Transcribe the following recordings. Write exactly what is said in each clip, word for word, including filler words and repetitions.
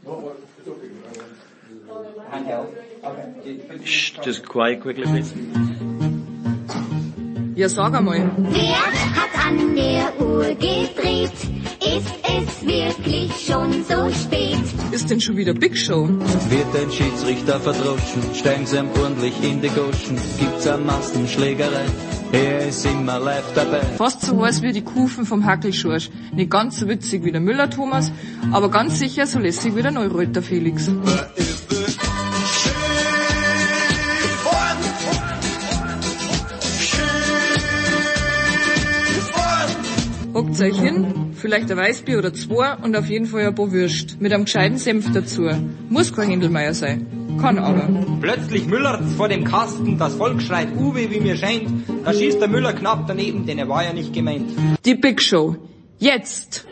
Just quiet quickly, please. Ja, sag einmal. Wer hat an der Uhr gedreht? Ist es wirklich schon so spät? Ist denn schon wieder Big Show? Wird ein Schiedsrichter verdroschen, steigen sie ihm ordentlich in die Goschen, gibt's eine Massenschlägerei, er ist immer live dabei. Fast so heiß wie die Kufen vom Hackelschorsch. Nicht ganz so witzig wie der Müller-Thomas, aber ganz sicher so lässig wie der Neureuter Felix. Hockt euch hin, vielleicht ein Weißbier oder zwei und auf jeden Fall ein paar Würst. Mit einem gescheiten Senf dazu. Muss kein Händelmeier sein. Kann aber. Plötzlich müllert's vor dem Kasten, das Volk schreit Uwe, wie mir scheint. Da schießt der Müller knapp daneben, denn er war ja nicht gemeint. Die Big Show. Jetzt!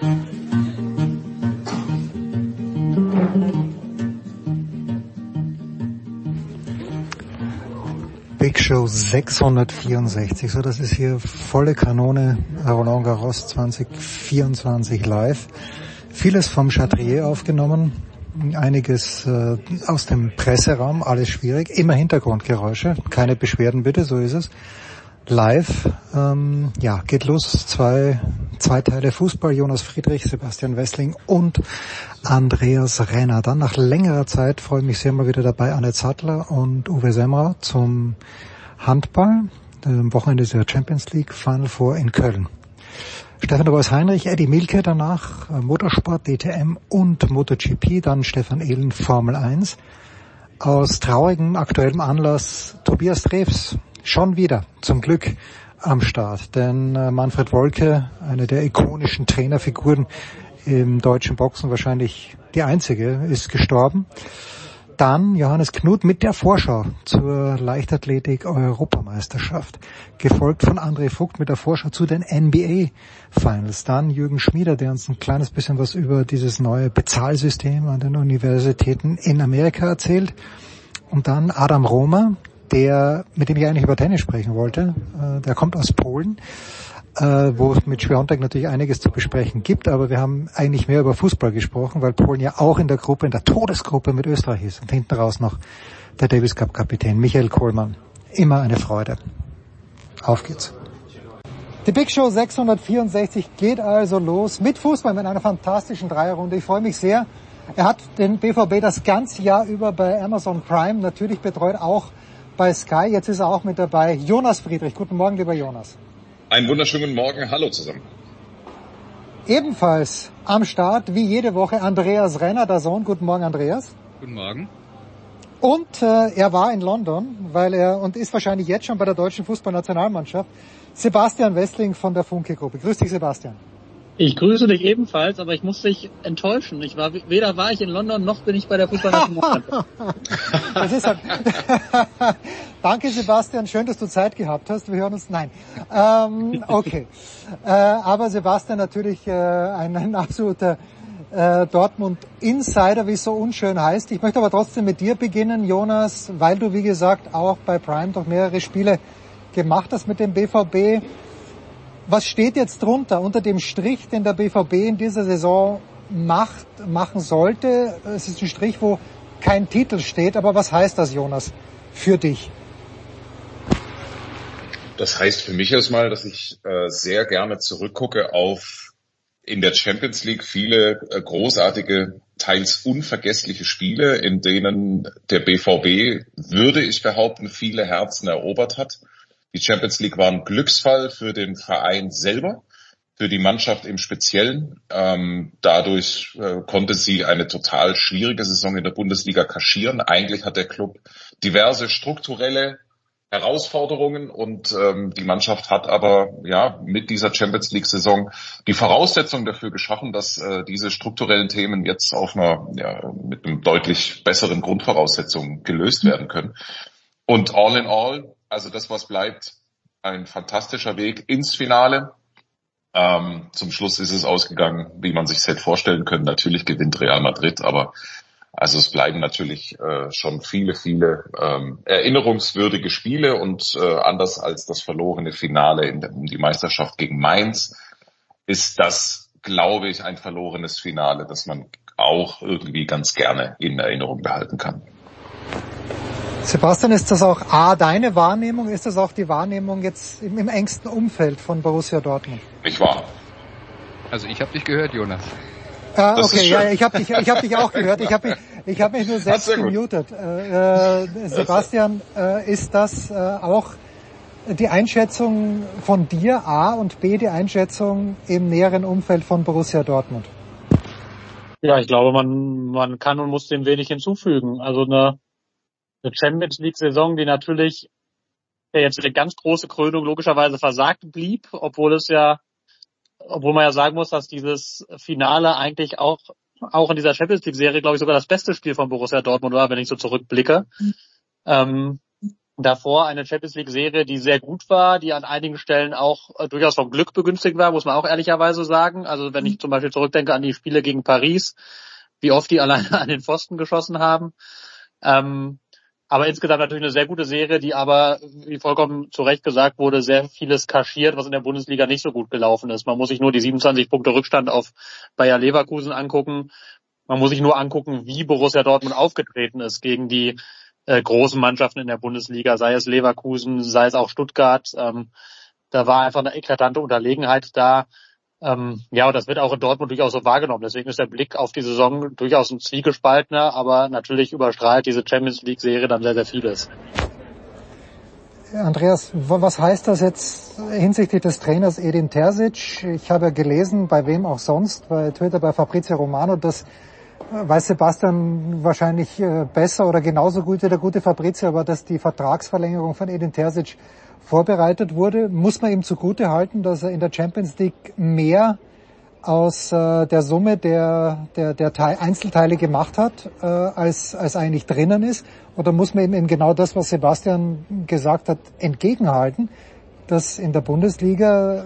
Big Show sechshundertvierundsechzig, so das ist hier volle Kanone, Roland Garros zwanzig vierundzwanzig live. Vieles vom Chatrier aufgenommen, einiges äh, aus dem Presseraum, alles schwierig, immer Hintergrundgeräusche, keine Beschwerden bitte, so ist es. Live, ähm, ja, geht los, zwei, zwei Teile Fußball, Jonas Friedrich, Sebastian Wessling und Andreas Renner. Dann nach längerer Zeit freue ich mich sehr mal wieder dabei, Anne Zattler und Uwe Semmerer zum Handball. Am Wochenende ist ja Champions League Final Four in Köln. Stefan de Vois-Heinrich, Eddie Mielke danach, Motorsport, D T M und MotoGP, dann Stefan Ehlen, Formel eins. Aus traurigem aktuellem Anlass Tobias Drews. Schon wieder, zum Glück, am Start. Denn äh, Manfred Wolke, eine der ikonischen Trainerfiguren im deutschen Boxen, wahrscheinlich die einzige, ist gestorben. Dann Johannes Knuth mit der Vorschau zur Leichtathletik-Europameisterschaft. Gefolgt von André Vogt mit der Vorschau zu den N B A-Finals. Dann Jürgen Schmieder, der uns ein kleines bisschen was über dieses neue Bezahlsystem an den Universitäten in Amerika erzählt. Und dann Adam Romer, der, mit dem ich eigentlich über Tennis sprechen wollte, äh, der kommt aus Polen, äh, wo es mit Świątek natürlich einiges zu besprechen gibt, aber wir haben eigentlich mehr über Fußball gesprochen, weil Polen ja auch in der Gruppe, in der Todesgruppe mit Österreich ist. Und hinten raus noch der Davis Cup Kapitän Michael Kohlmann. Immer eine Freude. Auf geht's. Die Big Show sechshundertvierundsechzig geht also los mit Fußball, mit einer fantastischen Dreierrunde. Ich freue mich sehr. Er hat den B V B das ganze Jahr über bei Amazon Prime natürlich betreut, auch bei Sky. Jetzt ist er auch mit dabei. Jonas Friedrich. Guten Morgen, lieber Jonas. Einen wunderschönen Morgen. Hallo zusammen. Ebenfalls am Start, wie jede Woche, Andreas Renner, der Sohn. Guten Morgen, Andreas. Guten Morgen. Und äh, er war in London, weil er und ist wahrscheinlich jetzt schon bei der deutschen Fußballnationalmannschaft. Sebastian Wessling von der Funke-Gruppe. Grüß dich, Sebastian. Ich grüße dich ebenfalls, aber ich muss dich enttäuschen. Ich war, weder war ich in London, noch bin ich bei der Fußballnationalmannschaft. Das ist halt Danke, Sebastian. Schön, dass du Zeit gehabt hast. Wir hören uns. Nein. Ähm, okay. Äh, aber Sebastian natürlich äh, ein, ein absoluter äh, Dortmund-Insider, wie es so unschön heißt. Ich möchte aber trotzdem mit dir beginnen, Jonas, weil du, wie gesagt, auch bei Prime doch mehrere Spiele gemacht hast mit dem B V B. Was steht jetzt drunter, unter dem Strich, den der B V B in dieser Saison macht, machen sollte? Es ist ein Strich, wo kein Titel steht, aber was heißt das, Jonas, für dich? Das heißt für mich erstmal, dass ich äh, sehr gerne zurückgucke auf in der Champions League viele äh, großartige, teils unvergessliche Spiele, in denen der B V B, würde ich behaupten, viele Herzen erobert hat. Die Champions League war ein Glücksfall für den Verein selber, für die Mannschaft im Speziellen. Ähm, dadurch äh, konnte sie eine total schwierige Saison in der Bundesliga kaschieren. Eigentlich hat der Club diverse strukturelle Herausforderungen und ähm, die Mannschaft hat aber ja mit dieser Champions League Saison die Voraussetzung dafür geschaffen, dass äh, diese strukturellen Themen jetzt auf einer ja, mit einem deutlich besseren Grundvoraussetzung gelöst werden können. Und all in all, also das, was bleibt, ein fantastischer Weg ins Finale. Ähm, zum Schluss ist es ausgegangen, wie man sich es hätte vorstellen können. Natürlich gewinnt Real Madrid, aber also es bleiben natürlich äh, schon viele, viele ähm, erinnerungswürdige Spiele und äh, anders als das verlorene Finale in der, um die Meisterschaft gegen Mainz ist das, glaube ich, ein verlorenes Finale, das man auch irgendwie ganz gerne in Erinnerung behalten kann. Sebastian, ist das auch A, deine Wahrnehmung? Ist das auch die Wahrnehmung jetzt im, im engsten Umfeld von Borussia Dortmund? Nicht wahr? Also ich habe dich gehört, Jonas. Ah, okay, ja, ich habe dich, ich habe dich auch gehört. Ich habe mich, ich habe mich nur selbst gemutet. Äh, äh, Sebastian, äh, ist das äh, auch die Einschätzung von dir, A, und B, die Einschätzung im näheren Umfeld von Borussia Dortmund? Ja, ich glaube, man, man kann und muss dem wenig hinzufügen. Also eine, eine Champions League Saison, die natürlich ja, jetzt eine ganz große Krönung logischerweise versagt blieb, obwohl es ja, obwohl man ja sagen muss, dass dieses Finale eigentlich auch, auch in dieser Champions League Serie, glaube ich, sogar das beste Spiel von Borussia Dortmund war, wenn ich so zurückblicke. Mhm. Ähm, davor eine Champions League Serie, die sehr gut war, die an einigen Stellen auch äh, durchaus vom Glück begünstigt war, muss man auch ehrlicherweise sagen. Also wenn ich zum Beispiel zurückdenke an die Spiele gegen Paris, wie oft die alleine an den Pfosten geschossen haben. Ähm, aber insgesamt natürlich eine sehr gute Serie, die aber, wie vollkommen zu Recht gesagt wurde, sehr vieles kaschiert, was in der Bundesliga nicht so gut gelaufen ist. Man muss sich nur die siebenundzwanzig Punkte Rückstand auf Bayer Leverkusen angucken. Man muss sich nur angucken, wie Borussia Dortmund aufgetreten ist gegen die äh, großen Mannschaften in der Bundesliga, sei es Leverkusen, sei es auch Stuttgart. Ähm, da war einfach eine eklatante Unterlegenheit da. Ähm, ja, und das wird auch in Dortmund durchaus so wahrgenommen. Deswegen ist der Blick auf die Saison durchaus ein zwiegespaltener, aber natürlich überstrahlt diese Champions League-Serie dann sehr, sehr vieles. Andreas, was heißt das jetzt hinsichtlich des Trainers Edin Terzic? Ich habe gelesen, bei wem auch sonst, bei Twitter, bei Fabrizio Romano, dass, weiß Sebastian wahrscheinlich besser oder genauso gut wie der gute Fabrizio, aber dass die Vertragsverlängerung von Edin Terzic vorbereitet wurde. Muss man ihm zugute halten, dass er in der Champions League mehr aus äh, der Summe der, der, der Teil, Einzelteile gemacht hat, äh, als, als eigentlich drinnen ist? Oder muss man ihm eben genau das, was Sebastian gesagt hat, entgegenhalten, dass in der Bundesliga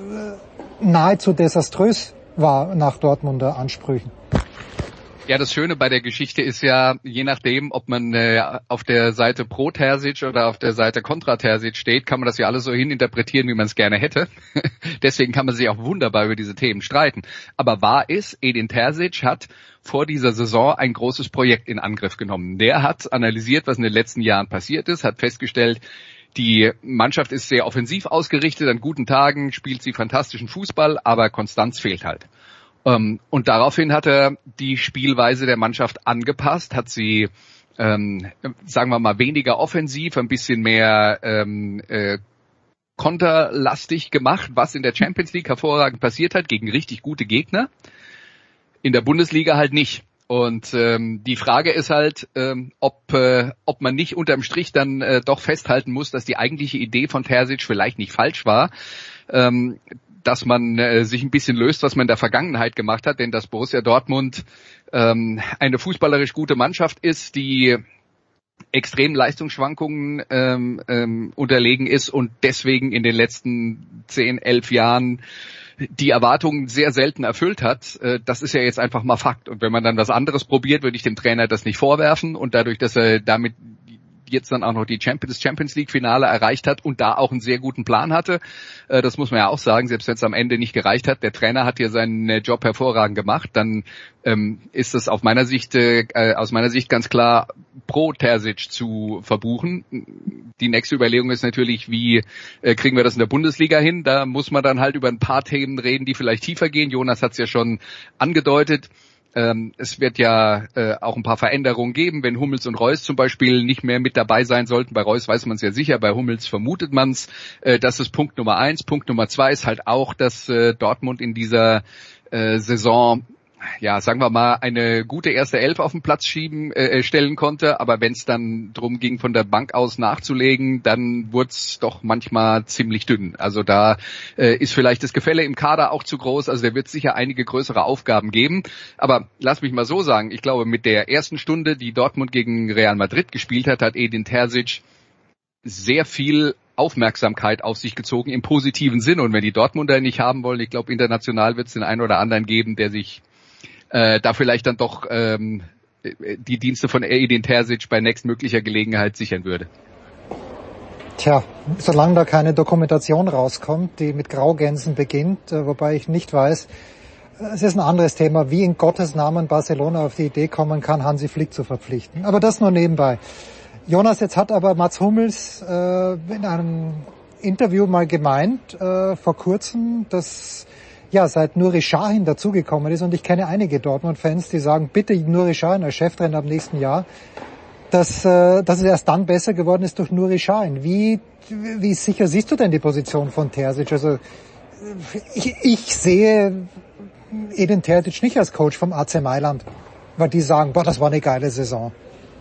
äh, nahezu desaströs war nach Dortmunder Ansprüchen? Ja, das Schöne bei der Geschichte ist ja, je nachdem, ob man äh, auf der Seite pro Terzic oder auf der Seite kontra Terzic steht, kann man das ja alles so hininterpretieren, wie man es gerne hätte. Deswegen kann man sich auch wunderbar über diese Themen streiten. Aber wahr ist, Edin Terzic hat vor dieser Saison ein großes Projekt in Angriff genommen. Der hat analysiert, was in den letzten Jahren passiert ist, hat festgestellt, die Mannschaft ist sehr offensiv ausgerichtet, an guten Tagen spielt sie fantastischen Fußball, aber Konstanz fehlt halt. Um, und daraufhin hat er die Spielweise der Mannschaft angepasst, hat sie, ähm, sagen wir mal, weniger offensiv, ein bisschen mehr ähm, äh, konterlastig gemacht, was in der Champions League hervorragend passiert hat, gegen richtig gute Gegner, in der Bundesliga halt nicht. Und ähm, die Frage ist halt, ähm, ob äh, ob man nicht unterm Strich dann äh, doch festhalten muss, dass die eigentliche Idee von Terzic vielleicht nicht falsch war, ähm, dass man äh, sich ein bisschen löst, was man in der Vergangenheit gemacht hat, denn dass Borussia Dortmund ähm, eine fußballerisch gute Mannschaft ist, die extremen Leistungsschwankungen ähm, ähm, unterlegen ist und deswegen in den letzten zehn, elf Jahren die Erwartungen sehr selten erfüllt hat, äh, das ist ja jetzt einfach mal Fakt. Und wenn man dann was anderes probiert, würde ich dem Trainer das nicht vorwerfen. Und dadurch, dass er damit jetzt dann auch noch die Champions, das Champions League Finale erreicht hat und da auch einen sehr guten Plan hatte. Äh, das muss man ja auch sagen, selbst wenn es am Ende nicht gereicht hat. Der Trainer hat hier seinen äh, Job hervorragend gemacht. Dann ähm, ist es auf meiner Sicht, äh, aus meiner Sicht ganz klar pro Terzic zu verbuchen. Die nächste Überlegung ist natürlich, wie äh, kriegen wir das in der Bundesliga hin? Da muss man dann halt über ein paar Themen reden, die vielleicht tiefer gehen. Jonas hat es ja schon angedeutet. Ähm, es wird ja äh, auch ein paar Veränderungen geben, wenn Hummels und Reus zum Beispiel nicht mehr mit dabei sein sollten. Bei Reus weiß man es ja sicher, bei Hummels vermutet man es. Äh, das ist Punkt Nummer eins. Punkt Nummer zwei ist halt auch, dass äh, Dortmund in dieser äh, Saison, ja, sagen wir mal, eine gute erste Elf auf den Platz schieben, äh, stellen konnte. Aber wenn es dann drum ging, von der Bank aus nachzulegen, dann wurde es doch manchmal ziemlich dünn. Also da äh, ist vielleicht das Gefälle im Kader auch zu groß. Also der wird sicher einige größere Aufgaben geben. Aber lass mich mal so sagen, ich glaube, mit der ersten Stunde, die Dortmund gegen Real Madrid gespielt hat, hat Edin Terzic sehr viel Aufmerksamkeit auf sich gezogen im positiven Sinne. Und wenn die Dortmunder nicht haben wollen, ich glaube, international wird es den einen oder anderen geben, der sich Äh, da vielleicht dann doch ähm, die Dienste von Edin Terzic bei nächstmöglicher Gelegenheit sichern würde. Tja, solange da keine Dokumentation rauskommt, die mit Graugänsen beginnt, äh, wobei ich nicht weiß, Es ist ein anderes Thema, wie in Gottes Namen Barcelona auf die Idee kommen kann, Hansi Flick zu verpflichten. Aber das nur nebenbei. Jonas, jetzt hat aber Mats Hummels äh, in einem Interview mal gemeint, äh, vor kurzem, dass ja seit Nuri Sahin dazugekommen ist, und ich kenne einige Dortmund-Fans, die sagen, bitte Nuri Sahin als Cheftrainer ab nächsten Jahr, dass, äh, dass es erst dann besser geworden ist durch Nuri Sahin. Wie, wie sicher siehst du denn die Position von Terzic? Also ich, ich sehe Edin Terzic nicht als Coach vom A C Mailand, weil die sagen, boah, das war eine geile Saison.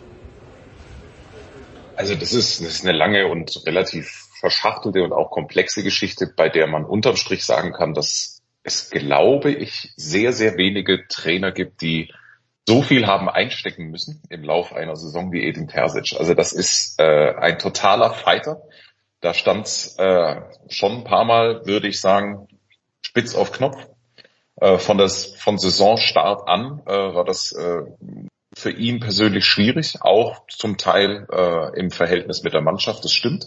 Also das ist, das ist eine lange und relativ verschachtelte und auch komplexe Geschichte, bei der man unterm Strich sagen kann, dass es, glaube ich, sehr, sehr wenige Trainer gibt, die so viel haben einstecken müssen im Lauf einer Saison wie Edin Terzic. Also das ist äh, ein totaler Fighter. Da stand äh, schon ein paar Mal, würde ich sagen, spitz auf Knopf. Äh, von, das, von Saisonstart an äh, war das äh, für ihn persönlich schwierig, auch zum Teil äh, im Verhältnis mit der Mannschaft, das stimmt.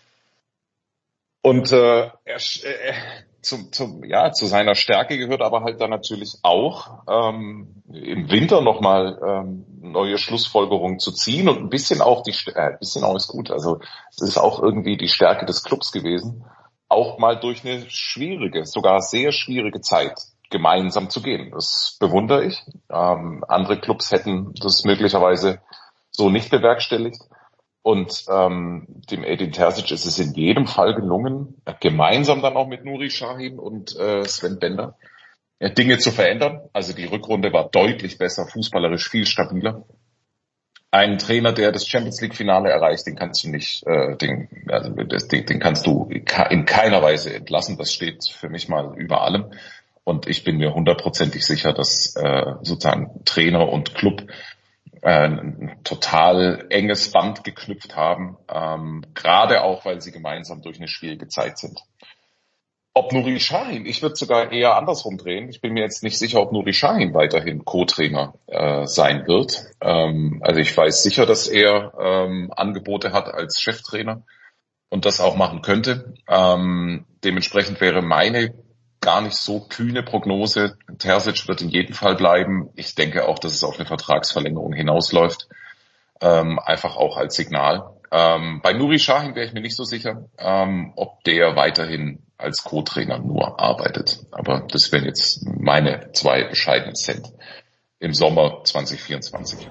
Und äh, er, äh, zum, zum, ja, zu seiner Stärke gehört aber halt dann natürlich auch, ähm, im Winter nochmal ähm, neue Schlussfolgerungen zu ziehen, und ein bisschen auch die, äh, ein bisschen auch ist gut, also es ist auch irgendwie die Stärke des Clubs gewesen, auch mal durch eine schwierige, sogar sehr schwierige Zeit gemeinsam zu gehen. Das bewundere ich. Ähm, andere Clubs hätten das möglicherweise so nicht bewerkstelligt. Und ähm, dem Edin Terzic ist es in jedem Fall gelungen, gemeinsam dann auch mit Nuri Sahin und äh, Sven Bender äh, Dinge zu verändern. Also die Rückrunde war deutlich besser, fußballerisch viel stabiler. Ein Trainer, der das Champions League Finale erreicht, den kannst du nicht, äh, den, also den, den kannst du in keiner Weise entlassen. Das steht für mich mal über allem. Und ich bin mir hundertprozentig sicher, dass äh, sozusagen Trainer und Club äh, ein total enges Band geknüpft haben, ähm, gerade auch, weil sie gemeinsam durch eine schwierige Zeit sind. Ob Nuri Sahin, ich würde sogar eher andersrum drehen. Ich bin mir jetzt nicht sicher, ob Nuri Sahin weiterhin Co-Trainer äh, sein wird. Ähm, also ich weiß sicher, dass er ähm, Angebote hat als Cheftrainer und das auch machen könnte. Ähm, dementsprechend wäre meine gar nicht so kühne Prognose. Terzic wird in jedem Fall bleiben. Ich denke auch, dass es auf eine Vertragsverlängerung hinausläuft. Ähm, einfach auch als Signal. Ähm, bei Nuri Sahin wäre ich mir nicht so sicher, ähm, ob der weiterhin als Co-Trainer nur arbeitet. Aber das wären jetzt meine zwei bescheidenen Cent im Sommer zwanzig vierundzwanzig.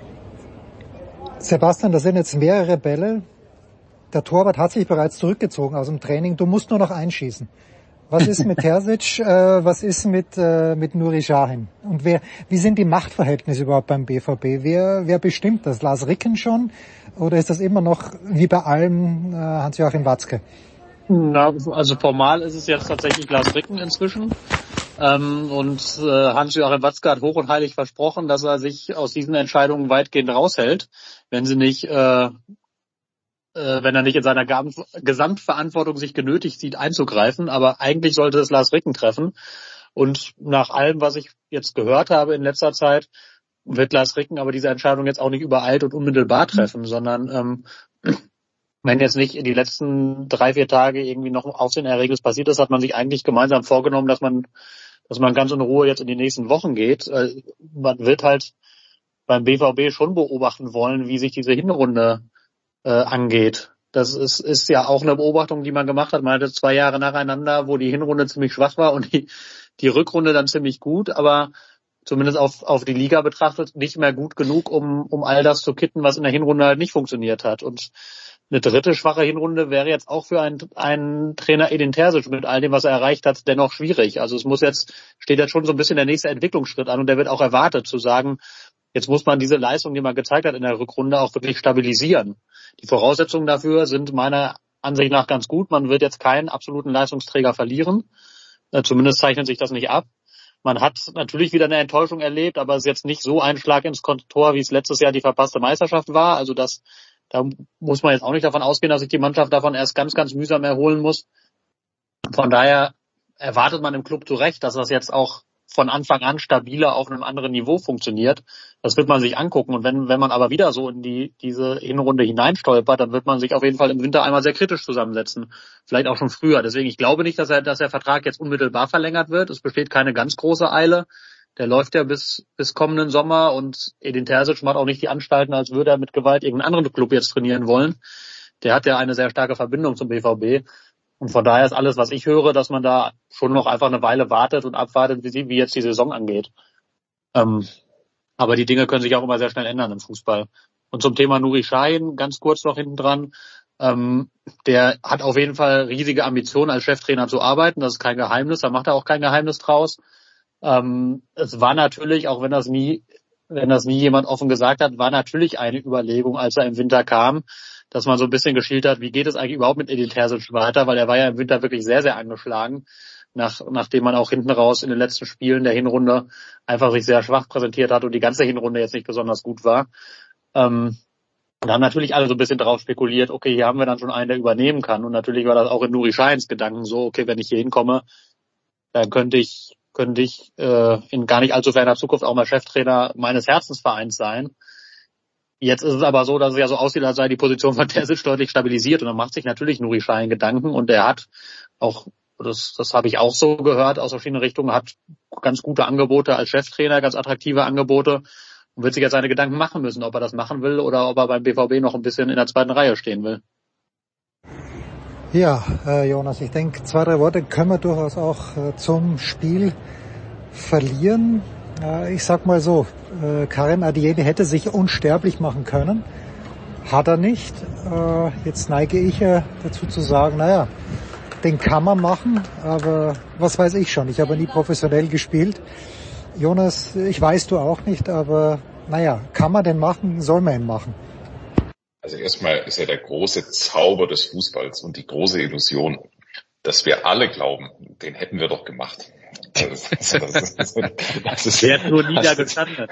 Sebastian, da sind jetzt mehrere Bälle. Der Torwart hat sich bereits zurückgezogen aus dem Training. Du musst nur noch einschießen. Was ist mit Terzic? Äh, was ist mit äh, mit Nuri Sahin? Und wer? Wie sind die Machtverhältnisse überhaupt beim B V B? Wer wer bestimmt das? Lars Ricken schon? Oder ist das immer noch wie bei allem äh, Hans-Joachim Watzke? Na, also formal ist es jetzt tatsächlich Lars Ricken inzwischen. Ähm, und äh, Hans-Joachim Watzke hat hoch und heilig versprochen, dass er sich aus diesen Entscheidungen weitgehend raushält, wenn sie nicht äh, wenn er nicht in seiner Gesamtverantwortung sich genötigt sieht, einzugreifen. Aber eigentlich sollte es Lars Ricken treffen. Und nach allem, was ich jetzt gehört habe in letzter Zeit, wird Lars Ricken aber diese Entscheidung jetzt auch nicht übereilt und unmittelbar treffen, sondern ähm, wenn jetzt nicht in die letzten drei, vier Tage irgendwie noch Aufsehenerregendes passiert ist, hat man sich eigentlich gemeinsam vorgenommen, dass man dass man ganz in Ruhe jetzt in die nächsten Wochen geht. Äh, man wird halt beim B V B schon beobachten wollen, wie sich diese Hinrunde Äh, angeht. Das ist, ist ja auch eine Beobachtung, die man gemacht hat. Man hatte zwei Jahre nacheinander, wo die Hinrunde ziemlich schwach war und die, die Rückrunde dann ziemlich gut, aber zumindest auf, auf die Liga betrachtet nicht mehr gut genug, um, um all das zu kitten, was in der Hinrunde halt nicht funktioniert hat. Und eine dritte schwache Hinrunde wäre jetzt auch für einen, einen Trainer Edin Terzic mit all dem, was er erreicht hat, dennoch schwierig. Also es muss jetzt, steht jetzt schon so ein bisschen der nächste Entwicklungsschritt an und der wird auch erwartet, zu sagen, jetzt muss man diese Leistung, die man gezeigt hat in der Rückrunde, auch wirklich stabilisieren. Die Voraussetzungen dafür sind meiner Ansicht nach ganz gut. Man wird jetzt keinen absoluten Leistungsträger verlieren. Zumindest zeichnet sich das nicht ab. Man hat natürlich wieder eine Enttäuschung erlebt, aber es ist jetzt nicht so ein Schlag ins Kontor, wie es letztes Jahr die verpasste Meisterschaft war. Also das, da muss man jetzt auch nicht davon ausgehen, dass sich die Mannschaft davon erst ganz, ganz mühsam erholen muss. Von daher erwartet man im Club zu Recht, dass das jetzt auch von Anfang an stabiler auf einem anderen Niveau funktioniert. Das wird man sich angucken. Und wenn, wenn man aber wieder so in die, diese Hinrunde hineinstolpert, dann wird man sich auf jeden Fall im Winter einmal sehr kritisch zusammensetzen. Vielleicht auch schon früher. Deswegen, ich glaube nicht, dass er, dass der Vertrag jetzt unmittelbar verlängert wird. Es besteht keine ganz große Eile. Der läuft ja bis, bis kommenden Sommer und Edin Terzic macht auch nicht die Anstalten, als würde er mit Gewalt irgendeinen anderen Club jetzt trainieren wollen. Der hat ja eine sehr starke Verbindung zum B V B. Und von daher ist alles, was ich höre, dass man da schon noch einfach eine Weile wartet und abwartet, wie, wie jetzt die Saison angeht. Ähm, aber die Dinge können sich auch immer sehr schnell ändern im Fußball. Und zum Thema Nuri Sahin, ganz kurz noch hinten dran. Ähm, der hat auf jeden Fall riesige Ambitionen, als Cheftrainer zu arbeiten. Das ist kein Geheimnis, da macht er auch kein Geheimnis draus. Ähm, es war natürlich, auch wenn das nie, wenn das nie jemand offen gesagt hat, war natürlich eine Überlegung, als er im Winter kam, dass man so ein bisschen geschielt hat, wie geht es eigentlich überhaupt mit Edin Terzic weiter, weil er war ja im Winter wirklich sehr, sehr angeschlagen, nach, nachdem man auch hinten raus in den letzten Spielen der Hinrunde einfach sich sehr schwach präsentiert hat und die ganze Hinrunde jetzt nicht besonders gut war. Ähm, und haben natürlich alle so ein bisschen darauf spekuliert, okay, hier haben wir dann schon einen, der übernehmen kann. Und natürlich war das auch in Nuri Sahins Gedanken so, okay, wenn ich hier hinkomme, dann könnte ich, könnte ich äh, in gar nicht allzu ferner Zukunft auch mal Cheftrainer meines Herzensvereins sein. Jetzt ist es aber so, dass es ja so aussieht, als sei die Position von Terzic deutlich stabilisiert und dann macht sich natürlich Nuri Sahin Gedanken und er hat auch, das, das habe ich auch so gehört aus verschiedenen Richtungen, hat ganz gute Angebote als Cheftrainer, ganz attraktive Angebote und wird sich jetzt seine Gedanken machen müssen, ob er das machen will oder ob er beim B V B noch ein bisschen in der zweiten Reihe stehen will. Ja, äh, Jonas, ich denke, zwei, drei Worte können wir durchaus auch äh, zum Spiel verlieren. Ich sag mal so, Karim Adeyemi hätte sich unsterblich machen können, hat er nicht. Jetzt neige ich ja dazu zu sagen, naja, den kann man machen, aber was weiß ich schon, ich habe nie professionell gespielt. Jonas, ich weiß du auch nicht, aber naja, kann man den machen, soll man ihn machen? Also erstmal ist ja der große Zauber des Fußballs und die große Illusion, dass wir alle glauben, den hätten wir doch gemacht. Das ist, das ist, das ist, der hat nur niedergestanden.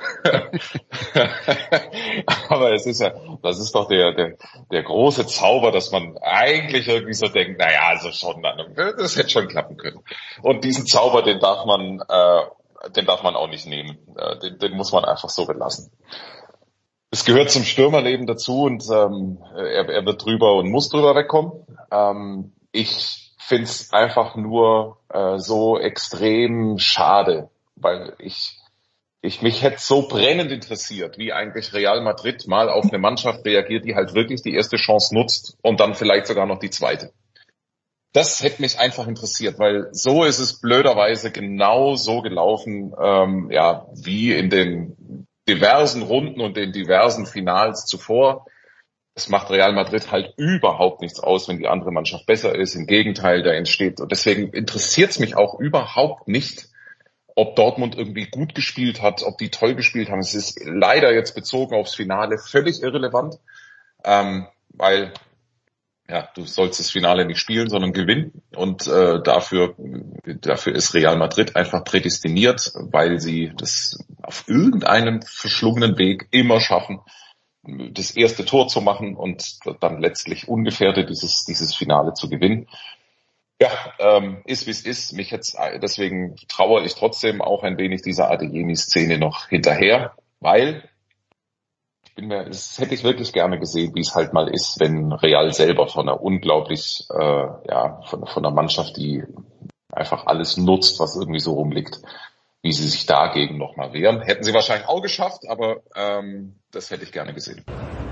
Aber es ist ja, das ist doch der, der, der große Zauber, dass man eigentlich irgendwie so denkt, naja, also schon, das hätte schon klappen können. Und diesen Zauber, den darf man, äh, den darf man auch nicht nehmen. Den, den muss man einfach so belassen. Es gehört zum Stürmerleben dazu und ähm, er, er wird drüber und muss drüber wegkommen. Ähm, ich finde es einfach nur äh, so extrem schade, weil ich ich mich hätte so brennend interessiert, wie eigentlich Real Madrid mal auf eine Mannschaft reagiert, die halt wirklich die erste Chance nutzt und dann vielleicht sogar noch die zweite. Das hätte mich einfach interessiert, weil so ist es blöderweise genau so gelaufen, ähm, ja, wie in den diversen Runden und den diversen Finals zuvor. Es macht Real Madrid halt überhaupt nichts aus, wenn die andere Mannschaft besser ist. Im Gegenteil, da entsteht. Und deswegen interessiert es mich auch überhaupt nicht, ob Dortmund irgendwie gut gespielt hat, ob die toll gespielt haben. Es ist leider jetzt bezogen aufs Finale völlig irrelevant, ähm, weil ja, du sollst das Finale nicht spielen, sondern gewinnen. Und äh, dafür, dafür ist Real Madrid einfach prädestiniert, weil sie das auf irgendeinem verschlungenen Weg immer schaffen, das erste Tor zu machen und dann letztlich ungefährdet dieses dieses Finale zu gewinnen. Ja, ähm, ist wie es ist. Mich jetzt deswegen trauere ich trotzdem auch ein wenig dieser Adeyemi-Szene noch hinterher, weil ich bin mir, das hätte ich wirklich gerne gesehen, wie es halt mal ist, wenn Real selber von einer unglaublich, äh, ja, von, von einer Mannschaft, die einfach alles nutzt, was irgendwie so rumliegt, wie sie sich dagegen nochmal wehren. Hätten sie wahrscheinlich auch geschafft, aber ähm, das hätte ich gerne gesehen.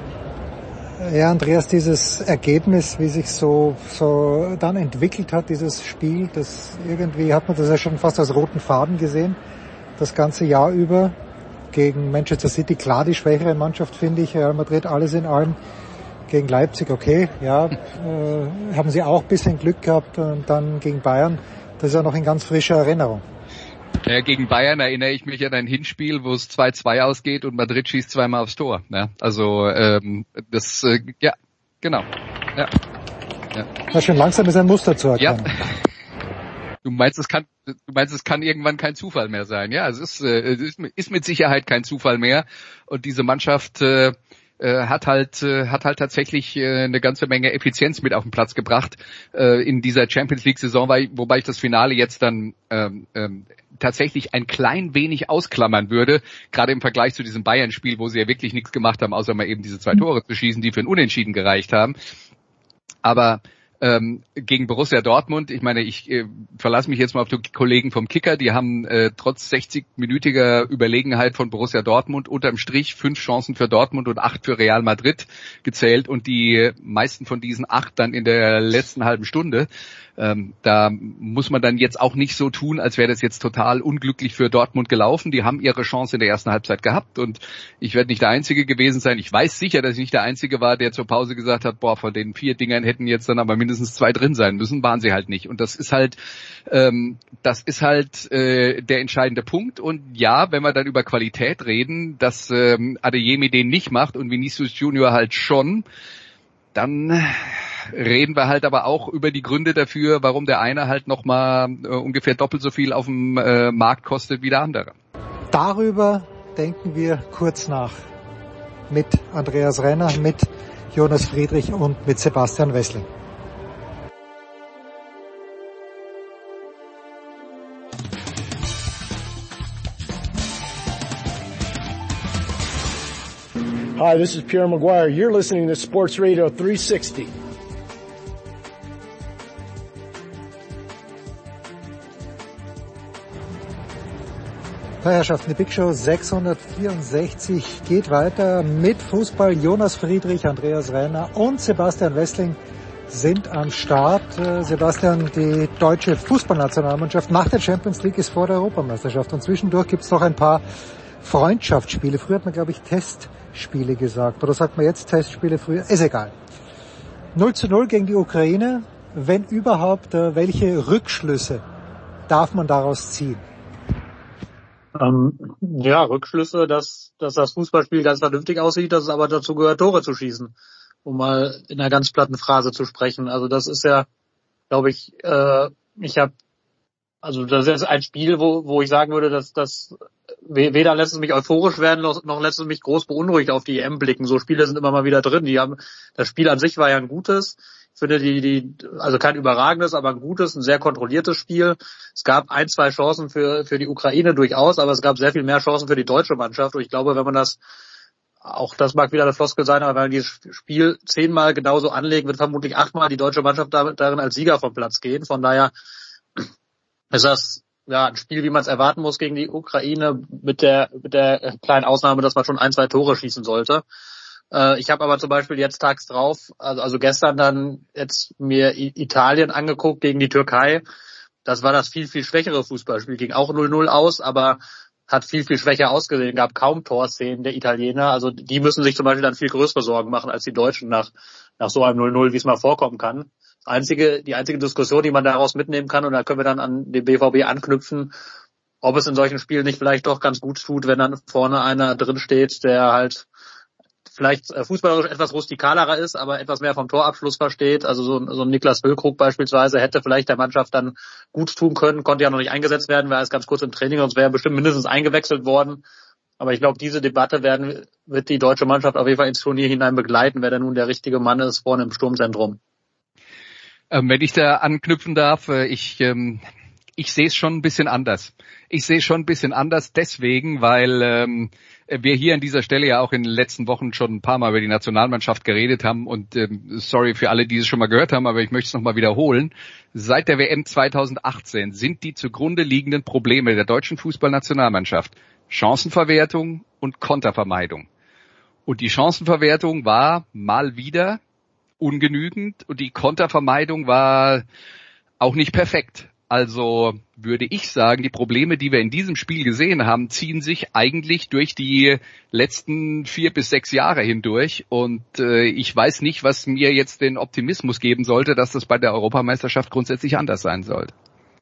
Ja, Andreas, dieses Ergebnis, wie sich so so dann entwickelt hat, dieses Spiel, das irgendwie hat man das ja schon fast als roten Faden gesehen, das ganze Jahr über gegen Manchester City, klar die schwächere Mannschaft, finde ich, Real Madrid, alles in allem. Gegen Leipzig, okay, ja, äh, haben sie auch ein bisschen Glück gehabt und dann gegen Bayern, das ist ja noch in ganz frischer Erinnerung. Ja, gegen Bayern erinnere ich mich an ein Hinspiel, wo es zwei zwei ausgeht und Madrid schießt zweimal aufs Tor. Ne? Also ähm, das, äh, ja, genau. Ja. Ja. Na, schon langsam ist ein Muster zu erkennen. Ja. Du meinst, es kann, du meinst, es kann irgendwann kein Zufall mehr sein. Ja, es ist, äh, es ist, ist mit Sicherheit kein Zufall mehr. Und diese Mannschaft, äh, äh, hat halt äh, hat halt tatsächlich äh, eine ganze Menge Effizienz mit auf den Platz gebracht äh, in dieser Champions League Saison, weil, wobei ich das Finale jetzt dann ähm, ähm, tatsächlich ein klein wenig ausklammern würde, gerade im Vergleich zu diesem Bayern-Spiel, wo sie ja wirklich nichts gemacht haben, außer mal eben diese zwei Tore zu schießen, die für ein Unentschieden gereicht haben. Aber ähm, gegen Borussia Dortmund, ich meine, ich äh, verlasse mich jetzt mal auf die Kollegen vom Kicker, die haben äh, trotz sechzig-minütiger Überlegenheit von Borussia Dortmund unterm Strich fünf Chancen für Dortmund und acht für Real Madrid gezählt und die meisten von diesen acht dann in der letzten halben Stunde. Ähm, da muss man dann jetzt auch nicht so tun, als wäre das jetzt total unglücklich für Dortmund gelaufen. Die haben ihre Chance in der ersten Halbzeit gehabt und ich werde nicht der Einzige gewesen sein. Ich weiß sicher, dass ich nicht der Einzige war, der zur Pause gesagt hat, boah, von den vier Dingern hätten jetzt dann aber mindestens zwei drin sein müssen, waren sie halt nicht. Und das ist halt, ähm, das ist halt äh, der entscheidende Punkt. Und ja, wenn wir dann über Qualität reden, dass ähm, Adeyemi den nicht macht und Vinicius Junior halt schon, dann reden wir halt aber auch über die Gründe dafür, warum der eine halt nochmal äh, ungefähr doppelt so viel auf dem äh, Markt kostet wie der andere. Darüber denken wir kurz nach. Mit Andreas Renner, mit Jonas Friedrich und mit Sebastian Wessling. Hi, this is Pierre Maguire. You're listening to Sports Radio three sixty. Ja, Herrschaften, die Big Show sechshundertvierundsechzig geht weiter mit Fußball. Jonas Friedrich, Andreas Renner und Sebastian Wessling sind am Start. Sebastian, die deutsche Fußballnationalmannschaft nach der Champions League ist vor der Europameisterschaft und zwischendurch gibt es noch ein paar Freundschaftsspiele. Früher hat man, glaube ich, Testspiele gesagt. Oder sagt man jetzt Testspiele früher? Ist egal. null zu null gegen die Ukraine. Wenn überhaupt, welche Rückschlüsse darf man daraus ziehen? Ähm, ja, Rückschlüsse, dass, dass das Fußballspiel ganz vernünftig aussieht, dass es aber dazu gehört, Tore zu schießen. Um mal in einer ganz platten Phrase zu sprechen. Also das ist ja, glaube ich, äh, ich habe, also das ist ein Spiel, wo, wo ich sagen würde, dass das weder lässt es mich euphorisch werden, noch, noch lässt es mich groß beunruhigt auf die E M blicken. So Spiele sind immer mal wieder drin. Die haben, das Spiel an sich war ja ein gutes. Ich finde die, die, also kein überragendes, aber ein gutes, ein sehr kontrolliertes Spiel. Es gab ein, zwei Chancen für, für die Ukraine durchaus, aber es gab sehr viel mehr Chancen für die deutsche Mannschaft. Und ich glaube, wenn man das, auch das mag wieder eine Floskel sein, aber wenn man dieses Spiel zehnmal genauso anlegt, wird vermutlich achtmal die deutsche Mannschaft darin als Sieger vom Platz gehen. Von daher ist das, ja, ein Spiel, wie man es erwarten muss gegen die Ukraine, mit der, mit der kleinen Ausnahme, dass man schon ein, zwei Tore schießen sollte. Ich habe aber zum Beispiel jetzt tags drauf, also, also gestern dann jetzt mir Italien angeguckt gegen die Türkei. Das war das viel, viel schwächere Fußballspiel. Ging auch null null aus, aber hat viel, viel schwächer ausgesehen. Gab kaum Torszenen der Italiener. Also die müssen sich zum Beispiel dann viel größere Sorgen machen als die Deutschen nach, nach so einem null null, wie es mal vorkommen kann. Das einzige, die einzige Diskussion, die man daraus mitnehmen kann, und da können wir dann an den B V B anknüpfen, ob es in solchen Spielen nicht vielleicht doch ganz gut tut, wenn dann vorne einer drin steht, der halt vielleicht fußballerisch etwas rustikalerer ist, aber etwas mehr vom Torabschluss versteht. Also so, so ein Niklas Füllkrug beispielsweise hätte vielleicht der Mannschaft dann gut tun können, konnte ja noch nicht eingesetzt werden, war erst ganz kurz im Training, sonst wäre er bestimmt mindestens eingewechselt worden. Aber ich glaube, diese Debatte werden, wird die deutsche Mannschaft auf jeden Fall ins Turnier hinein begleiten, wer denn nun der richtige Mann ist vorne im Sturmzentrum. Ähm, wenn ich da anknüpfen darf, ich ähm, ich sehe es schon ein bisschen anders. Ich sehe es schon ein bisschen anders deswegen, weil ähm, wir hier an dieser Stelle ja auch in den letzten Wochen schon ein paar Mal über die Nationalmannschaft geredet haben und ähm, sorry für alle, die es schon mal gehört haben, aber ich möchte es nochmal wiederholen. Seit der W M zweitausendachtzehn sind die zugrunde liegenden Probleme der deutschen Fußballnationalmannschaft Chancenverwertung und Kontervermeidung. Und die Chancenverwertung war mal wieder ungenügend und die Kontervermeidung war auch nicht perfekt. Also würde ich sagen, die Probleme, die wir in diesem Spiel gesehen haben, ziehen sich eigentlich durch die letzten vier bis sechs Jahre hindurch. Und äh, ich weiß nicht, was mir jetzt den Optimismus geben sollte, dass das bei der Europameisterschaft grundsätzlich anders sein sollte.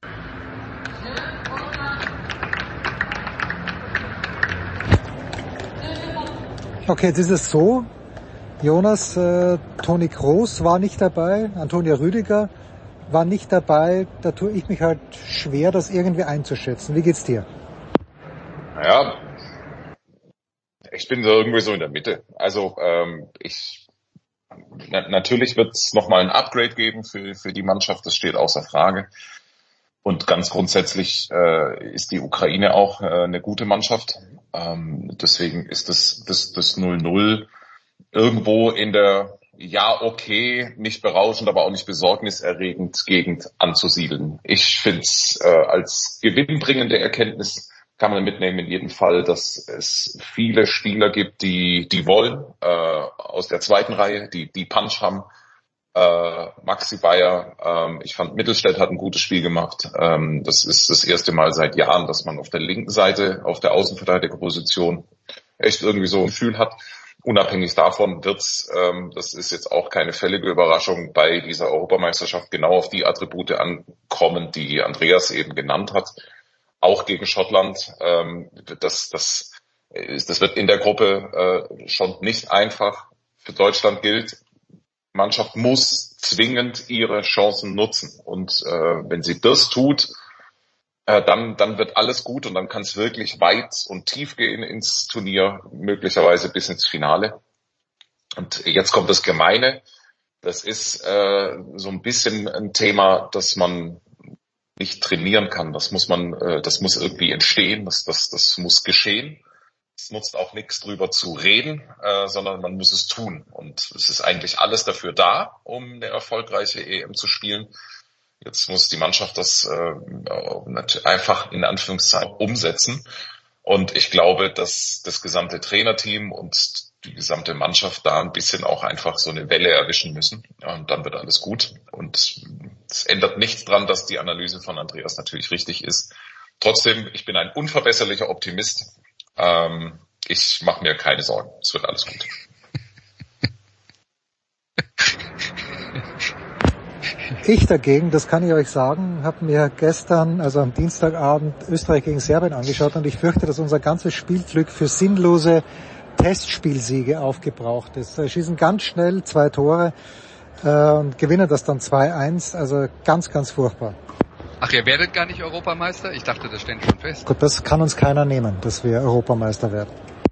Okay, jetzt ist es so, Jonas, äh, Toni Kroos war nicht dabei, Antonio Rüdiger war nicht dabei, da tue ich mich halt schwer, das irgendwie einzuschätzen. Wie geht's dir? Naja, ich ich bin so irgendwie so in der Mitte. Also ähm, ich na, natürlich wird es nochmal ein Upgrade geben für für die Mannschaft, das steht außer Frage. Und ganz grundsätzlich äh, ist die Ukraine auch äh, eine gute Mannschaft. Ähm, deswegen ist das das das null null irgendwo in der ja okay, nicht berauschend, aber auch nicht besorgniserregend Gegend anzusiedeln. Ich finde es äh, als gewinnbringende Erkenntnis kann man mitnehmen in jedem Fall, dass es viele Spieler gibt, die die wollen, äh, aus der zweiten Reihe, die die Punch haben. Äh, Maxi Bayer, ähm, ich fand Mittelstädt hat ein gutes Spiel gemacht. Ähm, das ist das erste Mal seit Jahren, dass man auf der linken Seite, auf der Außenverteidigerposition echt irgendwie so ein Gefühl hat. Unabhängig davon wird's, ähm, das ist jetzt auch keine völlige Überraschung, bei dieser Europameisterschaft genau auf die Attribute ankommen, die Andreas eben genannt hat. Auch gegen Schottland. Ähm, das, das, ist, das wird in der Gruppe äh, schon nicht einfach. Für Deutschland gilt, die Mannschaft muss zwingend ihre Chancen nutzen. Und äh, wenn sie das tut, äh, dann, dann wird alles gut und dann kann es wirklich weit und tief gehen ins Turnier, möglicherweise bis ins Finale. Und jetzt kommt das Gemeine. Das ist äh, so ein bisschen ein Thema, das man nicht trainieren kann. Das muss man, äh, das muss irgendwie entstehen. Das, das, das muss geschehen. Es nutzt auch nichts drüber zu reden, äh, sondern man muss es tun. Und es ist eigentlich alles dafür da, um eine erfolgreiche E M zu spielen. Jetzt muss die Mannschaft das äh, einfach in Anführungszeichen umsetzen. Und ich glaube, dass das gesamte Trainerteam und die gesamte Mannschaft da ein bisschen auch einfach so eine Welle erwischen müssen. Und dann wird alles gut. Und es ändert nichts dran, dass die Analyse von Andreas natürlich richtig ist. Trotzdem, ich bin ein unverbesserlicher Optimist. Ähm, ich mache mir keine Sorgen. Es wird alles gut. Ich dagegen, das kann ich euch sagen, habe mir gestern, also am Dienstagabend, Österreich gegen Serbien angeschaut und ich fürchte, dass unser ganzes Spielglück für sinnlose Testspielsiege aufgebraucht ist. Sie schießen ganz schnell zwei Tore äh, und gewinnen das dann zwei eins, also ganz, ganz furchtbar. Ach, ihr werdet gar nicht Europameister? Ich dachte, das steht schon fest. Gut, das kann uns keiner nehmen, dass wir Europameister werden.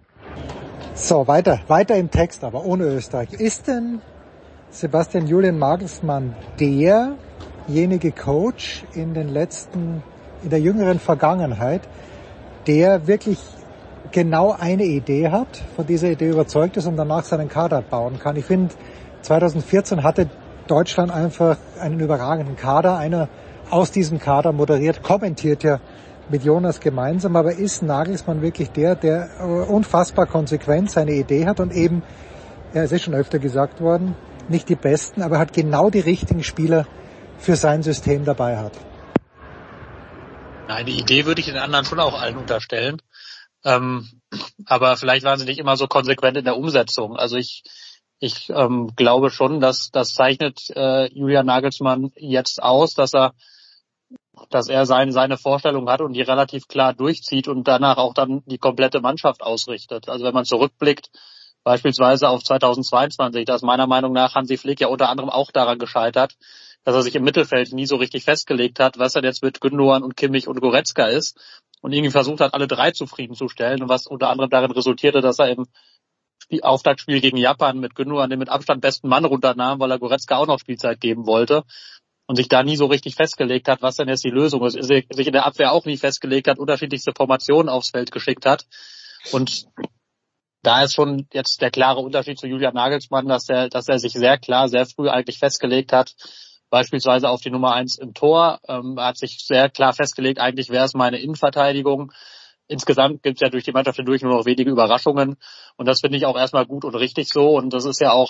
So, weiter, weiter im Text, aber ohne Österreich. Ist denn Sebastian Julian Nagelsmann derjenige Coach in den letzten, in der jüngeren Vergangenheit, der wirklich genau eine Idee hat, von dieser Idee überzeugt ist und danach seinen Kader bauen kann? Ich finde, zwanzig vierzehn hatte Deutschland einfach einen überragenden Kader. Einer aus diesem Kader moderiert, kommentiert ja mit Jonas gemeinsam, aber ist Nagelsmann wirklich der, der unfassbar konsequent seine Idee hat und eben, ja, es ist schon öfter gesagt worden, nicht die besten, aber hat genau die richtigen Spieler für sein System dabei hat? Nein, die Idee würde ich den anderen schon auch allen unterstellen. Ähm, aber vielleicht waren sie nicht immer so konsequent in der Umsetzung. Also ich ich ähm, glaube schon, dass das zeichnet äh, Julian Nagelsmann jetzt aus, dass er dass er seine seine Vorstellung hat und die relativ klar durchzieht und danach auch dann die komplette Mannschaft ausrichtet. Also wenn man zurückblickt, beispielsweise auf zweitausendzweiundzwanzig, da ist meiner Meinung nach Hansi Flick ja unter anderem auch daran gescheitert, dass er sich im Mittelfeld nie so richtig festgelegt hat, was er jetzt mit Gündoğan und Kimmich und Goretzka ist und irgendwie versucht hat, alle drei zufriedenzustellen und was unter anderem darin resultierte, dass er im Auftaktspiel gegen Japan mit Gündoğan den mit Abstand besten Mann runternahm, weil er Goretzka auch noch Spielzeit geben wollte und sich da nie so richtig festgelegt hat, was denn jetzt die Lösung ist, sich in der Abwehr auch nie festgelegt hat, unterschiedlichste Formationen aufs Feld geschickt hat und da ist schon jetzt der klare Unterschied zu Julian Nagelsmann, dass er, dass er sich sehr klar, sehr früh eigentlich festgelegt hat, beispielsweise auf die Nummer eins im Tor. Ähm, er hat sich sehr klar festgelegt, eigentlich wäre es meine Innenverteidigung. Insgesamt gibt es ja durch die Mannschaft hindurch nur noch wenige Überraschungen. Und das finde ich auch erstmal gut und richtig so. Und das ist ja auch,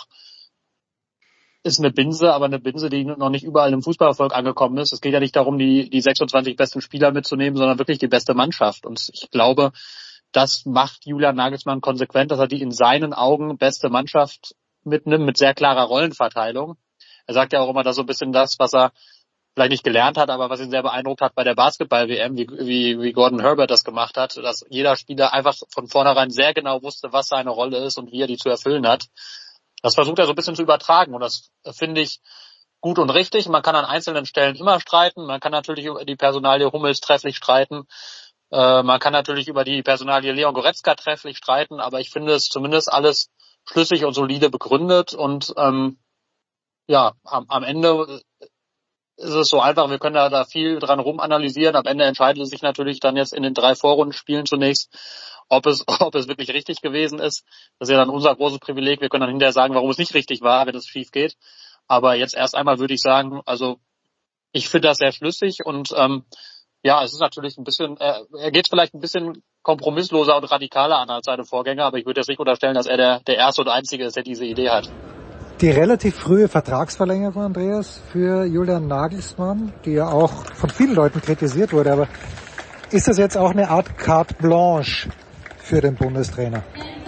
ist eine Binse, aber eine Binse, die noch nicht überall im Fußballerfolg angekommen ist. Es geht ja nicht darum, die, die sechsundzwanzig besten Spieler mitzunehmen, sondern wirklich die beste Mannschaft. Und ich glaube, das macht Julian Nagelsmann konsequent, dass er die in seinen Augen beste Mannschaft mitnimmt, mit sehr klarer Rollenverteilung. Er sagt ja auch immer, dass so ein bisschen das, was er vielleicht nicht gelernt hat, aber was ihn sehr beeindruckt hat bei der Basketball-W M, wie, wie, wie Gordon Herbert das gemacht hat, dass jeder Spieler einfach von vornherein sehr genau wusste, was seine Rolle ist und wie er die zu erfüllen hat. Das versucht er so ein bisschen zu übertragen und das finde ich gut und richtig. Man kann an einzelnen Stellen immer streiten, man kann natürlich über die Personalie Hummels trefflich streiten. Äh, man kann natürlich über die Personalie Leon Goretzka trefflich streiten, aber ich finde es zumindest alles schlüssig und solide begründet und ähm, ja, am, am Ende ist es so einfach, wir können da, da viel dran rumanalysieren. Am Ende entscheidet es sich natürlich dann jetzt in den drei Vorrundenspielen zunächst, ob es, ob es wirklich richtig gewesen ist. Das ist ja dann unser großes Privileg. Wir können dann hinterher sagen, warum es nicht richtig war, wenn es schief geht. Aber jetzt erst einmal würde ich sagen, also ich finde das sehr schlüssig und ähm, ja, es ist natürlich ein bisschen, er, er geht vielleicht ein bisschen kompromissloser und radikaler an als seine Vorgänger, aber ich würde jetzt nicht unterstellen, dass er der, der Erste und Einzige ist, der diese Idee hat. Die relativ frühe Vertragsverlängerung, Andreas, für Julian Nagelsmann, die ja auch von vielen Leuten kritisiert wurde, aber ist das jetzt auch eine Art Carte Blanche für den Bundestrainer?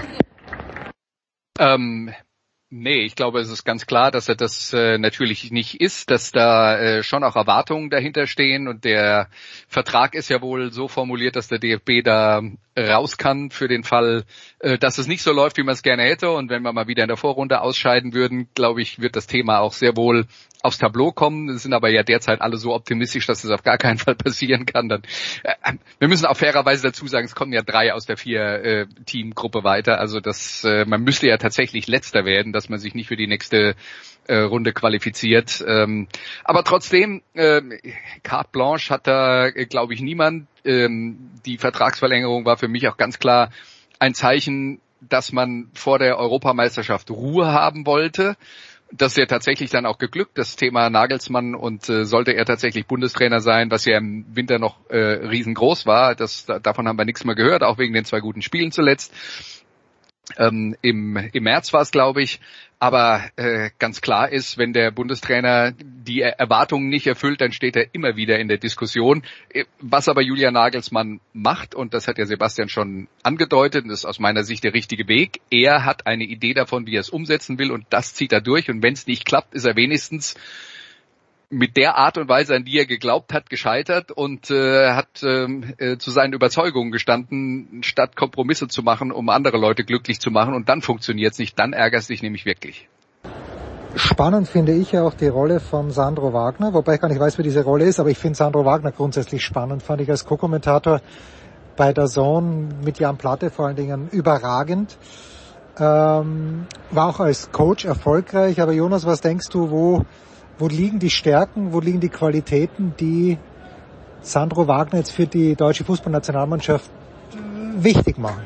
Ähm, nee, ich glaube, es ist ganz klar, dass er das äh, natürlich nicht ist, dass da äh, schon auch Erwartungen dahinter stehen und der Vertrag ist ja wohl so formuliert, dass der D F B da raus kann für den Fall, äh, dass es nicht so läuft, wie man es gerne hätte und wenn wir mal wieder in der Vorrunde ausscheiden würden, glaube ich, wird das Thema auch sehr wohl aufs Tableau kommen. Es sind aber ja derzeit alle so optimistisch, dass es auf gar keinen Fall passieren kann. Dann, äh, wir müssen auch fairerweise dazu sagen, es kommen ja drei aus der vier äh, Teamgruppe weiter, also das, äh, man müsste ja tatsächlich Letzter werden, dass man sich nicht für die nächste äh, Runde qualifiziert. Ähm, aber trotzdem, äh, Carte Blanche hat da, äh, glaube ich, niemand. Ähm, die Vertragsverlängerung war für mich auch ganz klar ein Zeichen, dass man vor der Europameisterschaft Ruhe haben wollte. Das ist ja tatsächlich dann auch geglückt, das Thema Nagelsmann, und äh, sollte er tatsächlich Bundestrainer sein, was ja im Winter noch äh, riesengroß war, das, davon haben wir nichts mehr gehört, auch wegen den zwei guten Spielen zuletzt. Ähm, im, im März war es, glaube ich. Aber äh, ganz klar ist, wenn der Bundestrainer die Erwartungen nicht erfüllt, dann steht er immer wieder in der Diskussion. Was aber Julian Nagelsmann macht, und das hat ja Sebastian schon angedeutet, und das ist aus meiner Sicht der richtige Weg, er hat eine Idee davon, wie er es umsetzen will, und das zieht er durch. Und wenn es nicht klappt, ist er wenigstens mit der Art und Weise, an die er geglaubt hat, gescheitert und äh, hat äh, zu seinen Überzeugungen gestanden, statt Kompromisse zu machen, um andere Leute glücklich zu machen. Und dann funktioniert's nicht, dann ärgerst du dich nämlich wirklich. Spannend finde ich ja auch die Rolle von Sandro Wagner, wobei ich gar nicht weiß, wie diese Rolle ist, aber ich finde Sandro Wagner grundsätzlich spannend, fand ich als Co-Kommentator bei der Zone mit Jan Platte vor allen Dingen überragend. Ähm, war auch als Coach erfolgreich, aber Jonas, was denkst du, wo Wo liegen die Stärken, wo liegen die Qualitäten, die Sandro Wagner jetzt für die deutsche Fußballnationalmannschaft wichtig machen?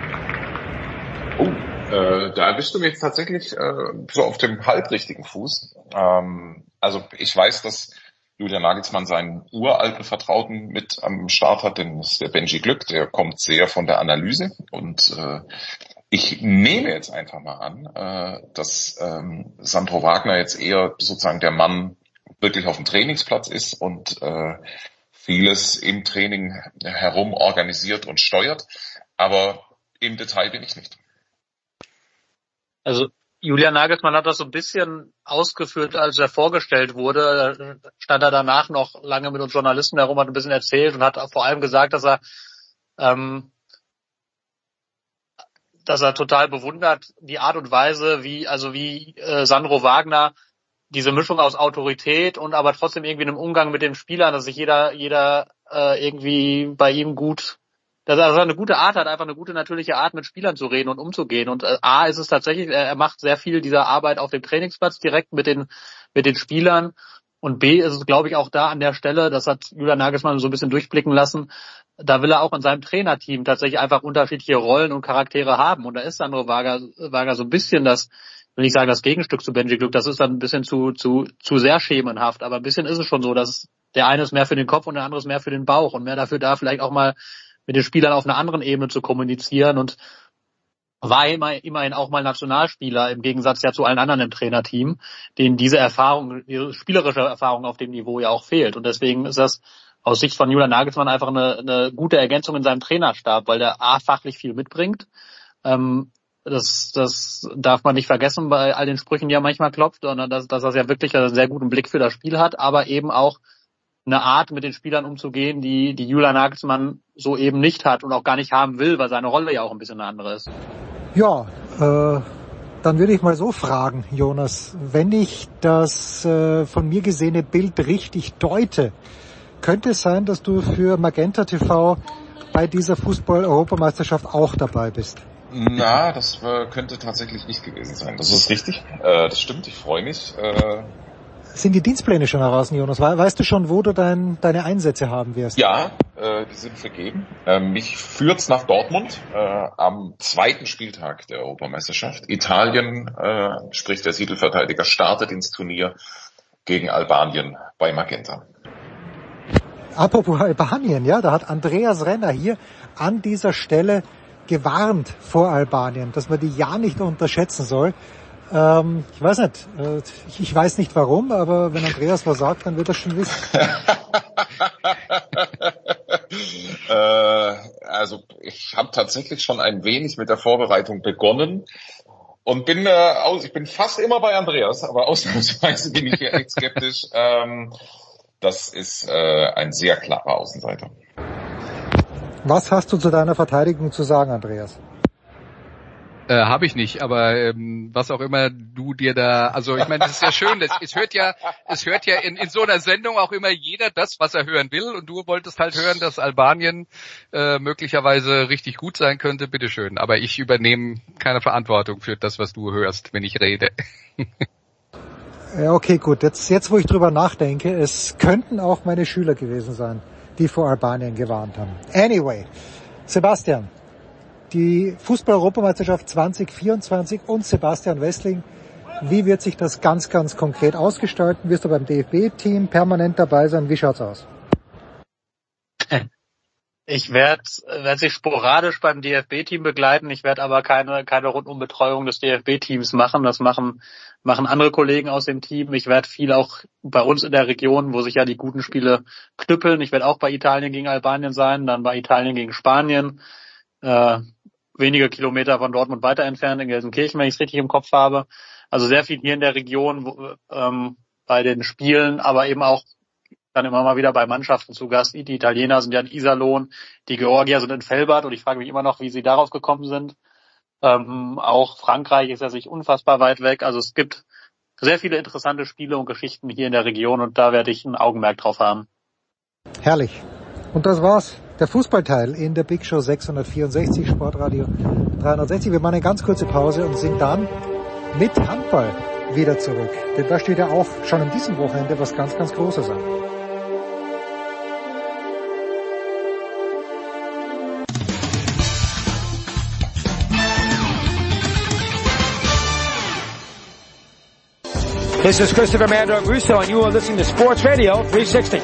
Oh, äh, da bist du mir jetzt tatsächlich äh, so auf dem halbrichtigen Fuß. Ähm, also ich weiß, dass Julian Nagelsmann seinen uralten Vertrauten mit am Start hat, denn das ist der Benji Glück, der kommt sehr von der Analyse und äh, ich nehme jetzt einfach mal an, äh, dass ähm, Sandro Wagner jetzt eher sozusagen der Mann wirklich auf dem Trainingsplatz ist und äh, vieles im Training herum organisiert und steuert. Aber im Detail bin ich nicht. Also Julian Nagelsmann hat das so ein bisschen ausgeführt, als er vorgestellt wurde. Da stand er danach noch lange mit uns Journalisten herum, hat ein bisschen erzählt und hat vor allem gesagt, dass er ähm, dass er total bewundert die Art und Weise, wie also wie äh, Sandro Wagner diese Mischung aus Autorität und aber trotzdem irgendwie einem Umgang mit den Spielern, dass sich jeder jeder äh, irgendwie bei ihm gut, dass er eine gute Art hat, einfach eine gute natürliche Art mit Spielern zu reden und umzugehen. Und äh, A ist es tatsächlich, er, er macht sehr viel dieser Arbeit auf dem Trainingsplatz direkt mit den mit den Spielern. Und B ist es, glaube ich, auch da an der Stelle, das hat Julian Nagelsmann so ein bisschen durchblicken lassen, da will er auch in seinem Trainerteam tatsächlich einfach unterschiedliche Rollen und Charaktere haben. Und da ist Sandro Wagner, Wagner so ein bisschen das, will ich sagen, das Gegenstück zu Benji Glück. Das ist dann ein bisschen zu zu zu sehr schemenhaft. Aber ein bisschen ist es schon so, dass der eine ist mehr für den Kopf und der andere ist mehr für den Bauch und mehr dafür da, vielleicht auch mal mit den Spielern auf einer anderen Ebene zu kommunizieren. Und war immer, immerhin auch mal Nationalspieler, im Gegensatz ja zu allen anderen im Trainerteam, denen diese Erfahrung, diese spielerische Erfahrung auf dem Niveau ja auch fehlt. Und deswegen ist das aus Sicht von Julian Nagelsmann einfach eine, eine gute Ergänzung in seinem Trainerstab, weil der A fachlich viel mitbringt. Ähm, das, das darf man nicht vergessen bei all den Sprüchen, die er manchmal klopft, sondern dass, dass er ja wirklich einen sehr guten Blick für das Spiel hat, aber eben auch eine Art, mit den Spielern umzugehen, die, die Julian Nagelsmann so eben nicht hat und auch gar nicht haben will, weil seine Rolle ja auch ein bisschen eine andere ist. Ja, äh, dann würde ich mal so fragen, Jonas, wenn ich das äh, von mir gesehene Bild richtig deute, könnte es sein, dass du für Magenta T V bei dieser Fußball-Europameisterschaft auch dabei bist. Na, das äh, könnte tatsächlich nicht gewesen sein. Das ist richtig. Äh, das stimmt, ich freue mich. Äh, Sind die Dienstpläne schon heraus, Jonas? Weißt du schon, wo du dein, deine Einsätze haben wirst? Ja, äh, die sind vergeben. Äh, mich führt's nach Dortmund äh, am zweiten Spieltag der Europameisterschaft. Italien, äh, sprich der Titelverteidiger, startet ins Turnier gegen Albanien bei Magenta. Apropos Albanien, ja, da hat Andreas Renner hier an dieser Stelle gewarnt vor Albanien, dass man die ja nicht unterschätzen soll. Ähm, ich weiß nicht, äh, ich, ich weiß nicht warum, aber wenn Andreas was sagt, dann wird er schon wissen. äh, also ich habe tatsächlich schon ein wenig mit der Vorbereitung begonnen und bin äh, aus, ich bin fast immer bei Andreas, aber ausnahmsweise bin ich hier echt skeptisch. Ähm, das ist äh, ein sehr klarer Außenseiter. Was hast du zu deiner Verteidigung zu sagen, Andreas? Äh, habe ich nicht, aber ähm, was auch immer du dir da, also ich meine, das ist ja schön, es, es hört ja, es hört ja in, in so einer Sendung auch immer jeder das, was er hören will, und du wolltest halt hören, dass Albanien äh, möglicherweise richtig gut sein könnte, bitteschön, aber ich übernehme keine Verantwortung für das, was du hörst, wenn ich rede. Ja, okay, gut, jetzt, jetzt wo ich drüber nachdenke, es könnten auch meine Schüler gewesen sein, die vor Albanien gewarnt haben. Anyway, Sebastian, die Fußball-Europameisterschaft zwanzig vierundzwanzig und Sebastian Wessling, wie wird sich das ganz, ganz konkret ausgestalten? Wirst du beim D F B-Team permanent dabei sein? Wie schaut's aus? Ich werde werd sich sporadisch beim D F B-Team begleiten. Ich werde aber keine keine Rundumbetreuung des D F B-Teams machen. Das machen machen andere Kollegen aus dem Team. Ich werde viel auch bei uns in der Region, wo sich ja die guten Spiele knüppeln. Ich werde auch bei Italien gegen Albanien sein, dann bei Italien gegen Spanien. Äh, wenige Kilometer von Dortmund weiter entfernt, in Gelsenkirchen, wenn ich es richtig im Kopf habe. Also sehr viel hier in der Region wo, ähm, bei den Spielen, aber eben auch dann immer mal wieder bei Mannschaften zu Gast. Die Italiener sind ja in Iserlohn, die Georgier sind in Velbert, und ich frage mich immer noch, wie sie darauf gekommen sind. Ähm, auch Frankreich ist ja sich unfassbar weit weg. Also es gibt sehr viele interessante Spiele und Geschichten hier in der Region, und da werde ich ein Augenmerk drauf haben. Herrlich. Und das war's. Der Fußballteil in der Big Show sechshundertvierundsechzig, Sportradio dreihundertsechzig. Wir machen eine ganz kurze Pause und sind dann mit Handball wieder zurück. Denn da steht ja auch schon an diesem Wochenende was ganz, ganz Großes an. This is Christopher Mando Russo, and you are listening to Sports Radio three sixty.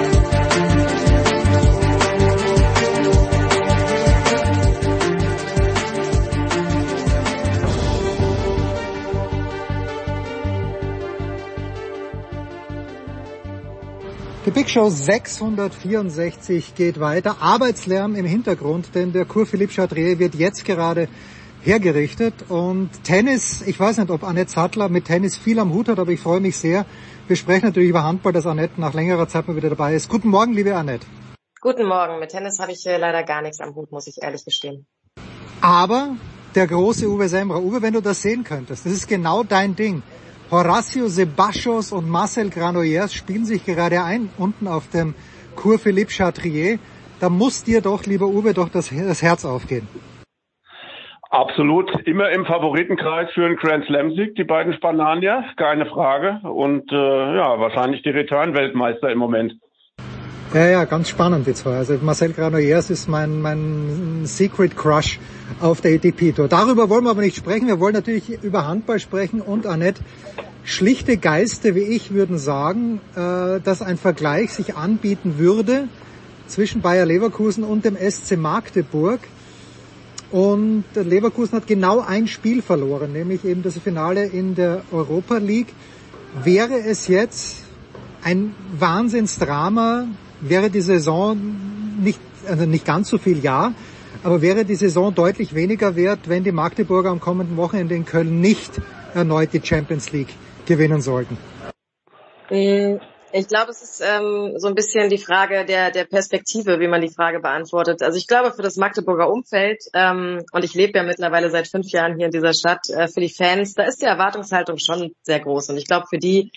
Die Big Show sechshundertvierundsechzig geht weiter. Arbeitslärm im Hintergrund, denn der Cours Philippe Chatrier wird jetzt gerade hergerichtet. Und Tennis, ich weiß nicht, ob Annette Sattler mit Tennis viel am Hut hat, aber ich freue mich sehr. Wir sprechen natürlich über Handball, dass Annette nach längerer Zeit mal wieder dabei ist. Guten Morgen, liebe Annette. Guten Morgen. Mit Tennis habe ich äh, leider gar nichts am Hut, muss ich ehrlich gestehen. Aber der große Uwe Semra. Uwe, wenn du das sehen könntest, das ist genau dein Ding. Horacio Sebastos und Marcel Granollers spielen sich gerade ein, unten auf dem Cours Philippe Chatrier. Da muss dir doch, lieber Uwe, doch das, das Herz aufgehen. Absolut, immer im Favoritenkreis für einen Grand Slam-Sieg, die beiden Spanier, keine Frage. Und äh, ja, wahrscheinlich die Return-Weltmeister im Moment. Ja, ja, ganz spannend die zwei. Also Marcel Granollers ist mein mein Secret Crush auf der A T P-Tour. Darüber wollen wir aber nicht sprechen. Wir wollen natürlich über Handball sprechen. Und Annette, schlichte Geiste wie ich würden sagen, äh, dass ein Vergleich sich anbieten würde zwischen Bayer Leverkusen und dem S C Magdeburg. Und Leverkusen hat genau ein Spiel verloren, nämlich eben das Finale in der Europa League. Wäre es jetzt ein Wahnsinnsdrama, wäre die Saison nicht, also nicht ganz so viel, ja, aber wäre die Saison deutlich weniger wert, wenn die Magdeburger am kommenden Wochenende in Köln nicht erneut die Champions League gewinnen sollten? Ich glaube, es ist ähm, so ein bisschen die Frage der der Perspektive, wie man die Frage beantwortet. Also ich glaube, für das Magdeburger Umfeld, ähm, und ich lebe ja mittlerweile seit fünf Jahren hier in dieser Stadt, äh, für die Fans, da ist die Erwartungshaltung schon sehr groß. Und ich glaube, für die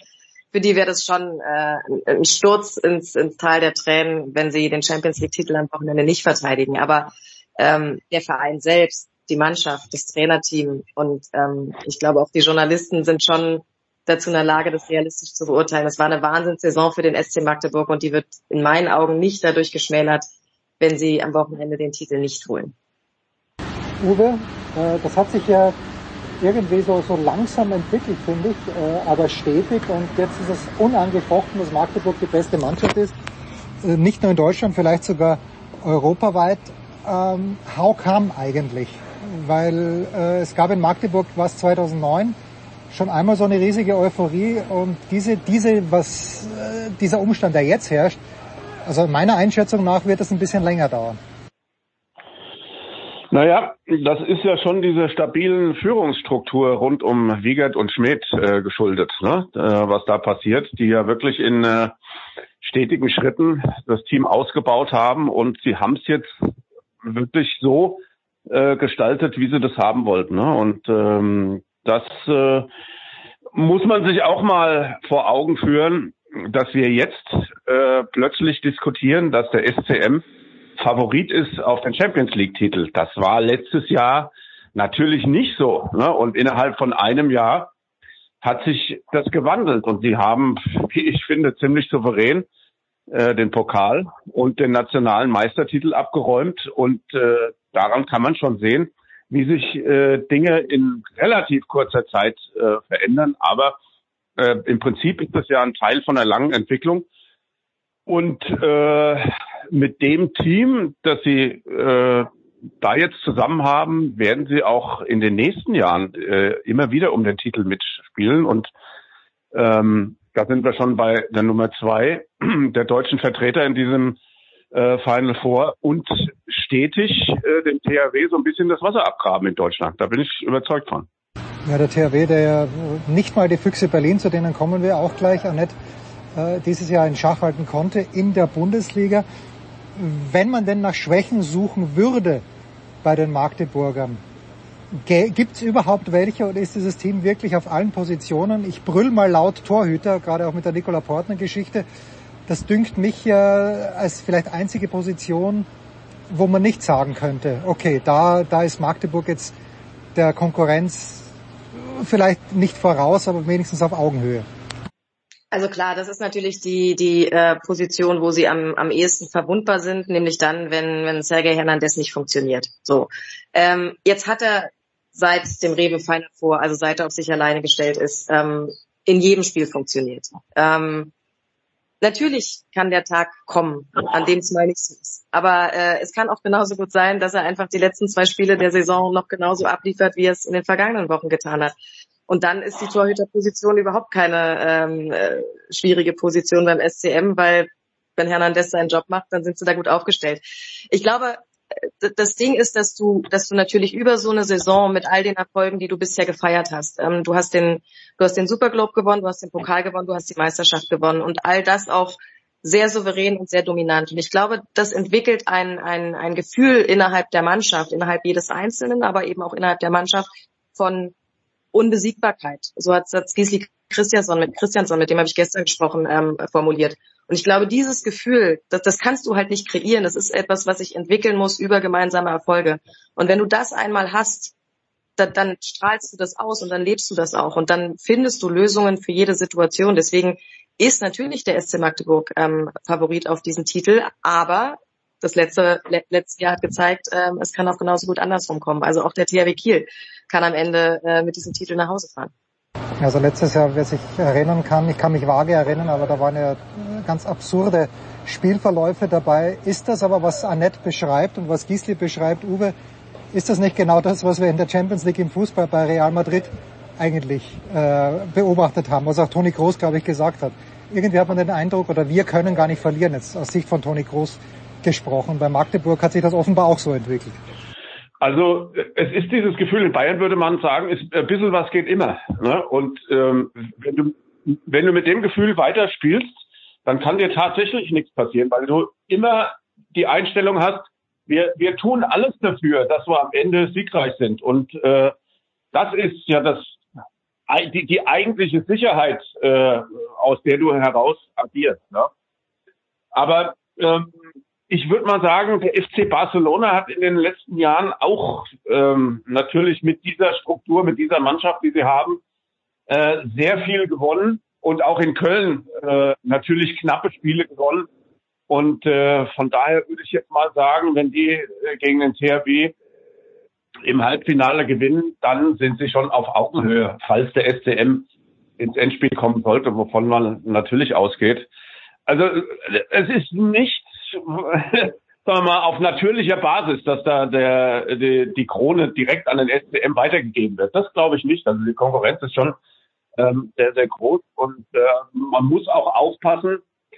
für die wäre das schon äh, ein Sturz ins, ins Tal der Tränen, wenn sie den Champions-League-Titel am Wochenende nicht verteidigen. Aber ähm, der Verein selbst, die Mannschaft, das Trainerteam und ähm, ich glaube auch die Journalisten sind schon dazu in der Lage, das realistisch zu beurteilen. Es war eine Wahnsinnssaison für den S C Magdeburg und die wird in meinen Augen nicht dadurch geschmälert, wenn sie am Wochenende den Titel nicht holen. Uwe, äh, das hat sich ja irgendwie so, so langsam entwickelt, finde ich, äh, aber stetig. Und jetzt ist es unangefochten, dass Magdeburg die beste Mannschaft ist. Äh, nicht nur in Deutschland, vielleicht sogar europaweit. Ähm, how come eigentlich? Weil äh, es gab in Magdeburg, was zweitausendneun, schon einmal so eine riesige Euphorie. Und diese, diese, was, äh, dieser Umstand, der jetzt herrscht, also meiner Einschätzung nach wird es ein bisschen länger dauern. Naja, das ist ja schon dieser stabilen Führungsstruktur rund um Wiegert und Schmidt äh, geschuldet, ne? Äh, was da passiert, die ja wirklich in äh, stetigen Schritten das Team ausgebaut haben und sie haben es jetzt wirklich so äh, gestaltet, wie sie das haben wollten, ne? Und ähm, das äh, muss man sich auch mal vor Augen führen, dass wir jetzt äh, plötzlich diskutieren, dass der S C M Favorit ist auf den Champions-League-Titel. Das war letztes Jahr natürlich nicht so, ne? Und innerhalb von einem Jahr hat sich das gewandelt. Und sie haben, wie ich finde, ziemlich souverän äh, den Pokal und den nationalen Meistertitel abgeräumt. Und äh, daran kann man schon sehen, wie sich äh, Dinge in relativ kurzer Zeit äh, verändern. Aber äh, im Prinzip ist das ja ein Teil von einer langen Entwicklung. Und äh, mit dem Team, das sie äh, da jetzt zusammen haben, werden sie auch in den nächsten Jahren äh, immer wieder um den Titel mitspielen. Und ähm, da sind wir schon bei der Nummer zwei der deutschen Vertreter in diesem äh, Final Four und stetig äh, dem T H W so ein bisschen das Wasser abgraben in Deutschland. Da bin ich überzeugt von. Ja, der T H W, der ja nicht mal die Füchse Berlin, zu denen kommen wir auch gleich, Annette, äh, dieses Jahr in Schach halten konnte in der Bundesliga. Wenn man denn nach Schwächen suchen würde bei den Magdeburgern, gibt es überhaupt welche oder ist dieses Team wirklich auf allen Positionen? Ich brüll mal laut Torhüter, gerade auch mit der Nicola Portner-Geschichte. Das dünkt mich ja als vielleicht einzige Position, wo man nicht sagen könnte, okay, da, da ist Magdeburg jetzt der Konkurrenz vielleicht nicht voraus, aber wenigstens auf Augenhöhe. Also klar, das ist natürlich die die äh, Position, wo sie am am ehesten verwundbar sind, nämlich dann, wenn wenn Sergej Hernandez nicht funktioniert. So, ähm, jetzt hat er seit dem Rewe Final Four, also seit er auf sich alleine gestellt ist, ähm, in jedem Spiel funktioniert. Ähm, natürlich kann der Tag kommen, an dem es mal nicht so ist. Aber äh, es kann auch genauso gut sein, dass er einfach die letzten zwei Spiele der Saison noch genauso abliefert, wie er es in den vergangenen Wochen getan hat. Und dann ist die Torhüterposition überhaupt keine ähm, äh, schwierige Position beim S C M, weil wenn Hernandez seinen Job macht, dann sind sie da gut aufgestellt. Ich glaube, das Ding ist, dass du, dass du natürlich über so eine Saison mit all den Erfolgen, die du bisher gefeiert hast, ähm, du hast den, du hast den Superglobe gewonnen, du hast den Pokal gewonnen, du hast die Meisterschaft gewonnen und all das auch sehr souverän und sehr dominant. Und ich glaube, das entwickelt ein ein ein Gefühl innerhalb der Mannschaft, innerhalb jedes Einzelnen, aber eben auch innerhalb der Mannschaft von Unbesiegbarkeit. So hat es Gisli Christiansson mit Christiansson, mit dem habe ich gestern gesprochen, ähm, formuliert. Und ich glaube, dieses Gefühl, das, das kannst du halt nicht kreieren. Das ist etwas, was sich entwickeln muss über gemeinsame Erfolge. Und wenn du das einmal hast, da, dann strahlst du das aus und dann lebst du das auch. Und dann findest du Lösungen für jede Situation. Deswegen ist natürlich der S C Magdeburg ähm, Favorit auf diesen Titel. Aber das letzte, le- letzte Jahr hat gezeigt, ähm, es kann auch genauso gut andersrum kommen. Also auch der T H W Kiel kann am Ende äh, mit diesem Titel nach Hause fahren. Also letztes Jahr, wer sich erinnern kann, ich kann mich vage erinnern, aber da waren ja ganz absurde Spielverläufe dabei. Ist das aber, was Annette beschreibt und was Gisli beschreibt, Uwe, ist das nicht genau das, was wir in der Champions League im Fußball bei Real Madrid eigentlich äh, beobachtet haben, was auch Toni Kroos, glaube ich, gesagt hat. Irgendwie hat man den Eindruck, oder wir können gar nicht verlieren, jetzt aus Sicht von Toni Kroos gesprochen. Bei Magdeburg hat sich das offenbar auch so entwickelt. Also es ist dieses Gefühl, in Bayern würde man sagen, ist ein bisschen was geht immer. Ne? Und ähm, wenn du wenn du mit dem Gefühl weiterspielst, dann kann dir tatsächlich nichts passieren, weil du immer die Einstellung hast, wir wir tun alles dafür, dass wir am Ende siegreich sind. Und äh, das ist ja das die, die eigentliche Sicherheit, äh, aus der du heraus agierst. Ne? Aber ähm, ich würde mal sagen, der F C Barcelona hat in den letzten Jahren auch ähm, natürlich mit dieser Struktur, mit dieser Mannschaft, die sie haben, äh, sehr viel gewonnen und auch in Köln äh, natürlich knappe Spiele gewonnen. Und äh, von daher würde ich jetzt mal sagen, wenn die äh, gegen den T H W im Halbfinale gewinnen, dann sind sie schon auf Augenhöhe, falls der S C M ins Endspiel kommen sollte, wovon man natürlich ausgeht. Also es ist nicht, sagen wir mal, auf natürlicher Basis, dass da der die, die Krone direkt an den S C M weitergegeben wird. Das glaube ich nicht. Also die Konkurrenz ist schon ähm, sehr, sehr groß und äh, man muss auch aufpassen,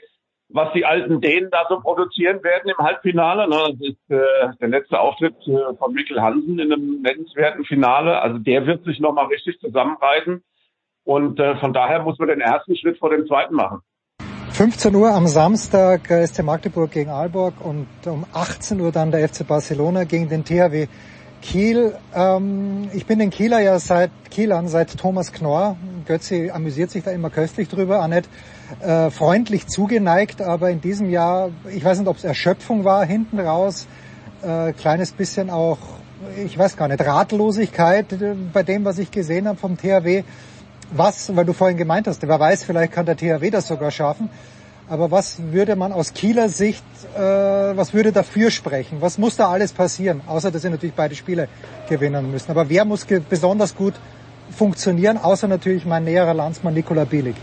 was die alten Dänen da so produzieren werden im Halbfinale. Das ist äh, der letzte Auftritt äh, von Mikkel Hansen in einem nennenswerten Finale. Also der wird sich nochmal richtig zusammenreißen. Und äh, von daher muss man den ersten Schritt vor dem zweiten machen. fünfzehn Uhr am Samstag äh, S C Magdeburg gegen Aalborg und um achtzehn Uhr dann der F C Barcelona gegen den T H W Kiel. Ähm, ich bin den Kieler ja seit Kielern, seit Thomas Knorr. Götzi amüsiert sich da immer köstlich drüber. Annette äh, freundlich zugeneigt, aber in diesem Jahr, ich weiß nicht, ob es Erschöpfung war, hinten raus, äh, kleines bisschen auch, ich weiß gar nicht, Ratlosigkeit äh, bei dem, was ich gesehen habe vom T H W. Was, weil du vorhin gemeint hast, wer weiß, vielleicht kann der T H W das sogar schaffen. Aber was würde man aus Kieler Sicht, äh, was würde dafür sprechen? Was muss da alles passieren? Außer, dass sie natürlich beide Spiele gewinnen müssen. Aber wer muss ge- besonders gut funktionieren? Außer natürlich mein näherer Landsmann Nikola Bielik.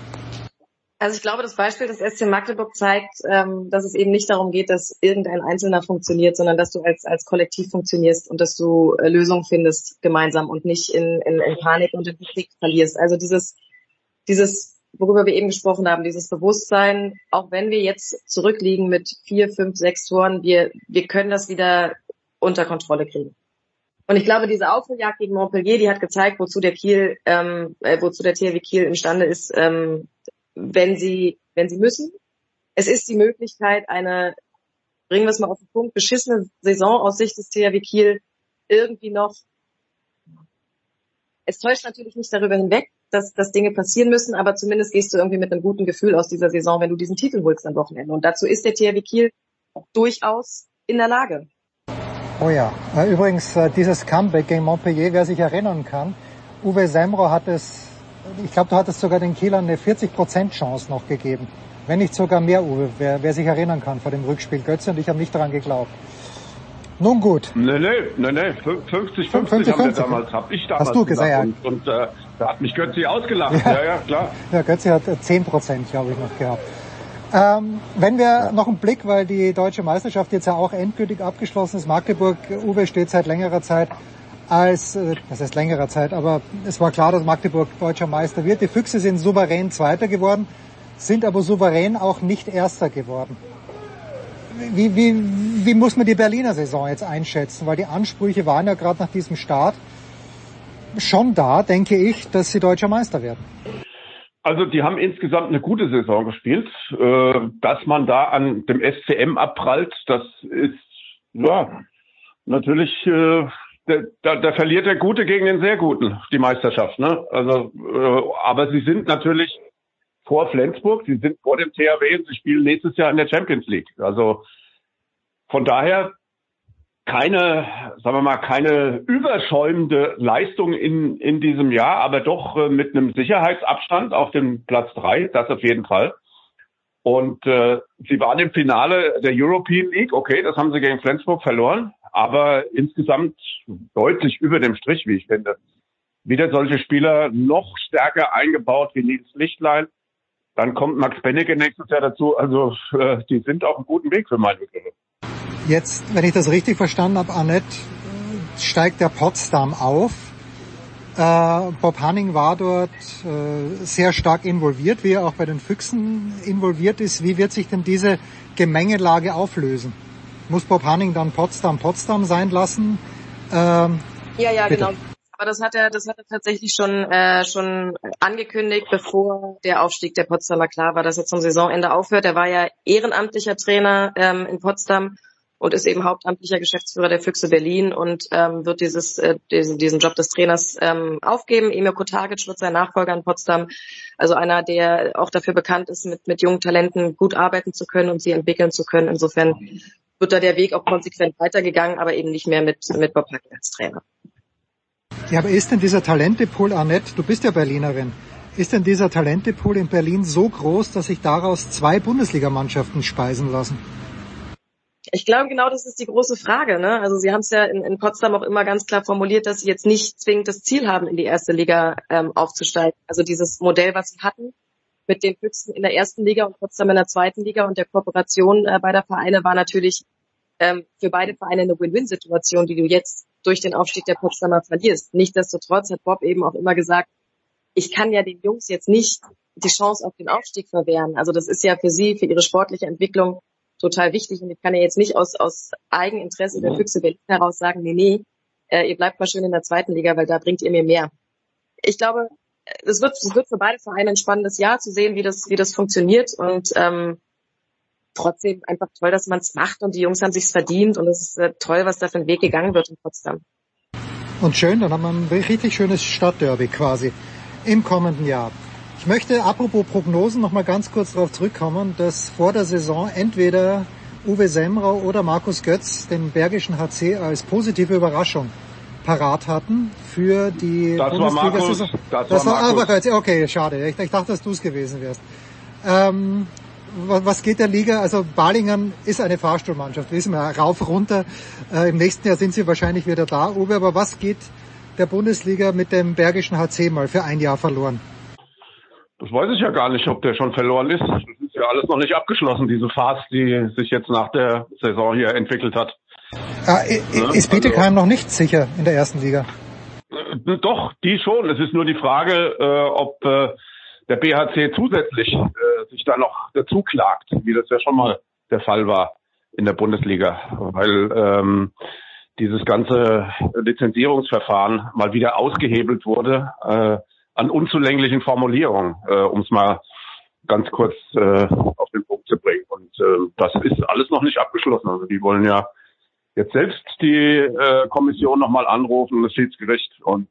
Also ich glaube, das Beispiel des S C Magdeburg zeigt, ähm, dass es eben nicht darum geht, dass irgendein Einzelner funktioniert, sondern dass du als als Kollektiv funktionierst und dass du äh, Lösungen findest gemeinsam und nicht in, in, in Panik und in Krieg verlierst. Also dieses dieses worüber wir eben gesprochen haben, dieses Bewusstsein, auch wenn wir jetzt zurückliegen mit vier, fünf, sechs Toren, wir wir können das wieder unter Kontrolle kriegen. Und ich glaube, diese Aufholjagd gegen Montpellier, die hat gezeigt, wozu der Kiel, ähm, äh, wozu der T H W Kiel imstande ist, ähm, wenn sie, wenn sie müssen. Es ist die Möglichkeit, eine, bringen wir es mal auf den Punkt, beschissene Saison aus Sicht des T H W Kiel irgendwie noch. Es täuscht natürlich nicht darüber hinweg, dass, dass Dinge passieren müssen, aber zumindest gehst du irgendwie mit einem guten Gefühl aus dieser Saison, wenn du diesen Titel holst am Wochenende. Und dazu ist der T H W Kiel auch durchaus in der Lage. Oh ja, übrigens dieses Comeback gegen Montpellier, wer sich erinnern kann, Uwe Semro hat es, ich glaube, du hattest sogar den Kielern eine vierzig Prozent Chance noch gegeben. Wenn nicht sogar mehr, Uwe, wer, wer sich erinnern kann vor dem Rückspiel. Götze und ich haben nicht daran geglaubt. Nun gut. Nee, nee, nee, nee. fünfzig fünfzig haben wir damals, hab ich damals Hast du gesagt, ja. Und, und äh, da hat mich Götze ausgelacht. Ja, ja, ja klar. Ja, Götze hat zehn Prozent, glaube ich, noch gehabt. Ähm, wenn wir ja. noch einen Blick, weil die deutsche Meisterschaft jetzt ja auch endgültig abgeschlossen ist. Magdeburg, Uwe steht seit längerer Zeit als, äh, das heißt längerer Zeit, aber es war klar, dass Magdeburg deutscher Meister wird. Die Füchse sind souverän Zweiter geworden, sind aber souverän auch nicht Erster geworden. Wie, wie, wie muss man die Berliner Saison jetzt einschätzen? Weil die Ansprüche waren ja gerade nach diesem Start schon da, denke ich, dass sie deutscher Meister werden. Also die haben insgesamt eine gute Saison gespielt. Äh, dass man da an dem S C M abprallt, das ist ja natürlich, äh, da, da verliert der Gute gegen den sehr Guten, die Meisterschaft. Ne? Also, äh, aber sie sind natürlich vor Flensburg, sie sind vor dem T H W und sie spielen nächstes Jahr in der Champions League. Also von daher keine, sagen wir mal, keine überschäumende Leistung in in diesem Jahr, aber doch äh, mit einem Sicherheitsabstand auf dem Platz drei, das auf jeden Fall. Und äh, sie waren im Finale der European League, okay, das haben sie gegen Flensburg verloren, aber insgesamt deutlich über dem Strich, wie ich finde. Wieder solche Spieler noch stärker eingebaut wie Nils Lichtlein. Dann kommt Max Bennecke nächstes Jahr dazu. Also äh, die sind auf einem guten Weg für meine Begriffe. Jetzt, wenn ich das richtig verstanden habe, Annette, steigt der Potsdam auf. Äh, Bob Hanning war dort äh, sehr stark involviert, wie er auch bei den Füchsen involviert ist. Wie wird sich denn diese Gemengelage auflösen? Muss Bob Hanning dann Potsdam Potsdam sein lassen? Ähm, ja, ja, bitte. genau. Aber das hat er, das hat er tatsächlich schon äh, schon angekündigt, bevor der Aufstieg der Potsdamer klar war, dass er zum Saisonende aufhört. Er war ja ehrenamtlicher Trainer ähm, in Potsdam und ist eben hauptamtlicher Geschäftsführer der Füchse Berlin und ähm, wird dieses äh, diesen, diesen Job des Trainers ähm, aufgeben. Emir Kotagic wird sein Nachfolger in Potsdam, also einer, der auch dafür bekannt ist, mit mit jungen Talenten gut arbeiten zu können und sie entwickeln zu können. Insofern wird da der Weg auch konsequent weitergegangen, aber eben nicht mehr mit mit Bob Hackel als Trainer. Ja, aber ist denn dieser Talentepool, Annette, du bist ja Berlinerin, ist denn dieser Talentepool in Berlin so groß, dass sich daraus zwei Bundesligamannschaften speisen lassen? Ich glaube, genau das ist die große Frage, ne? Also Sie haben es ja in, in Potsdam auch immer ganz klar formuliert, dass Sie jetzt nicht zwingend das Ziel haben, in die erste Liga ähm, aufzusteigen. Also dieses Modell, was Sie hatten mit den Füchsen in der ersten Liga und Potsdam in der zweiten Liga und der Kooperation äh, beider Vereine war natürlich ähm, für beide Vereine eine Win-Win-Situation, die du jetzt durch den Aufstieg der Potsdamer verlierst. Nichtsdestotrotz hat Bob eben auch immer gesagt, ich kann ja den Jungs jetzt nicht die Chance auf den Aufstieg verwehren. Also das ist ja für sie, für ihre sportliche Entwicklung total wichtig. Und ich kann ja jetzt nicht aus, aus Eigeninteresse der Füchse Berlin heraus sagen, nee, nee, äh, ihr bleibt mal schön in der zweiten Liga, weil da bringt ihr mir mehr. Ich glaube, es wird, es wird für beide Vereine ein spannendes Jahr zu sehen, wie das, wie das funktioniert. Und ähm, trotzdem einfach toll, dass man es macht und die Jungs haben sich's verdient und es ist äh, toll, was da für ein Weg gegangen wird in Potsdam. Und schön, dann haben wir ein richtig schönes Stadtderby quasi im kommenden Jahr. Ich möchte, apropos Prognosen, noch mal ganz kurz darauf zurückkommen, dass vor der Saison entweder Uwe Semrau oder Markus Götz den Bergischen H C als positive Überraschung parat hatten für die das Bundesliga-Saison. Das, das war Markus. Das war, okay, schade. Ich, ich dachte, dass du es gewesen wärst. Ähm, was, was geht der Liga? Also Balingen ist eine Fahrstuhlmannschaft, wissen wir, rauf, runter. Äh, Im nächsten Jahr sind sie wahrscheinlich wieder da, Uwe. Aber was geht der Bundesliga mit dem Bergischen H C mal für ein Jahr verloren? Das weiß ich ja gar nicht, ob der schon verloren ist. Das ist ja alles noch nicht abgeschlossen, diese Phase, die sich jetzt nach der Saison hier entwickelt hat. Ah, ist Bietigheim also noch nicht sicher in der ersten Liga? Äh, doch, die schon. Es ist nur die Frage, äh, ob äh, der B H C zusätzlich äh, sich da noch dazu klagt, wie das ja schon mal der Fall war in der Bundesliga. Weil ähm, dieses ganze Lizenzierungsverfahren mal wieder ausgehebelt wurde, äh, an unzulänglichen Formulierungen, äh, um es mal ganz kurz äh, auf den Punkt zu bringen. Und äh, das ist alles noch nicht abgeschlossen. Also die wollen ja jetzt selbst die äh, Kommission nochmal anrufen, das Schiedsgericht. Und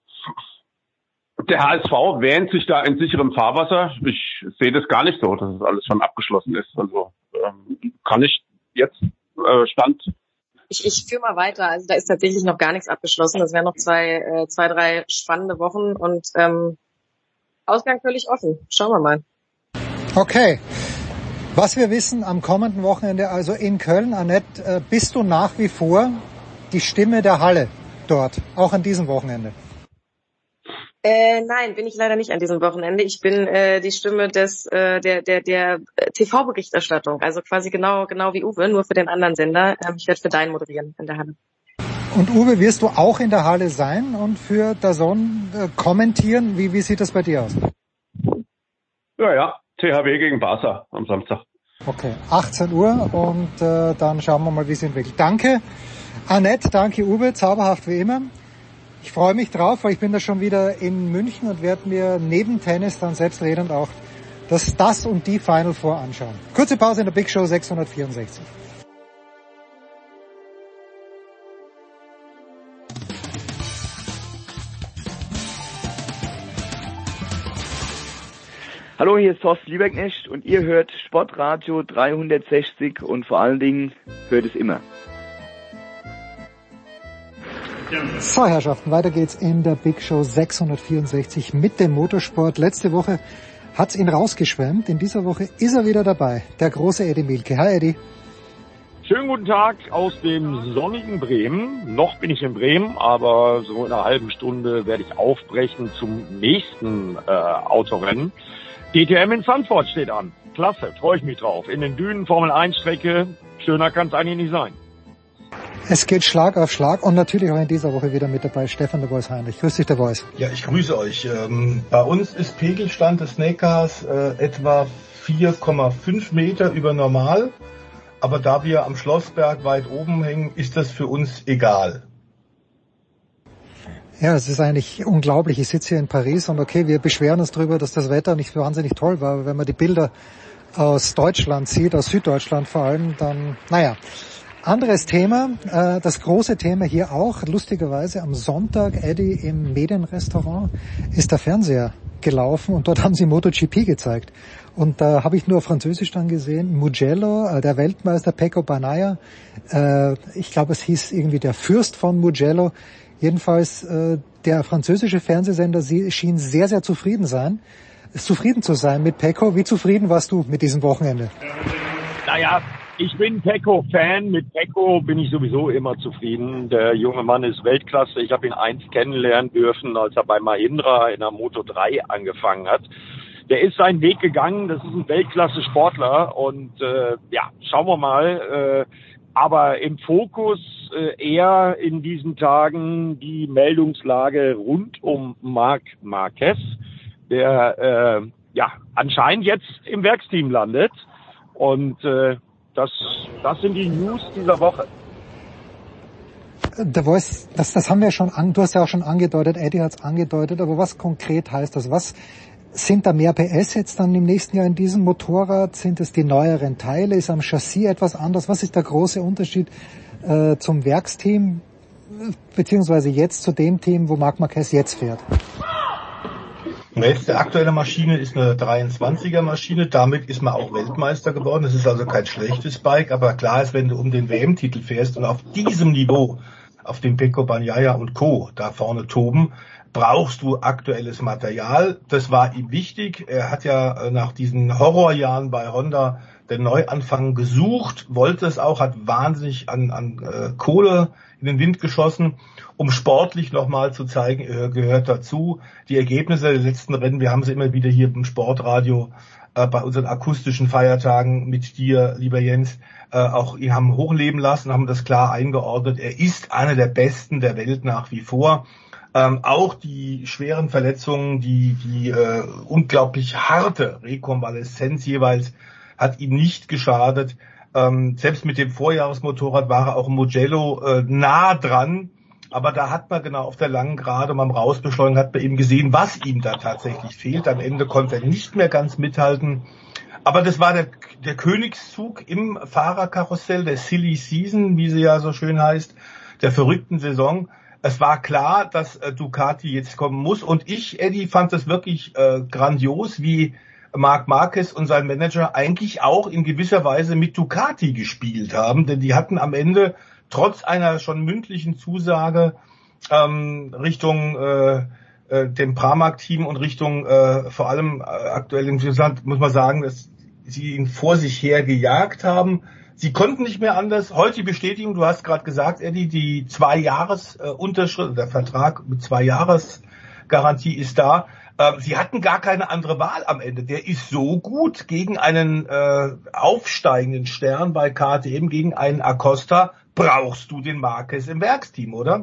äh, der H S V wähnt sich da in sicherem Fahrwasser. Ich sehe das gar nicht so, dass es alles schon abgeschlossen ist. Also ähm, kann ich jetzt äh, Stand... Ich, ich führe mal weiter. Also da ist tatsächlich noch gar nichts abgeschlossen. Das wären noch zwei, äh, zwei, drei spannende Wochen und ähm, Ausgang völlig offen. Schauen wir mal. Okay. Was wir wissen am kommenden Wochenende, also in Köln, Annette, äh, bist du nach wie vor die Stimme der Halle dort, auch an diesem Wochenende? Äh, nein, bin ich leider nicht an diesem Wochenende. Ich bin äh, die Stimme des äh, der der der T V-Berichterstattung, also quasi genau genau wie Uwe, nur für den anderen Sender. Ähm, ich werde für deinen moderieren in der Halle. Und Uwe, wirst du auch in der Halle sein und für DAZN äh, kommentieren? Wie wie sieht das bei dir aus? Ja, ja, T H W gegen Barca am Samstag. Okay, achtzehn Uhr und äh, dann schauen wir mal, wie es entwickelt. Danke, Annette, danke Uwe, zauberhaft wie immer. Ich freue mich drauf, weil ich bin da schon wieder in München und werde mir neben Tennis dann selbstredend auch das, das und die Final Four anschauen. Kurze Pause in der Big Show sechshundertvierundsechzig. Hallo, hier ist Thorsten Lieberknecht und ihr hört Sportradio dreihundertsechzig und vor allen Dingen hört es immer. So, Herrschaften, weiter geht's in der Big Show sechshundertvierundsechzig mit dem Motorsport. Letzte Woche hat's ihn rausgeschwemmt. In dieser Woche ist er wieder dabei. Der große Eddie Mielke. Hi, Eddie. Schönen guten Tag aus dem sonnigen Bremen. Noch bin ich in Bremen, aber so in einer halben Stunde werde ich aufbrechen zum nächsten äh, Autorennen. D T M in Zandvoort steht an. Klasse, freue ich mich drauf. In den Dünen Formel eins Strecke. Schöner kann es eigentlich nicht sein. Es geht Schlag auf Schlag und natürlich auch in dieser Woche wieder mit dabei Stefan der Voice Heinrich. Grüß dich, der Voice. Ja, ich grüße euch. Ähm, bei uns ist Pegelstand des Neckars äh, etwa vier Komma fünf Meter über normal. Aber da wir am Schlossberg weit oben hängen, ist das für uns egal. Ja, es ist eigentlich unglaublich. Ich sitze hier in Paris und okay, wir beschweren uns darüber, dass das Wetter nicht wahnsinnig toll war. Aber wenn man die Bilder aus Deutschland sieht, aus Süddeutschland vor allem, dann, naja. Anderes Thema, äh, das große Thema hier auch, lustigerweise am Sonntag, Eddie, im Medienrestaurant ist der Fernseher gelaufen und dort haben sie MotoGP gezeigt. Und da habe ich nur auf Französisch dann gesehen, Mugello, äh, der Weltmeister Pecco Bagnaia, äh, ich glaube es hieß irgendwie der Fürst von Mugello. Jedenfalls äh, der französische Fernsehsender sie, schien sehr, sehr zufrieden sein, zufrieden zu sein mit Pecco. Wie zufrieden warst du mit diesem Wochenende? Naja, ich bin Pecco-Fan. Mit Pecco bin ich sowieso immer zufrieden. Der junge Mann ist Weltklasse. Ich habe ihn einst kennenlernen dürfen, als er bei Mahindra in der Moto drei angefangen hat. Der ist seinen Weg gegangen. Das ist ein Weltklasse-Sportler. Und äh, ja, schauen wir mal. Äh, aber im Fokus äh, eher in diesen Tagen die Meldungslage rund um Marc Marquez, der äh, ja anscheinend jetzt im Werksteam landet. Und äh, Das, das sind die News dieser Woche. The Voice, das, das haben wir schon an, du hast ja auch schon angedeutet, Eddie hat es angedeutet, aber was konkret heißt das? Was sind da mehr P S jetzt dann im nächsten Jahr in diesem Motorrad? Sind es die neueren Teile? Ist am Chassis etwas anders? Was ist der große Unterschied äh, zum Werksteam, beziehungsweise jetzt zu dem Team, wo Marc Marquez jetzt fährt? Jetzt die aktuelle Maschine ist eine dreiundzwanziger Maschine, damit ist man auch Weltmeister geworden. Das ist also kein schlechtes Bike, aber klar ist, wenn du um den W M-Titel fährst und auf diesem Niveau, auf dem Pecco Bagnaia und Co. da vorne toben, brauchst du aktuelles Material. Das war ihm wichtig. Er hat ja nach diesen Horrorjahren bei Honda den Neuanfang gesucht, wollte es auch, hat wahnsinnig an, an äh, Kohle in den Wind geschossen, um sportlich nochmal zu zeigen, er gehört dazu. Die Ergebnisse der letzten Rennen, wir haben sie immer wieder hier im Sportradio äh, bei unseren akustischen Feiertagen mit dir, lieber Jens, äh, auch ihn haben hochleben lassen, haben das klar eingeordnet. Er ist einer der Besten der Welt nach wie vor. Ähm, auch die schweren Verletzungen, die, die äh, unglaublich harte Rekonvaleszenz jeweils hat ihm nicht geschadet. Ähm, selbst mit dem Vorjahresmotorrad war er auch im Mugello äh, nah dran. Aber da hat man genau auf der langen Gerade beim Rausbeschleunigen hat man eben gesehen, was ihm da tatsächlich fehlt. Am Ende konnte er nicht mehr ganz mithalten. Aber das war der, der Königszug im Fahrerkarussell, der Silly Season, wie sie ja so schön heißt, der verrückten Saison. Es war klar, dass äh, Ducati jetzt kommen muss. Und ich, Eddie, fand das wirklich äh, grandios, wie Marc Marquez und sein Manager eigentlich auch in gewisser Weise mit Ducati gespielt haben. Denn die hatten am Ende trotz einer schon mündlichen Zusage ähm, Richtung äh, äh, dem Pramac-Team und Richtung äh, vor allem äh, aktuell im Land, muss man sagen, dass sie ihn vor sich her gejagt haben. Sie konnten nicht mehr anders. Heute die Bestätigung, du hast gerade gesagt, Eddie, die zwei Jahres äh, Unterschrift, der Vertrag mit zwei Jahres Garantie ist da. Äh, sie hatten gar keine andere Wahl am Ende. Der ist so gut gegen einen äh, aufsteigenden Stern bei K T M, gegen einen Acosta. Brauchst du den Marquez im Werksteam, oder?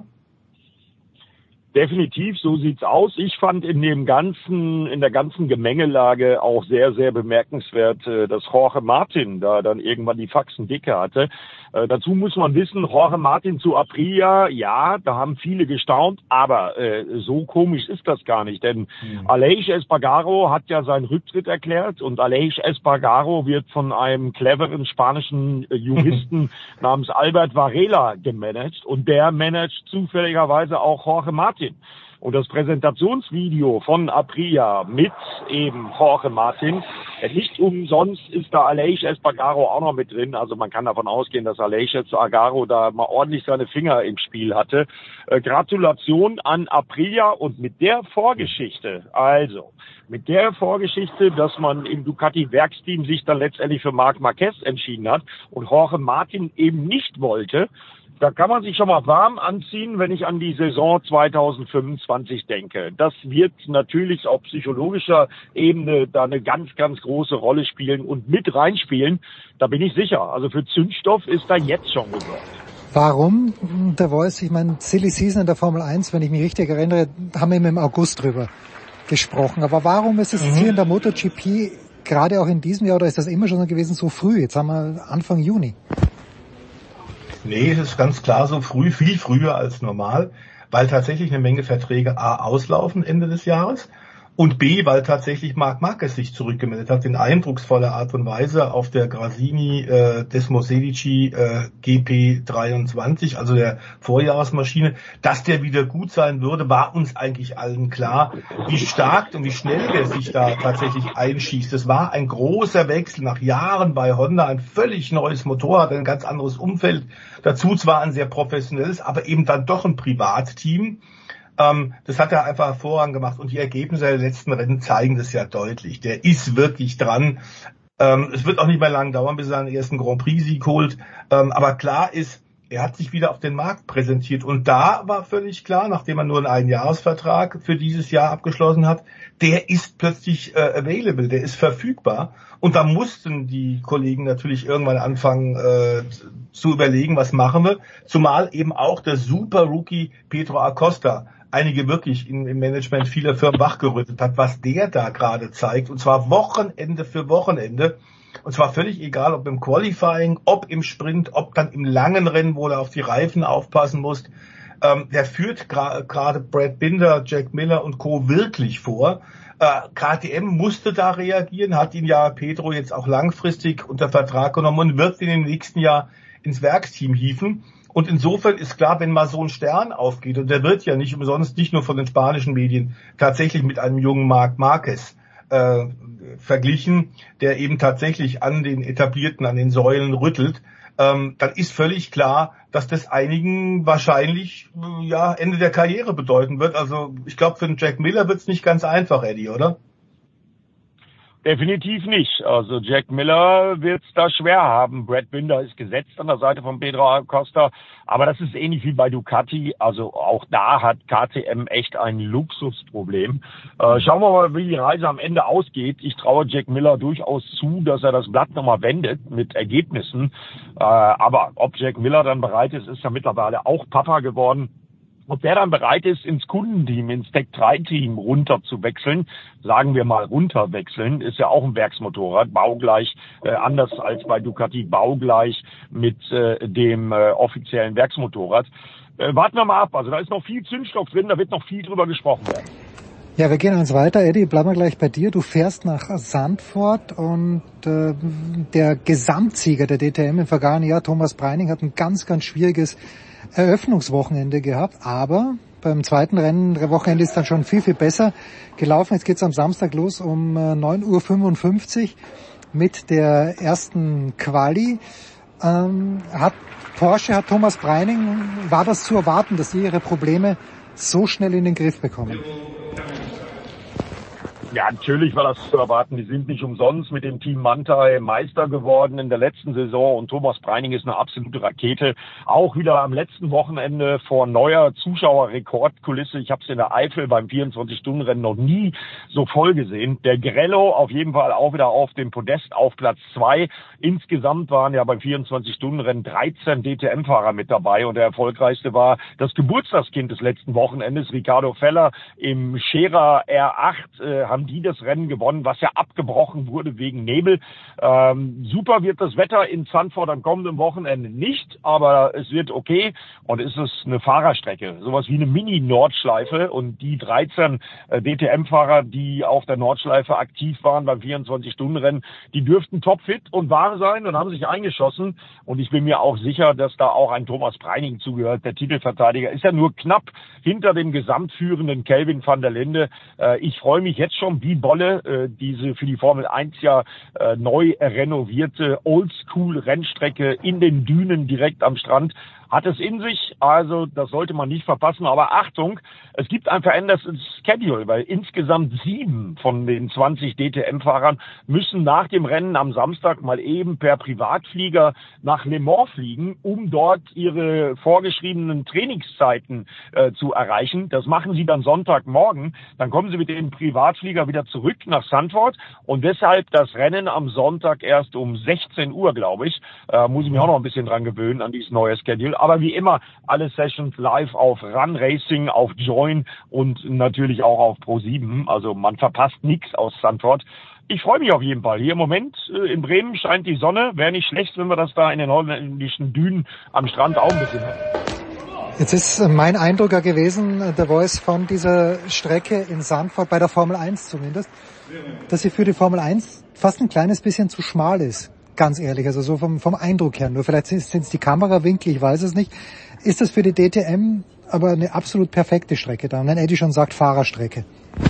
Definitiv, so sieht's aus. Ich fand in dem ganzen, in der ganzen Gemengelage auch sehr, sehr bemerkenswert, dass Jorge Martin da dann irgendwann die Faxen dicke hatte. Äh, dazu muss man wissen, Jorge Martin zu Aprilia, ja, da haben viele gestaunt, aber äh, so komisch ist das gar nicht, denn mhm. Aleix Espargaro hat ja seinen Rücktritt erklärt und Aleix Espargaro wird von einem cleveren spanischen äh, Juristen namens Albert Varela gemanagt und der managt zufälligerweise auch Jorge Martin. Und das Präsentationsvideo von Aprilia mit eben Jorge Martin, nicht umsonst ist da Aleix Espargaro auch noch mit drin. Also man kann davon ausgehen, dass Aleix Espargaro da mal ordentlich seine Finger im Spiel hatte. Äh, Gratulation an Aprilia und mit der Vorgeschichte, also mit der Vorgeschichte, dass man im Ducati-Werksteam sich dann letztendlich für Marc Marquez entschieden hat und Jorge Martin eben nicht wollte, da kann man sich schon mal warm anziehen, wenn ich an die Saison zweitausendfünfundzwanzig denke. Das wird natürlich auf psychologischer Ebene da eine ganz, ganz große Rolle spielen und mit reinspielen. Da bin ich sicher. Also für Zündstoff ist da jetzt schon gesorgt. Warum? Der Voice, ich meine, Silly Season in der Formel eins, wenn ich mich richtig erinnere, haben wir im August drüber gesprochen. Aber warum ist es mhm. hier in der MotoGP, gerade auch in diesem Jahr, oder ist das immer schon so gewesen, so früh? Jetzt haben wir Anfang Juni. Nee, es ist ganz klar so früh, viel früher als normal, weil tatsächlich eine Menge Verträge A auslaufen Ende des Jahres Und B, weil tatsächlich Marc Marquez sich zurückgemeldet hat in eindrucksvoller Art und Weise auf der Grazini äh, Desmosedici äh, G P dreiundzwanzig, also der Vorjahresmaschine. Dass der wieder gut sein würde, war uns eigentlich allen klar. Wie stark und wie schnell der sich da tatsächlich einschießt. Das war ein großer Wechsel nach Jahren bei Honda, ein völlig neues Motorrad, ein ganz anderes Umfeld. Dazu zwar ein sehr professionelles, aber eben dann doch ein Privatteam. Ähm, das hat er einfach hervorragend gemacht und die Ergebnisse der letzten Rennen zeigen das ja deutlich. Der ist wirklich dran. Ähm, es wird auch nicht mehr lange dauern, bis er seinen ersten Grand Prix-Sieg holt. Ähm, aber klar ist, er hat sich wieder auf den Markt präsentiert und da war völlig klar, nachdem er nur einen Einjahresvertrag für dieses Jahr abgeschlossen hat, der ist plötzlich äh, available, der ist verfügbar. Und da mussten die Kollegen natürlich irgendwann anfangen äh, zu überlegen, was machen wir. Zumal eben auch der Super-Rookie Pedro Acosta einige wirklich im Management vieler Firmen wachgerüttelt hat, was der da gerade zeigt. Und zwar Wochenende für Wochenende. Und zwar völlig egal, ob im Qualifying, ob im Sprint, ob dann im langen Rennen, wo er auf die Reifen aufpassen muss. Ähm, der führt gerade gra- Brad Binder, Jack Miller und Co. wirklich vor. Äh, K T M musste da reagieren, hat ihn ja Pedro jetzt auch langfristig unter Vertrag genommen und wird ihn im nächsten Jahr ins Werksteam hieven. Und insofern ist klar, wenn mal so ein Stern aufgeht, und der wird ja nicht umsonst nicht nur von den spanischen Medien tatsächlich mit einem jungen Marc Marquez äh, verglichen, der eben tatsächlich an den etablierten, an den Säulen rüttelt, ähm, dann ist völlig klar, dass das einigen wahrscheinlich ja Ende der Karriere bedeuten wird. Also ich glaube, für den Jack Miller wird es nicht ganz einfach, Eddie, oder? Definitiv nicht. Also Jack Miller wird es da schwer haben. Brad Binder ist gesetzt an der Seite von Pedro Acosta. Aber das ist ähnlich wie bei Ducati. Also auch da hat K T M echt ein Luxusproblem. Äh, schauen wir mal, wie die Reise am Ende ausgeht. Ich traue Jack Miller durchaus zu, dass er das Blatt nochmal wendet mit Ergebnissen. Äh, aber ob Jack Miller dann bereit ist, ist ja mittlerweile auch Papa geworden. Ob der dann bereit ist, ins Kundenteam, ins Deck drei Team runter zu wechseln, sagen wir mal runterwechseln, ist ja auch ein Werksmotorrad, baugleich, äh, anders als bei Ducati, baugleich mit äh, dem äh, offiziellen Werksmotorrad. Äh, warten wir mal ab, also da ist noch viel Zündstoff drin, da wird noch viel drüber gesprochen werden. Ja, wir gehen eins weiter. Eddie, bleiben wir gleich bei dir. Du fährst nach Zandvoort und äh, der Gesamtsieger der D T M im vergangenen Jahr, Thomas Breining, hat ein ganz, ganz schwieriges Eröffnungswochenende gehabt, aber beim zweiten Rennen, der Wochenende ist dann schon viel, viel besser gelaufen. Jetzt geht's am Samstag los um äh, neun Uhr fünfundfünfzig mit der ersten Quali. Ähm, hat Porsche, hat Thomas Breining, war das zu erwarten, dass die ihre Probleme so schnell in den Griff bekommen? Ja, natürlich war das zu erwarten. Die sind nicht umsonst mit dem Team Manthey Meister geworden in der letzten Saison und Thomas Breining ist eine absolute Rakete. Auch wieder am letzten Wochenende vor neuer Zuschauerrekordkulisse. Ich habe es in der Eifel beim vierundzwanzig-Stunden-Rennen noch nie so voll gesehen. Der Grello auf jeden Fall auch wieder auf dem Podest auf Platz zwei. Insgesamt waren ja beim vierundzwanzig-Stunden-Rennen dreizehn D T M-Fahrer mit dabei und der erfolgreichste war das Geburtstagskind des letzten Wochenendes, Ricardo Feller im Scherer R acht, äh, haben die das Rennen gewonnen, was ja abgebrochen wurde wegen Nebel. Ähm, super wird das Wetter in Zandvoort am kommenden Wochenende nicht, aber es wird okay und es ist eine Fahrerstrecke, sowas wie eine Mini-Nordschleife und die dreizehn äh, D T M-Fahrer, die auf der Nordschleife aktiv waren beim vierundzwanzig-Stunden-Rennen, die dürften topfit und wahr sein und haben sich eingeschossen und ich bin mir auch sicher, dass da auch ein Thomas Breining zugehört. Der Titelverteidiger ist ja nur knapp hinter dem gesamtführenden Kelvin van der Linde. Äh, ich freue mich jetzt schon wie Bolle, äh, diese für die Formel eins ja äh, neu renovierte Oldschool-Rennstrecke in den Dünen direkt am Strand. Hat es in sich, also das sollte man nicht verpassen. Aber Achtung, es gibt ein verändertes Schedule, weil insgesamt sieben von den zwanzig D T M-Fahrern müssen nach dem Rennen am Samstag mal eben per Privatflieger nach Le Mans fliegen, um dort ihre vorgeschriebenen Trainingszeiten äh, zu erreichen. Das machen sie dann Sonntagmorgen. Dann kommen sie mit dem Privatflieger wieder zurück nach Zandvoort und deshalb das Rennen am Sonntag erst um sechzehn Uhr, glaube ich. Äh, muss ich mich auch noch ein bisschen dran gewöhnen an dieses neue Schedule. Aber wie immer, alle Sessions live auf Run Racing, auf Join und natürlich auch auf Pro sieben. Also man verpasst nichts aus Zandvoort. Ich freue mich auf jeden Fall. Hier im Moment äh, in Bremen scheint die Sonne. Wäre nicht schlecht, wenn wir das da in den holländischen Dünen am Strand auch ein bisschen haben. Jetzt ist mein Eindruck ja gewesen, der Voice von dieser Strecke in Zandvoort, bei der Formel eins zumindest, dass sie für die Formel eins fast ein kleines bisschen zu schmal ist. Ganz ehrlich, also so vom, vom Eindruck her. Nur vielleicht sind es die Kamerawinkel, ich weiß es nicht. Ist das für die D T M aber eine absolut perfekte Strecke da? Wenn Eddie schon sagt, Fahrerstrecke.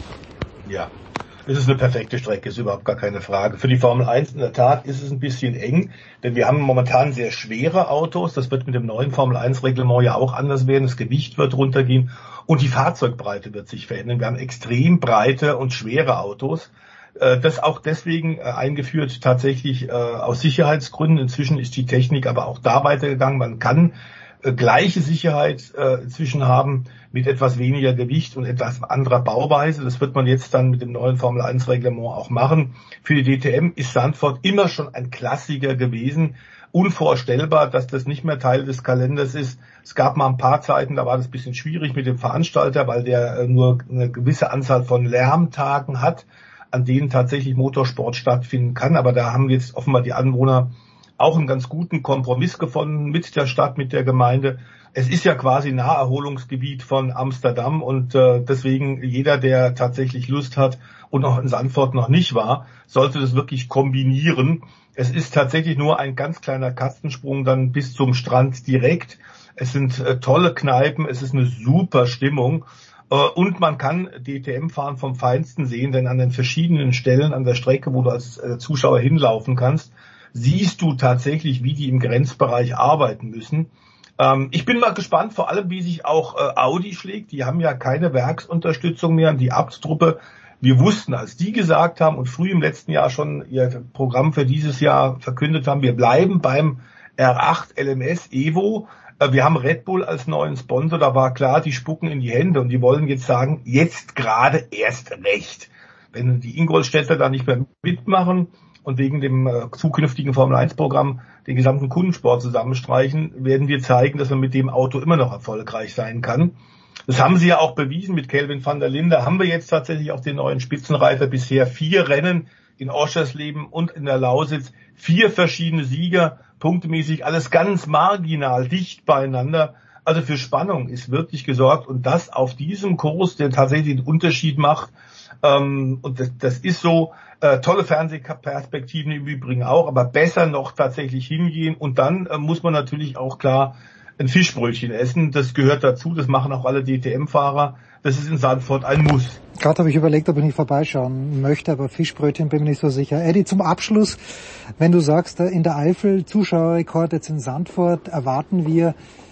Ja, es ist eine perfekte Strecke, ist überhaupt gar keine Frage. Für die Formel eins in der Tat ist es ein bisschen eng, denn wir haben momentan sehr schwere Autos. Das wird mit dem neuen Formel eins Reglement ja auch anders werden. Das Gewicht wird runtergehen und die Fahrzeugbreite wird sich verändern. Wir haben extrem breite und schwere Autos. Das auch deswegen eingeführt, tatsächlich aus Sicherheitsgründen. Inzwischen ist die Technik aber auch da weitergegangen. Man kann gleiche Sicherheit inzwischen haben mit etwas weniger Gewicht und etwas anderer Bauweise. Das wird man jetzt dann mit dem neuen Formel eins Reglement auch machen. Für die D T M ist Zandvoort immer schon ein Klassiker gewesen. Unvorstellbar, dass das nicht mehr Teil des Kalenders ist. Es gab mal ein paar Zeiten, da war das ein bisschen schwierig mit dem Veranstalter, weil der nur eine gewisse Anzahl von Lärmtagen hat, an denen tatsächlich Motorsport stattfinden kann. Aber da haben jetzt offenbar die Anwohner auch einen ganz guten Kompromiss gefunden mit der Stadt, mit der Gemeinde. Es ist ja quasi Naherholungsgebiet von Amsterdam und äh, deswegen jeder, der tatsächlich Lust hat und noch in Zandvoort noch nicht war, sollte das wirklich kombinieren. Es ist tatsächlich nur ein ganz kleiner Katzensprung dann bis zum Strand direkt. Es sind äh, tolle Kneipen, es ist eine super Stimmung. Und man kann D T M-Fahren vom Feinsten sehen, denn an den verschiedenen Stellen an der Strecke, wo du als Zuschauer hinlaufen kannst, siehst du tatsächlich, wie die im Grenzbereich arbeiten müssen. Ich bin mal gespannt, vor allem wie sich auch Audi schlägt. Die haben ja keine Werksunterstützung mehr an die Abttruppe. Wir wussten, als die gesagt haben und früh im letzten Jahr schon ihr Programm für dieses Jahr verkündet haben, wir bleiben beim R acht L M S Evo. Wir haben Red Bull als neuen Sponsor, da war klar, die spucken in die Hände und die wollen jetzt sagen, jetzt gerade erst recht. Wenn die Ingolstädter da nicht mehr mitmachen und wegen dem äh, zukünftigen Formel eins Programm den gesamten Kundensport zusammenstreichen, werden wir zeigen, dass man mit dem Auto immer noch erfolgreich sein kann. Das haben sie ja auch bewiesen mit Kelvin van der Linde. Haben wir jetzt tatsächlich auch den neuen Spitzenreiter, bisher vier Rennen in Oschersleben und in der Lausitz, vier verschiedene Sieger, punktemäßig alles ganz marginal dicht beieinander. Also für Spannung ist wirklich gesorgt und das auf diesem Kurs, der tatsächlich den Unterschied macht. Ähm, und das, das ist so, äh, tolle Fernsehperspektiven im Übrigen auch, aber besser noch tatsächlich hingehen. Und dann äh, muss man natürlich auch klar ein Fischbrötchen essen. Das gehört dazu, das machen auch alle D T M-Fahrer. Das ist in Zandvoort ein Muss. Gerade habe ich überlegt, ob ich nicht vorbeischauen möchte, aber Fischbrötchen bin mir nicht so sicher. Eddie, zum Abschluss, wenn du sagst, in der Eifel Zuschauerrekord, jetzt in Zandvoort erwarten wir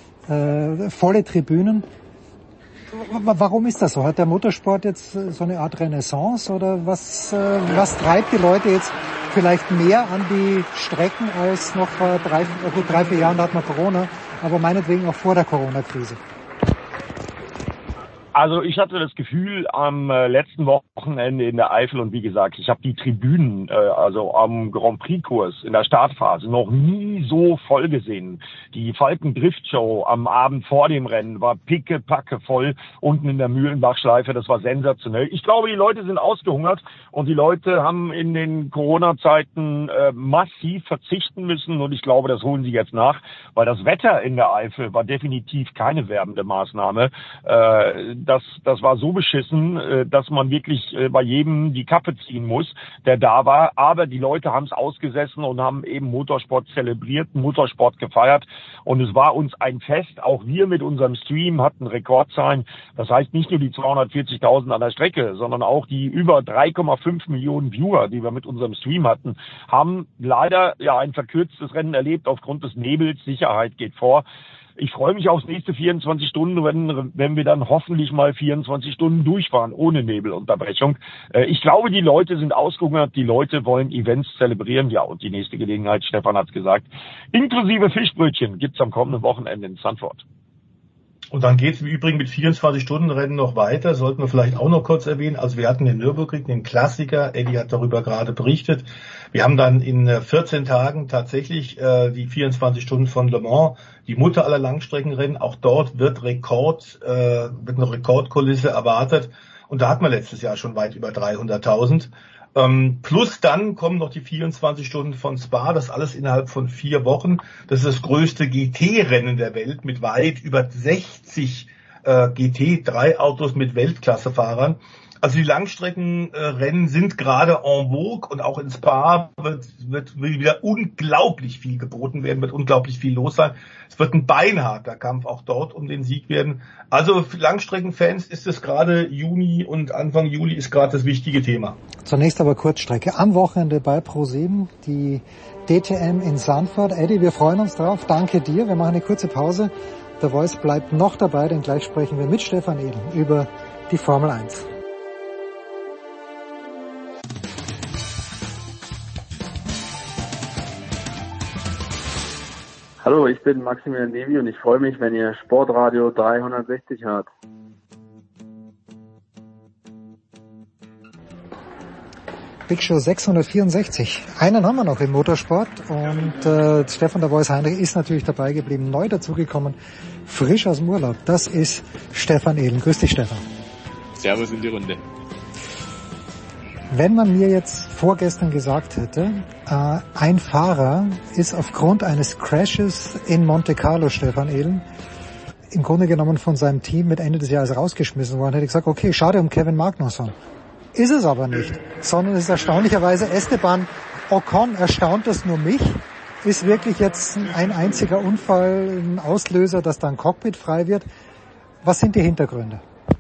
äh, volle Tribünen. Warum ist das so? Hat der Motorsport jetzt so eine Art Renaissance oder was, äh, was treibt die Leute jetzt vielleicht mehr an die Strecken als noch vor drei, gut, drei, vier Jahren, da hat man Corona, aber meinetwegen auch vor der Corona-Krise? Also ich hatte das Gefühl am äh, letzten Wochenende in der Eifel und wie gesagt, ich habe die Tribünen, äh, also am Grand Prix-Kurs in der Startphase noch nie so voll gesehen. Die Falken-Drift-Show am Abend vor dem Rennen war pickepacke voll unten in der Mühlenbachschleife, das war sensationell. Ich glaube, die Leute sind ausgehungert und die Leute haben in den Corona-Zeiten äh, massiv verzichten müssen und ich glaube, das holen sie jetzt nach, weil das Wetter in der Eifel war definitiv keine werbende Maßnahme. Äh, Das, das war so beschissen, dass man wirklich bei jedem die Kappe ziehen muss, der da war. Aber die Leute haben es ausgesessen und haben eben Motorsport zelebriert, Motorsport gefeiert. Und es war uns ein Fest. Auch wir mit unserem Stream hatten Rekordzahlen. Das heißt nicht nur die zweihundertvierzigtausend an der Strecke, sondern auch die über drei Komma fünf Millionen Viewer, die wir mit unserem Stream hatten, haben leider ja ein verkürztes Rennen erlebt aufgrund des Nebels. Sicherheit geht vor. Ich freue mich aufs nächste vierundzwanzig Stunden, wenn, wenn wir dann hoffentlich mal vierundzwanzig Stunden durchfahren, ohne Nebelunterbrechung. Ich glaube, die Leute sind ausgehungert, die Leute wollen Events zelebrieren. Ja, und die nächste Gelegenheit, Stefan hat's gesagt, inklusive Fischbrötchen gibt's am kommenden Wochenende in Zandvoort. Und dann geht es im Übrigen mit vierundzwanzig-Stunden-Rennen noch weiter, sollten wir vielleicht auch noch kurz erwähnen. Also wir hatten den Nürburgring, den Klassiker, Eddie hat darüber gerade berichtet. Wir haben dann in vierzehn Tagen tatsächlich äh, die vierundzwanzig Stunden von Le Mans, die Mutter aller Langstreckenrennen. Auch dort wird Rekord, äh, wird eine Rekordkulisse erwartet. Und da hat man letztes Jahr schon weit über dreihunderttausend. Ähm, plus dann kommen noch die vierundzwanzig Stunden von Spa, das alles innerhalb von vier Wochen. Das ist das größte G T-Rennen der Welt mit weit über sechzig äh, G T drei Autos mit Weltklassefahrern. Also die Langstreckenrennen sind gerade en vogue und auch in Spa wird, wird wieder unglaublich viel geboten werden, wird unglaublich viel los sein. Es wird ein beinharter Kampf auch dort um den Sieg werden. Also für Langstreckenfans ist es gerade Juni und Anfang Juli ist gerade das wichtige Thema. Zunächst aber Kurzstrecke. Am Wochenende bei ProSieben die D T M in Zandvoort. Eddie, wir freuen uns drauf. Danke dir. Wir machen eine kurze Pause. Der Voice bleibt noch dabei, denn gleich sprechen wir mit Stefan Ehlen über die Formel eins. Hallo, ich bin Maximilian Nevi und ich freue mich, wenn ihr Sportradio dreihundertsechzig hört. Big Show sechshundertvierundsechzig. Einen haben wir noch im Motorsport und äh, Stefan der Voice Heinrich ist natürlich dabei geblieben, neu dazugekommen, frisch aus dem Urlaub. Das ist Stefan Ehlen. Grüß dich, Stefan. Servus in die Runde. Wenn man mir jetzt vorgestern gesagt hätte, äh, ein Fahrer ist aufgrund eines Crashes in Monte Carlo, Stefan Ehlen, im Grunde genommen von seinem Team mit Ende des Jahres rausgeschmissen worden, hätte ich gesagt, okay, schade um Kevin Magnussen. Ist es aber nicht, sondern es ist erstaunlicherweise Esteban Ocon. Erstaunt das nur mich? Ist wirklich jetzt ein einziger Unfall ein Auslöser, dass da ein Cockpit frei wird? Was sind die Hintergründe?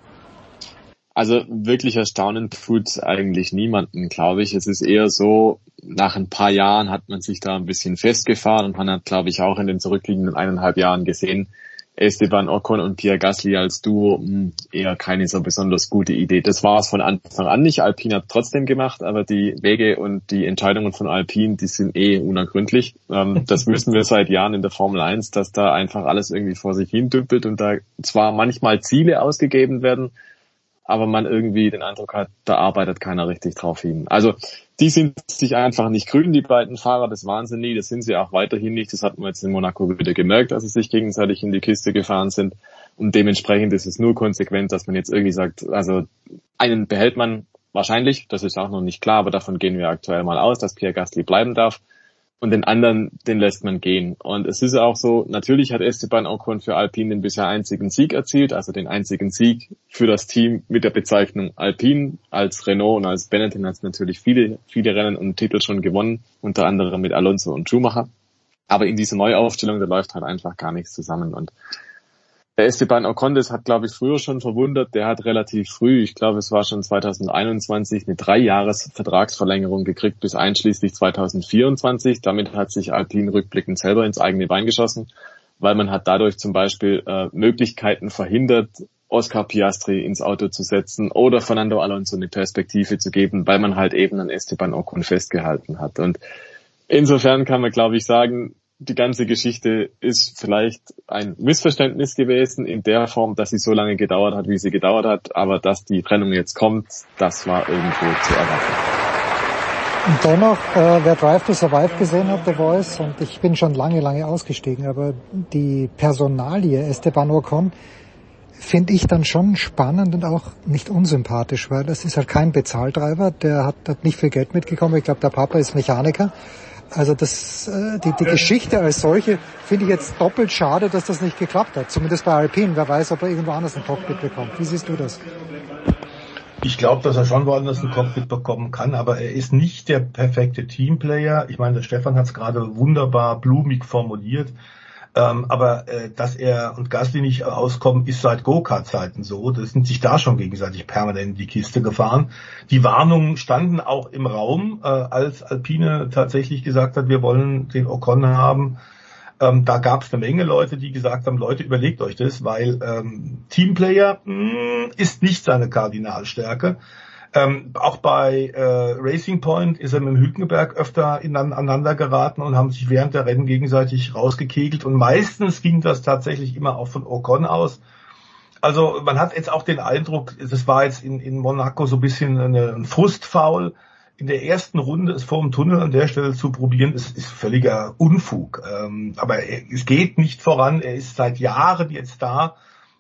Also wirklich erstaunen tut's eigentlich niemanden, glaube ich. Es ist eher so, nach ein paar Jahren hat man sich da ein bisschen festgefahren und man hat, glaube ich, auch in den zurückliegenden eineinhalb Jahren gesehen, Esteban Ocon und Pierre Gasly als Duo, mh, eher keine so besonders gute Idee. Das war es von Anfang an nicht. Alpine hat trotzdem gemacht, aber die Wege und die Entscheidungen von Alpine, die sind eh unergründlich. Ähm, das wissen wir seit Jahren in der Formel eins, dass da einfach alles irgendwie vor sich hin dümpelt und da zwar manchmal Ziele ausgegeben werden, aber man irgendwie den Eindruck hat, da arbeitet keiner richtig drauf hin. Also die sind sich einfach nicht grün, die beiden Fahrer, das waren sie nie, das sind sie auch weiterhin nicht. Das hat man jetzt in Monaco wieder gemerkt, dass sie sich gegenseitig in die Kiste gefahren sind. Und dementsprechend ist es nur konsequent, dass man jetzt irgendwie sagt, also einen behält man wahrscheinlich, das ist auch noch nicht klar, aber davon gehen wir aktuell mal aus, dass Pierre Gasly bleiben darf. Und den anderen, den lässt man gehen. Und es ist auch so, natürlich hat Esteban Ocon für Alpine den bisher einzigen Sieg erzielt, also den einzigen Sieg für das Team mit der Bezeichnung Alpine. Als Renault und als Benetton hat es natürlich viele, viele Rennen und Titel schon gewonnen, unter anderem mit Alonso und Schumacher. Aber in dieser Neuaufstellung, da läuft halt einfach gar nichts zusammen. Und der Esteban Ocon, das hat, glaube ich, früher schon verwundert. Der hat relativ früh, ich glaube, es war schon zweitausendeinundzwanzig, eine drei Jahres Vertragsverlängerung gekriegt bis einschließlich zweitausendvierundzwanzig. Damit hat sich Alpine rückblickend selber ins eigene Bein geschossen, weil man hat dadurch zum Beispiel äh, Möglichkeiten verhindert, Oscar Piastri ins Auto zu setzen oder Fernando Alonso eine Perspektive zu geben, weil man halt eben an Esteban Ocon festgehalten hat. Und insofern kann man, glaube ich, sagen, die ganze Geschichte ist vielleicht ein Missverständnis gewesen in der Form, dass sie so lange gedauert hat, wie sie gedauert hat, aber dass die Trennung jetzt kommt, das war irgendwo zu erwarten. Und dennoch, äh, wer Drive to Survive gesehen hat, The Voice, und ich bin schon lange, lange ausgestiegen, aber die Personalie Esteban Ocon finde ich dann schon spannend und auch nicht unsympathisch, weil das ist halt kein Bezahldreiber, der hat, hat nicht viel Geld mitgekommen, ich glaube, der Papa ist Mechaniker. Also das, äh, die, die Geschichte als solche finde ich jetzt doppelt schade, dass das nicht geklappt hat. Zumindest bei Alpine. Wer weiß, ob er irgendwo anders ein Cockpit bekommt. Wie siehst du das? Ich glaube, dass er schon woanders ein Cockpit bekommen kann, aber er ist nicht der perfekte Teamplayer. Ich meine, der Stefan hat es gerade wunderbar blumig formuliert. Ähm, aber äh, dass er und Gasly nicht auskommen, ist seit Go-Kart-Zeiten so. Das sind sich da schon gegenseitig permanent in die Kiste gefahren. Die Warnungen standen auch im Raum, äh, als Alpine tatsächlich gesagt hat, wir wollen den Ocon haben. Ähm, da gab es eine Menge Leute, die gesagt haben, Leute, überlegt euch das, weil ähm, Teamplayer mh, ist nicht seine Kardinalstärke. Ähm, auch bei äh, Racing Point ist er mit dem Hülkenberg öfter ineinander geraten und haben sich während der Rennen gegenseitig rausgekegelt. Und meistens ging das tatsächlich immer auch von Ocon aus. Also man hat jetzt auch den Eindruck, das war jetzt in, in Monaco so ein bisschen eine, ein Frustfoul. In der ersten Runde es vor dem Tunnel an der Stelle zu probieren, ist, ist völliger Unfug. Ähm, aber er, es geht nicht voran. Er ist seit Jahren jetzt da.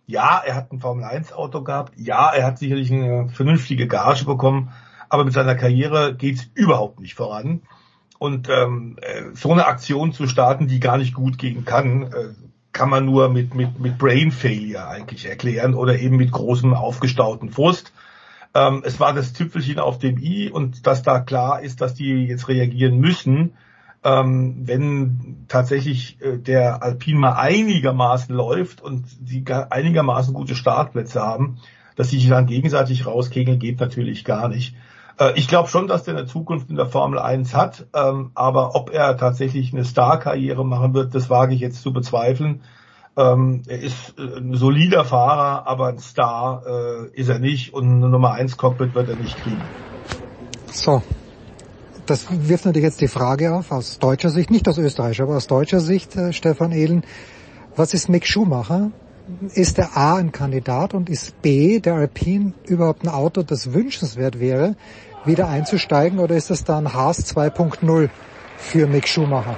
Ja, er hat ein Formel eins Auto gehabt. Ja, er hat sicherlich eine vernünftige Gage bekommen. Aber mit seiner Karriere geht's überhaupt nicht voran. Und ähm, so eine Aktion zu starten, die gar nicht gut gehen kann, äh, kann man nur mit mit mit Brain Failure eigentlich erklären oder eben mit großem aufgestauten Frust. Ähm, es war das Tüpfelchen auf dem i und dass da klar ist, dass die jetzt reagieren müssen, ähm, wenn tatsächlich äh, der Alpine mal einigermaßen läuft und sie einigermaßen gute Startplätze haben, dass sie sich dann gegenseitig rauskegeln, geht natürlich gar nicht. Ich glaube schon, dass der eine Zukunft in der Formel eins hat, ähm, aber ob er tatsächlich eine Star-Karriere machen wird, das wage ich jetzt zu bezweifeln. Ähm, er ist ein solider Fahrer, aber ein Star äh, ist er nicht und eine Nummer eins Cockpit wird er nicht kriegen. So, das wirft natürlich jetzt die Frage auf, aus deutscher Sicht, nicht aus österreichischer, aber aus deutscher Sicht, äh, Stefan Ehlen, was ist Mick Schumacher? Ist der A ein Kandidat und ist B, der Alpine, überhaupt ein Auto, das wünschenswert wäre, wieder einzusteigen, oder ist das dann Haas zwei Punkt null für Mick Schumacher?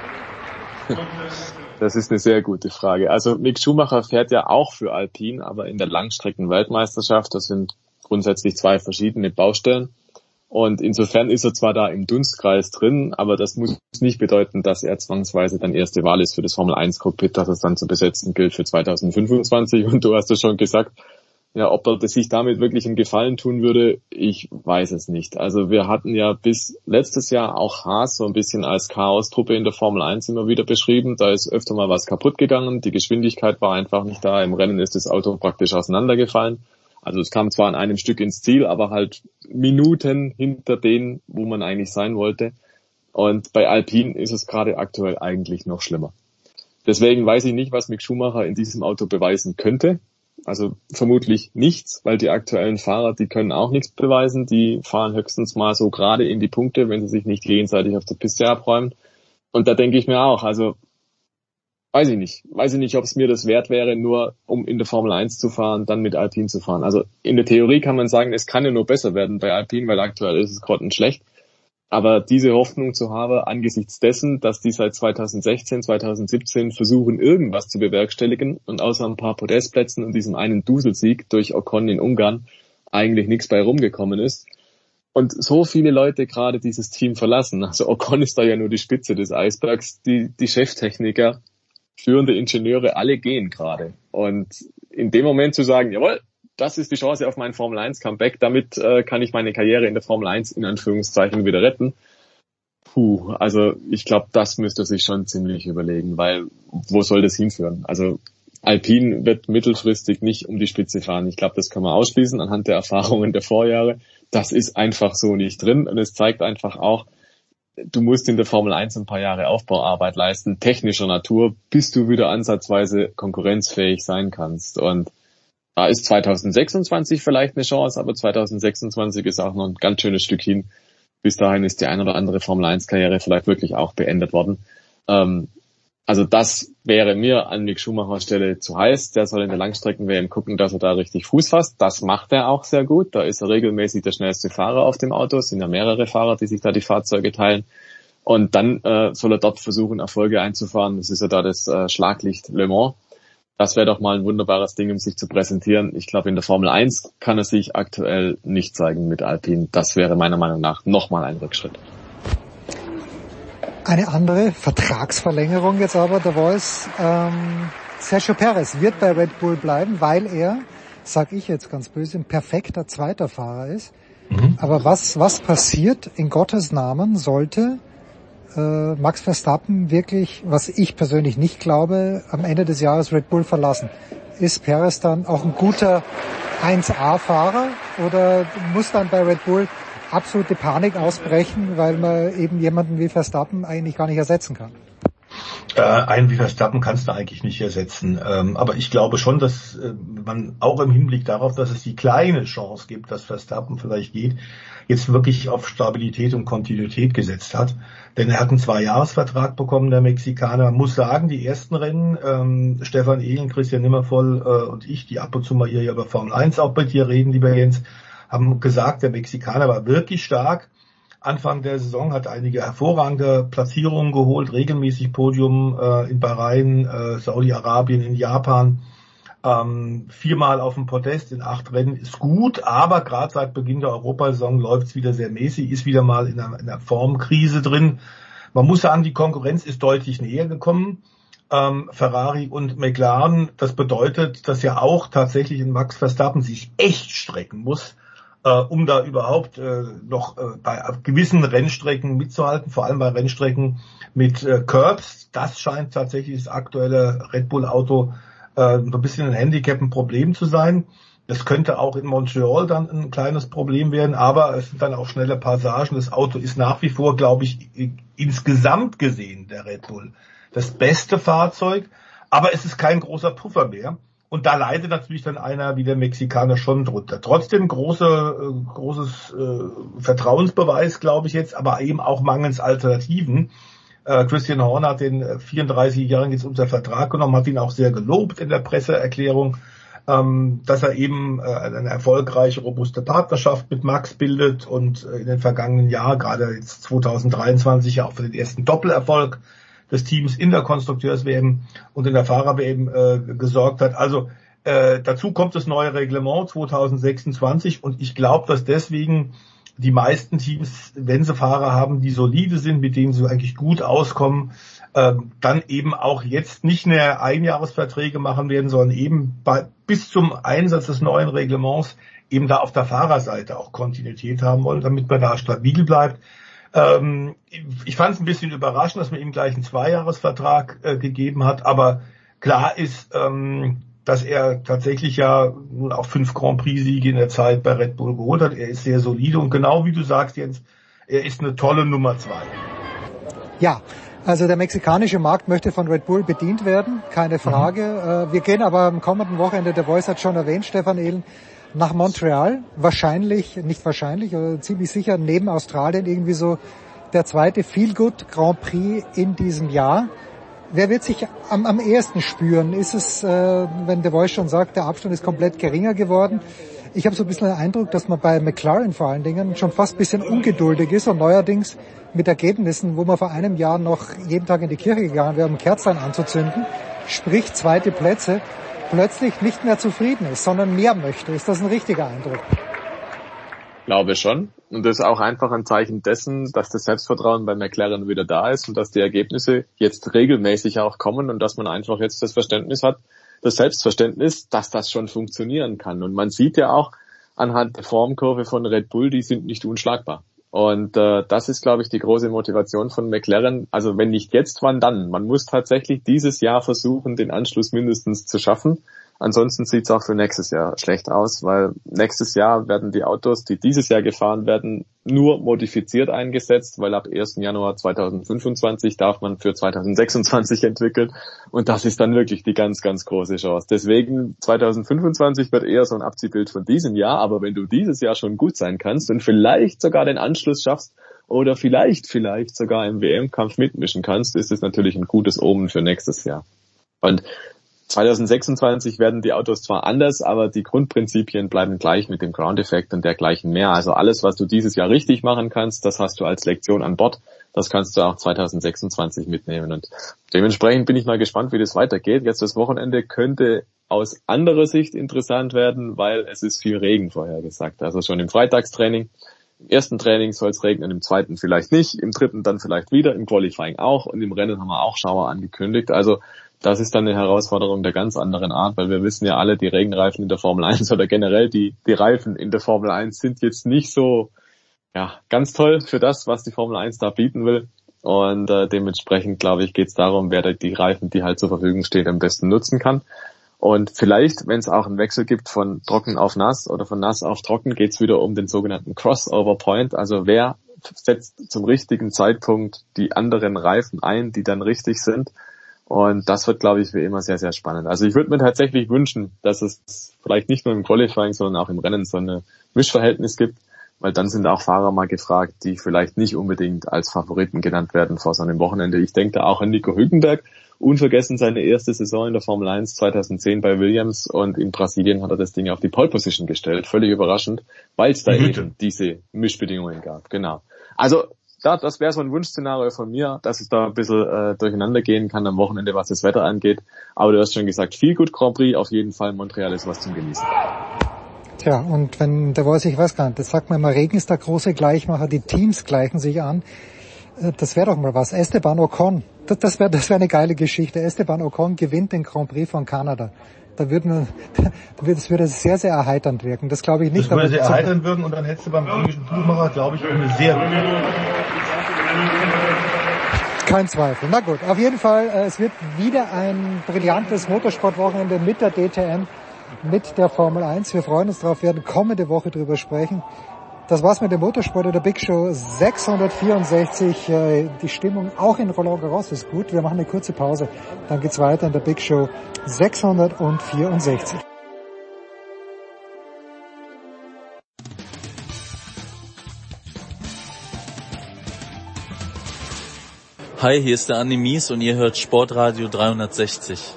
Das ist eine sehr gute Frage. Also Mick Schumacher fährt ja auch für Alpine, aber in der Langstrecken-Weltmeisterschaft. Das sind grundsätzlich zwei verschiedene Baustellen. Und insofern ist er zwar da im Dunstkreis drin, aber das muss nicht bedeuten, dass er zwangsweise dann erste Wahl ist für das Formel eins Cockpit, das es dann zu besetzen gilt für zwanzig fünfundzwanzig. Und du hast es schon gesagt, ja, ob er sich damit wirklich einen Gefallen tun würde, ich weiß es nicht. Also wir hatten ja bis letztes Jahr auch Haas so ein bisschen als Chaos-Truppe in der Formel eins immer wieder beschrieben. Da ist öfter mal was kaputt gegangen, die Geschwindigkeit war einfach nicht da, im Rennen ist das Auto praktisch auseinandergefallen. Also es kam zwar an einem Stück ins Ziel, aber halt Minuten hinter denen, wo man eigentlich sein wollte. Und bei Alpine ist es gerade aktuell eigentlich noch schlimmer. Deswegen weiß ich nicht, was Mick Schumacher in diesem Auto beweisen könnte. Also vermutlich nichts, weil die aktuellen Fahrer, die können auch nichts beweisen. Die fahren höchstens mal so gerade in die Punkte, wenn sie sich nicht gegenseitig auf der Piste abräumen. Und da denke ich mir auch, also weiß ich nicht. Weiß ich nicht, ob es mir das wert wäre, nur um in der Formel eins zu fahren, dann mit Alpine zu fahren. Also in der Theorie kann man sagen, es kann ja nur besser werden bei Alpine, weil aktuell ist es grottenschlecht. Aber diese Hoffnung zu haben, angesichts dessen, dass die seit zwanzig sechzehn, zwanzig siebzehn versuchen, irgendwas zu bewerkstelligen und außer ein paar Podestplätzen und diesem einen Duselsieg durch Ocon in Ungarn eigentlich nichts bei rumgekommen ist. Und so viele Leute gerade dieses Team verlassen. Also Ocon ist da ja nur die Spitze des Eisbergs. Die, die Cheftechniker, führende Ingenieure, alle gehen gerade. Und in dem Moment zu sagen, jawohl, das ist die Chance auf mein Formel eins Comeback, damit äh, kann ich meine Karriere in der Formel eins in Anführungszeichen wieder retten. Puh, also ich glaube, das müsste er sich schon ziemlich überlegen, weil wo soll das hinführen? Also Alpine wird mittelfristig nicht um die Spitze fahren. Ich glaube, das kann man ausschließen anhand der Erfahrungen der Vorjahre. Das ist einfach so nicht drin und es zeigt einfach auch, du musst in der Formel eins ein paar Jahre Aufbauarbeit leisten, technischer Natur, bis du wieder ansatzweise konkurrenzfähig sein kannst. Und da ist zwanzig sechsundzwanzig vielleicht eine Chance, aber zwanzig sechsundzwanzig ist auch noch ein ganz schönes Stück hin. Bis dahin ist die ein oder andere Formel eins Karriere vielleicht wirklich auch beendet worden. Ähm, also das wäre mir an Mick Schumachers Stelle zu heiß. Der soll in der Langstrecken-W M gucken, dass er da richtig Fuß fasst. Das macht er auch sehr gut. Da ist er regelmäßig der schnellste Fahrer auf dem Auto. Es sind ja mehrere Fahrer, die sich da die Fahrzeuge teilen. Und dann äh, soll er dort versuchen, Erfolge einzufahren. Das ist ja da das äh, Schlaglicht Le Mans. Das wäre doch mal ein wunderbares Ding, um sich zu präsentieren. Ich glaube, in der Formel eins kann er sich aktuell nicht zeigen mit Alpine. Das wäre meiner Meinung nach nochmal ein Rückschritt. Eine andere Vertragsverlängerung jetzt aber, der Voice. Ähm, Sergio Perez wird bei Red Bull bleiben, weil er, sag ich jetzt ganz böse, ein perfekter zweiter Fahrer ist. Mhm. Aber was, was passiert in Gottes Namen, sollte äh, Max Verstappen wirklich, was ich persönlich nicht glaube, am Ende des Jahres Red Bull verlassen? Ist Perez dann auch ein guter eins A-Fahrer oder muss dann bei Red Bull absolute Panik ausbrechen, weil man eben jemanden wie Verstappen eigentlich gar nicht ersetzen kann? Äh, einen wie Verstappen kannst du eigentlich nicht ersetzen. Ähm, aber ich glaube schon, dass äh, man auch im Hinblick darauf, dass es die kleine Chance gibt, dass Verstappen vielleicht geht, jetzt wirklich auf Stabilität und Kontinuität gesetzt hat. Denn er hat einen Zwei-Jahres-Vertrag bekommen, der Mexikaner. Man muss sagen, die ersten Rennen, ähm, Stefan Ehlen, Christian Nimmervoll äh, und ich, die ab und zu mal hier über Formel eins auch bei dir reden, lieber Jens, haben gesagt, der Mexikaner war wirklich stark. Anfang der Saison hat einige hervorragende Platzierungen geholt, regelmäßig Podium äh, in Bahrain, äh, Saudi-Arabien, in Japan. Ähm, viermal auf dem Podest in acht Rennen ist gut, aber gerade seit Beginn der Europasaison läuft es wieder sehr mäßig, ist wieder mal in einer, in einer Formkrise drin. Man muss sagen, die Konkurrenz ist deutlich näher gekommen. Ähm, Ferrari und McLaren, das bedeutet, dass ja auch tatsächlich ein Max Verstappen sich echt strecken muss, äh, um da überhaupt äh, noch äh, bei gewissen Rennstrecken mitzuhalten, vor allem bei Rennstrecken mit äh, Curbs. Das scheint tatsächlich das aktuelle Red Bull Auto äh, so ein bisschen ein Handicap, ein Problem zu sein. Das könnte auch in Montreal dann ein kleines Problem werden, aber es sind dann auch schnelle Passagen. Das Auto ist nach wie vor, glaube ich, insgesamt gesehen, der Red Bull, das beste Fahrzeug, aber es ist kein großer Puffer mehr. Und da leidet natürlich dann einer wie der Mexikaner schon drunter. Trotzdem große, äh, großes äh, Vertrauensbeweis, glaube ich jetzt, aber eben auch mangels Alternativen. Äh, Christian Horner hat den vierunddreißigjährigen jetzt unter Vertrag genommen, hat ihn auch sehr gelobt in der Presseerklärung, ähm, dass er eben äh, eine erfolgreiche, robuste Partnerschaft mit Max bildet und äh, in den vergangenen Jahren, gerade jetzt zwanzig dreiundzwanzig, ja auch für den ersten Doppelerfolg des Teams in der Konstrukteurs-W M und in der Fahrer-W M äh, gesorgt hat. Also äh, dazu kommt das neue Reglement zwanzig sechsundzwanzig und ich glaube, dass deswegen die meisten Teams, wenn sie Fahrer haben, die solide sind, mit denen sie eigentlich gut auskommen, äh, dann eben auch jetzt nicht mehr Einjahresverträge machen werden, sondern eben bei, bis zum Einsatz des neuen Reglements eben da auf der Fahrerseite auch Kontinuität haben wollen, damit man da stabil bleibt. Ähm, ich fand es ein bisschen überraschend, dass man ihm gleich einen Zweijahresvertrag äh, gegeben hat, aber klar ist, ähm, dass er tatsächlich ja nun auch fünf Grand Prix-Siege in der Zeit bei Red Bull geholt hat. Er ist sehr solide und genau wie du sagst, Jens, er ist eine tolle Nummer zwei. Ja, also der mexikanische Markt möchte von Red Bull bedient werden, keine Frage. Mhm. Wir gehen aber am kommenden Wochenende, der Voice hat schon erwähnt, Stefan Ehlen, nach Montreal. Wahrscheinlich, nicht wahrscheinlich, oder ziemlich sicher neben Australien irgendwie so der zweite Feel-Good Grand Prix in diesem Jahr. Wer wird sich am, am ehesten spüren? Ist es, äh, wenn der Voice schon sagt, der Abstand ist komplett geringer geworden? Ich habe so ein bisschen den Eindruck, dass man bei McLaren vor allen Dingen schon fast ein bisschen ungeduldig ist und neuerdings mit Ergebnissen, wo man vor einem Jahr noch jeden Tag in die Kirche gegangen wäre, um Kerzlein anzuzünden, sprich zweite Plätze, plötzlich nicht mehr zufrieden ist, sondern mehr möchte. Ist das ein richtiger Eindruck? Glaube schon. Und das ist auch einfach ein Zeichen dessen, dass das Selbstvertrauen bei McLaren wieder da ist und dass die Ergebnisse jetzt regelmäßig auch kommen und dass man einfach jetzt das Verständnis hat, das Selbstverständnis, dass das schon funktionieren kann. Und man sieht ja auch anhand der Formkurve von Red Bull, die sind nicht unschlagbar. Und äh, das ist, glaube ich, die große Motivation von McLaren. Also wenn nicht jetzt, wann dann? Man muss tatsächlich dieses Jahr versuchen, den Anschluss mindestens zu schaffen. Ansonsten sieht es auch für nächstes Jahr schlecht aus, weil nächstes Jahr werden die Autos, die dieses Jahr gefahren werden, nur modifiziert eingesetzt, weil ab ersten Januar zweitausendfünfundzwanzig darf man für zweitausendsechsundzwanzig entwickeln und das ist dann wirklich die ganz, ganz große Chance. Deswegen zweitausendfünfundzwanzig wird eher so ein Abziehbild von diesem Jahr, aber wenn du dieses Jahr schon gut sein kannst und vielleicht sogar den Anschluss schaffst oder vielleicht, vielleicht sogar im W M-Kampf mitmischen kannst, ist es natürlich ein gutes Omen für nächstes Jahr. Und zweitausendsechsundzwanzig werden die Autos zwar anders, aber die Grundprinzipien bleiben gleich mit dem Ground-Effekt und dergleichen mehr. Also alles, was du dieses Jahr richtig machen kannst, das hast du als Lektion an Bord. Das kannst du auch zweitausendsechsundzwanzig mitnehmen. Und dementsprechend bin ich mal gespannt, wie das weitergeht. Jetzt das Wochenende könnte aus anderer Sicht interessant werden, weil es ist viel Regen vorhergesagt. Also schon im Freitagstraining. Im ersten Training soll es regnen, im zweiten vielleicht nicht, im dritten dann vielleicht wieder, im Qualifying auch und im Rennen haben wir auch Schauer angekündigt. Also das ist dann eine Herausforderung der ganz anderen Art, weil wir wissen ja alle, die Regenreifen in der Formel eins oder generell die die Reifen in der Formel eins sind jetzt nicht so ja ganz toll für das, was die Formel eins da bieten will. Und äh, dementsprechend, glaube ich, geht es darum, wer die Reifen, die halt zur Verfügung stehen, am besten nutzen kann. Und vielleicht, wenn es auch einen Wechsel gibt von trocken auf nass oder von nass auf trocken, geht es wieder um den sogenannten Crossover Point. Also wer setzt zum richtigen Zeitpunkt die anderen Reifen ein, die dann richtig sind. Und das wird, glaube ich, wie immer sehr, sehr spannend. Also ich würde mir tatsächlich wünschen, dass es vielleicht nicht nur im Qualifying, sondern auch im Rennen so ein Mischverhältnis gibt, weil dann sind auch Fahrer mal gefragt, die vielleicht nicht unbedingt als Favoriten genannt werden vor so einem Wochenende. Ich denke da auch an Nico Hülkenberg, unvergessen seine erste Saison in der Formel eins zweitausendzehn bei Williams und in Brasilien hat er das Ding auf die Pole Position gestellt, völlig überraschend, weil es da mhm. eben diese Mischbedingungen gab. Genau. Also ja, das wäre so ein Wunschszenario von mir, dass es da ein bisschen äh, durcheinander gehen kann am Wochenende, was das Wetter angeht. Aber du hast schon gesagt, viel gut Grand Prix, auf jeden Fall Montreal ist was zum Genießen. Tja, und wenn, da weiß ich, weiß gar nicht, das sagt man immer, Regen ist der große Gleichmacher, die Teams gleichen sich an. Das wäre doch mal was. Esteban Ocon, das, das wäre das wär eine geile Geschichte. Esteban Ocon gewinnt den Grand Prix von Kanada. Da würde man, das würde sehr, sehr erheiternd wirken. Das glaube ich nicht. Das würde sehr erheiternd wirken und dann hättest du beim englischen Buchmacher, glaube ich, eine sehr gute. Kein Zweifel. Na gut, auf jeden Fall, es wird wieder ein brillantes Motorsportwochenende mit der D T M, mit der Formel eins. Wir freuen uns drauf, werden kommende Woche drüber sprechen. Das war's mit dem Motorsport in der Big Show sechshundertvierundsechzig. Die Stimmung auch in Roland Garros ist gut. Wir machen eine kurze Pause. Dann geht's weiter in der Big Show sechshundertvierundsechzig. Hi, hier ist der Andi Mies und ihr hört Sportradio dreihundertsechzig.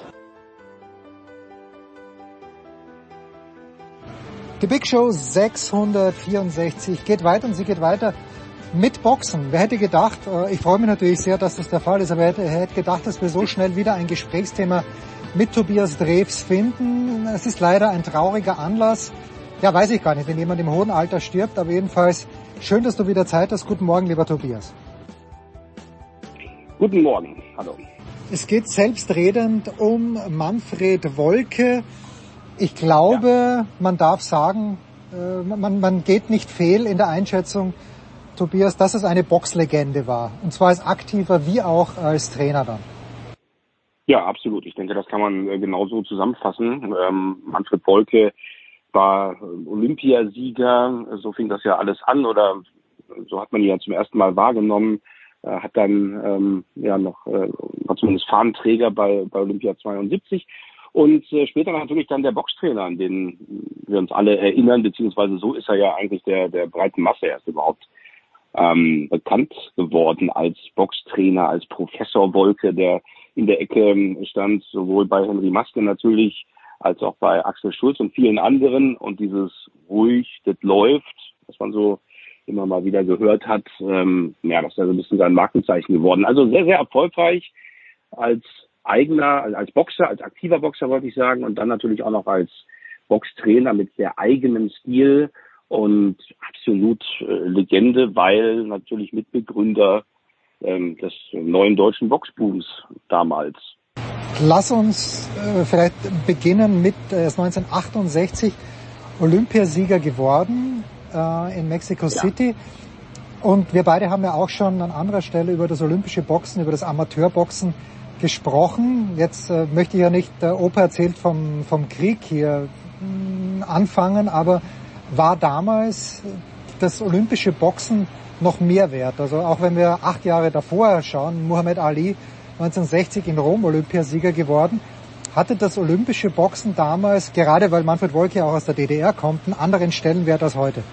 Die Big Show sechshundertvierundsechzig geht weiter und sie geht weiter mit Boxen. Wer hätte gedacht, ich freue mich natürlich sehr, dass das der Fall ist, aber wer hätte, hätte gedacht, dass wir so schnell wieder ein Gesprächsthema mit Tobias Drews finden. Es ist leider ein trauriger Anlass. Ja, weiß ich gar nicht, wenn jemand im hohen Alter stirbt, aber jedenfalls schön, dass du wieder Zeit hast. Guten Morgen, lieber Tobias. Guten Morgen, hallo. Es geht selbstredend um Manfred Wolke. Ich glaube, ja. man darf sagen, äh, man, man geht nicht fehl in der Einschätzung, Tobias, dass es eine Boxlegende war. Und zwar als Aktiver wie auch als Trainer dann. Ja, absolut. Ich denke, das kann man äh, genauso zusammenfassen. Ähm, Manfred Wolke war äh, Olympiasieger. So fing das ja alles an oder so hat man ihn ja zum ersten Mal wahrgenommen. Äh, hat dann ähm, ja noch äh, war zumindest Fahnenträger bei, bei Olympia zweiundsiebzig. Und äh, später natürlich dann der Boxtrainer, an den wir uns alle erinnern, beziehungsweise so ist er ja eigentlich der der breiten Masse erst überhaupt ähm, bekannt geworden als Boxtrainer, als Professor Wolke, der in der Ecke stand, sowohl bei Henry Maske natürlich, als auch bei Axel Schulz und vielen anderen. Und dieses ruhig, das läuft, was man so immer mal wieder gehört hat, ähm, ja, das ist ja so ein bisschen sein Markenzeichen geworden. Also sehr, sehr erfolgreich als eigener, als Boxer, als aktiver Boxer wollte ich sagen, und dann natürlich auch noch als Boxtrainer mit sehr eigenem Stil und absolut äh, Legende, weil natürlich Mitbegründer ähm, des neuen deutschen Boxbooms damals. Lass uns äh, vielleicht beginnen mit äh, neunzehnhundertachtundsechzig Olympiasieger geworden äh, in Mexico City. Ja. Und wir beide haben ja auch schon an anderer Stelle über das olympische Boxen, über das Amateurboxen gesprochen. Jetzt äh, möchte ich ja nicht, der Opa erzählt vom, vom Krieg hier mh, anfangen, aber war damals das olympische Boxen noch mehr wert? Also auch wenn wir acht Jahre davor schauen, Muhammad Ali neunzehnhundertsechzig in Rom Olympiasieger geworden, hatte das olympische Boxen damals, gerade weil Manfred Wolke auch aus der D D R kommt, einen anderen Stellenwert als heute?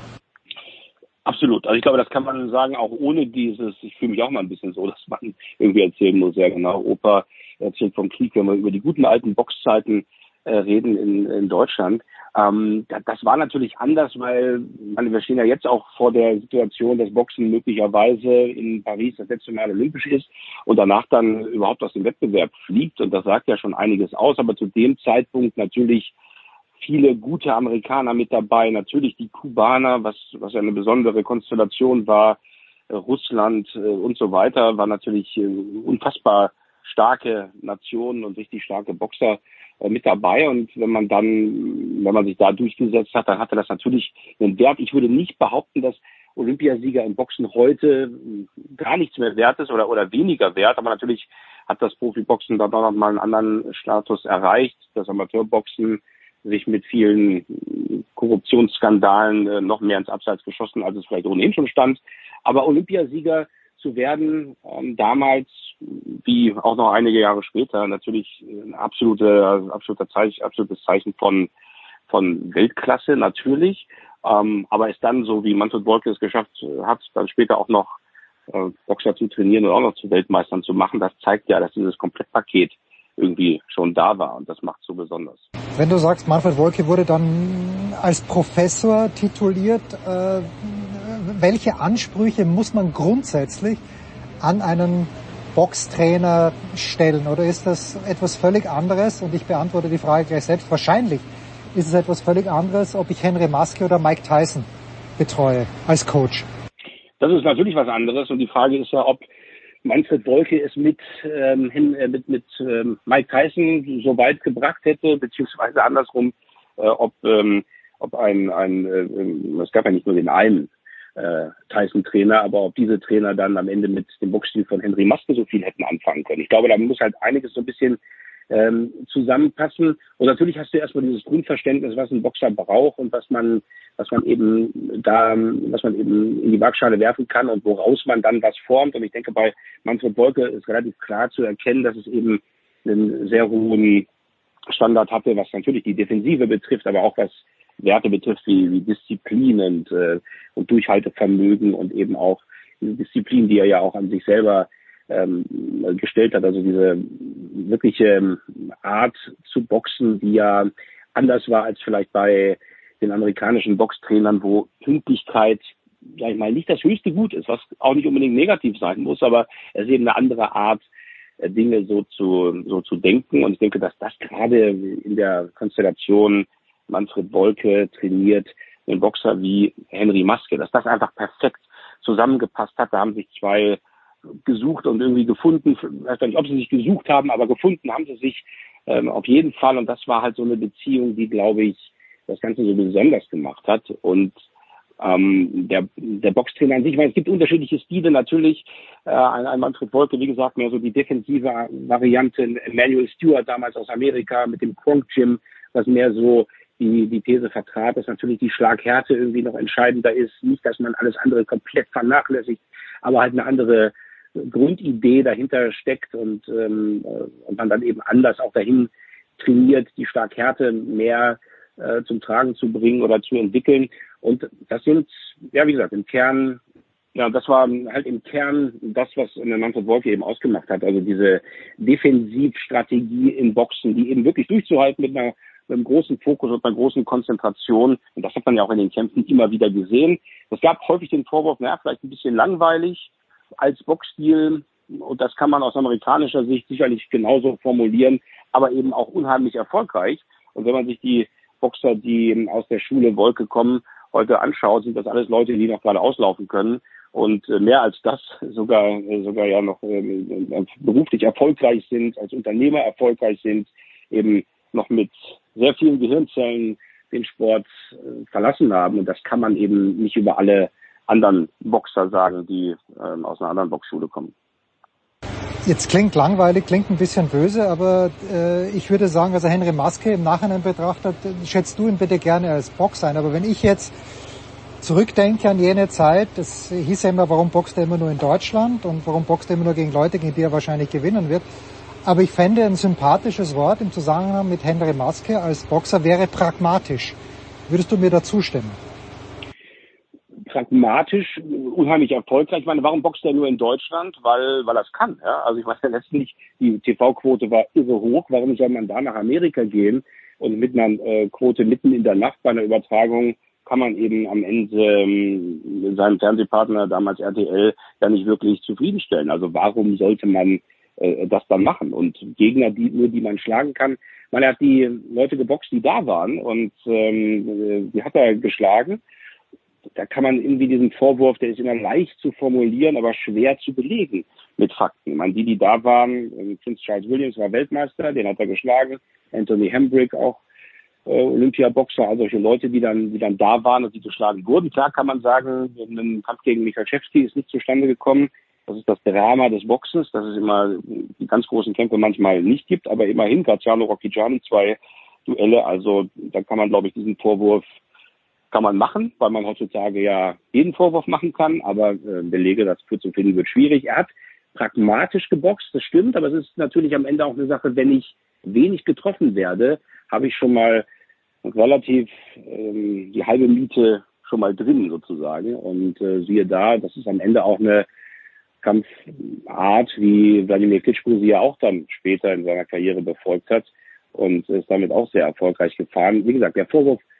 Absolut. Also ich glaube, das kann man sagen, auch ohne dieses, ich fühle mich auch mal ein bisschen so, dass man irgendwie erzählen muss, ja genau, Opa erzählt vom Krieg, wenn wir über die guten alten Boxzeiten äh, reden in, in Deutschland. Ähm, das war natürlich anders, weil meine, wir stehen ja jetzt auch vor der Situation, dass Boxen möglicherweise in Paris das letzte Mal olympisch ist und danach dann überhaupt aus dem Wettbewerb fliegt. Und das sagt ja schon einiges aus, aber zu dem Zeitpunkt natürlich viele gute Amerikaner mit dabei, natürlich die Kubaner, was was ja eine besondere Konstellation war, äh, Russland äh, und so weiter, war natürlich äh, unfassbar starke Nationen und richtig starke Boxer äh, mit dabei. Und wenn man dann, wenn man sich da durchgesetzt hat, dann hatte das natürlich einen Wert. Ich würde nicht behaupten, dass Olympiasieger im Boxen heute gar nichts mehr wert ist oder oder weniger wert, aber natürlich hat das Profiboxen da noch mal einen anderen Status erreicht, das Amateurboxen sich mit vielen Korruptionsskandalen äh, noch mehr ins Abseits geschossen, als es vielleicht ohnehin schon stand. Aber Olympiasieger zu werden, ähm, damals, wie auch noch einige Jahre später, natürlich ein absolute, absoluter Zeichen, absolutes Zeichen von, von Weltklasse, natürlich. Ähm, aber es dann, so wie Manfred Wolke es geschafft hat, dann später auch noch äh, Boxer zu trainieren und auch noch zu Weltmeistern zu machen, das zeigt ja, dass dieses Komplettpaket irgendwie schon da war und das macht so besonders. Wenn du sagst, Manfred Wolke wurde dann als Professor tituliert, äh, welche Ansprüche muss man grundsätzlich an einen Boxtrainer stellen? Oder ist das etwas völlig anderes? Und ich beantworte die Frage gleich selbst. Wahrscheinlich ist es etwas völlig anderes, ob ich Henry Maske oder Mike Tyson betreue als Coach. Das ist natürlich was anderes. Und die Frage ist ja, ob Manfred Wolke es mit, ähm, mit, mit ähm, Mike Tyson so weit gebracht hätte, beziehungsweise andersrum, äh, ob, ähm, ob ein, ein äh, es gab ja nicht nur den einen äh, Tyson-Trainer, aber ob diese Trainer dann am Ende mit dem Boxstil von Henry Maske so viel hätten anfangen können. Ich glaube, da muss halt einiges so ein bisschen ähm, zusammenpassen. Und natürlich hast du erstmal dieses Grundverständnis, was ein Boxer braucht und was man, was man eben da, was man eben in die Waagschale werfen kann und woraus man dann was formt. Und ich denke, bei Manfred Wolke ist relativ klar zu erkennen, dass es eben einen sehr hohen Standard hatte, was natürlich die Defensive betrifft, aber auch was Werte betrifft wie, wie Disziplin und, äh, und Durchhaltevermögen und eben auch diese Disziplin, die er ja auch an sich selber ähm, gestellt hat, also diese wirkliche Art zu boxen, die ja anders war als vielleicht bei den amerikanischen Boxtrainern, wo Pünktlichkeit, sag ich mal, nicht das höchste Gut ist, was auch nicht unbedingt negativ sein muss, aber es ist eben eine andere Art, Dinge so zu, so zu denken. Und ich denke, dass das gerade in der Konstellation Manfred Wolke trainiert einen Boxer wie Henry Maske, dass das einfach perfekt zusammengepasst hat. Da haben sich zwei gesucht und irgendwie gefunden. Ich weiß nicht, ob sie sich gesucht haben, aber gefunden haben sie sich ähm, auf jeden Fall. Und das war halt so eine Beziehung, die, glaube ich, das Ganze so besonders gemacht hat. Und ähm, der, der Boxtrainer an sich, ich meine, es gibt unterschiedliche Stile natürlich. Äh, ein, ein Manfred Wolke, wie gesagt, mehr so die defensive Variante. Emmanuel Stewart damals aus Amerika mit dem Kronk Gym, was mehr so die, die These vertrat, dass natürlich die Schlaghärte irgendwie noch entscheidender ist. Nicht, dass man alles andere komplett vernachlässigt, aber halt eine andere Grundidee dahinter steckt und, ähm, und man dann eben anders auch dahin trainiert, die Schlaghärte mehr äh, zum Tragen zu bringen oder zu entwickeln. Und das sind, ja, wie gesagt, im Kern, ja, das war halt im Kern das, was Manfred Wolke eben ausgemacht hat. Also diese Defensivstrategie im Boxen, die eben wirklich durchzuhalten mit einer mit einem großen Fokus und einer großen Konzentration. Und das hat man ja auch in den Kämpfen immer wieder gesehen. Es gab häufig den Vorwurf, naja, vielleicht ein bisschen langweilig als Boxstil. Und das kann man aus amerikanischer Sicht sicherlich genauso formulieren, aber eben auch unheimlich erfolgreich. Und wenn man sich die Boxer, die aus der Schule Wolke kommen, heute anschaut, sind das alles Leute, die noch gerade auslaufen können. Und mehr als das sogar, sogar ja noch äh, beruflich erfolgreich sind, als Unternehmer erfolgreich sind, eben noch mit sehr vielen Gehirnzellen den Sport äh, verlassen haben. Und das kann man eben nicht über alle anderen Boxer sagen, die äh, aus einer anderen Boxschule kommen. Jetzt klingt langweilig, klingt ein bisschen böse, aber äh, ich würde sagen, also Henry Maske im Nachhinein betrachtet, schätzt du ihn bitte gerne als Boxer ein. Aber wenn ich jetzt zurückdenke an jene Zeit, das hieß ja immer, warum boxt er immer nur in Deutschland und warum boxt er immer nur gegen Leute, gegen die er wahrscheinlich gewinnen wird. Aber ich fände ein sympathisches Wort im Zusammenhang mit Henry Maske als Boxer wäre pragmatisch. Würdest du mir da zustimmen? Pragmatisch, unheimlich erfolgreich. Ich meine, warum boxt er nur in Deutschland? Weil, weil er es kann. Ja? Also ich meine, letztendlich, die T V-Quote war irre hoch. Warum soll man da nach Amerika gehen? Und mit einer äh, Quote mitten in der Nacht bei einer Übertragung kann man eben am Ende ähm, seinen Fernsehpartner, damals R T L, ja nicht wirklich zufriedenstellen. Also warum sollte man das dann machen? Und Gegner, die nur die man schlagen kann. Man hat die Leute geboxt, die da waren und ähm, die hat er geschlagen. Da kann man irgendwie diesen Vorwurf, der ist immer leicht zu formulieren, aber schwer zu belegen mit Fakten. Ich meine, die, die da waren, Prince Charles Williams war Weltmeister, den hat er geschlagen. Anthony Hembrick auch äh, Olympiaboxer, also solche Leute, die dann, die dann da waren und die geschlagen wurden. Klar kann man sagen, ein Kampf gegen Michalczewski ist nicht zustande gekommen. Das ist das Drama des Boxens, dass es immer die ganz großen Kämpfe manchmal nicht gibt, aber immerhin Graziano Rocchigiani, zwei Duelle, also da kann man, glaube ich, diesen Vorwurf kann man machen, weil man heutzutage ja jeden Vorwurf machen kann, aber äh, Belege dafür zu finden wird schwierig. Er hat pragmatisch geboxt, das stimmt, aber es ist natürlich am Ende auch eine Sache, wenn ich wenig getroffen werde, habe ich schon mal relativ ähm, die halbe Miete schon mal drin sozusagen und äh, siehe da, das ist am Ende auch eine Kampfart, wie Wladimir Klitschko sie ja auch dann später in seiner Karriere befolgt hat und ist damit auch sehr erfolgreich gefahren. Wie gesagt, der Vorwurf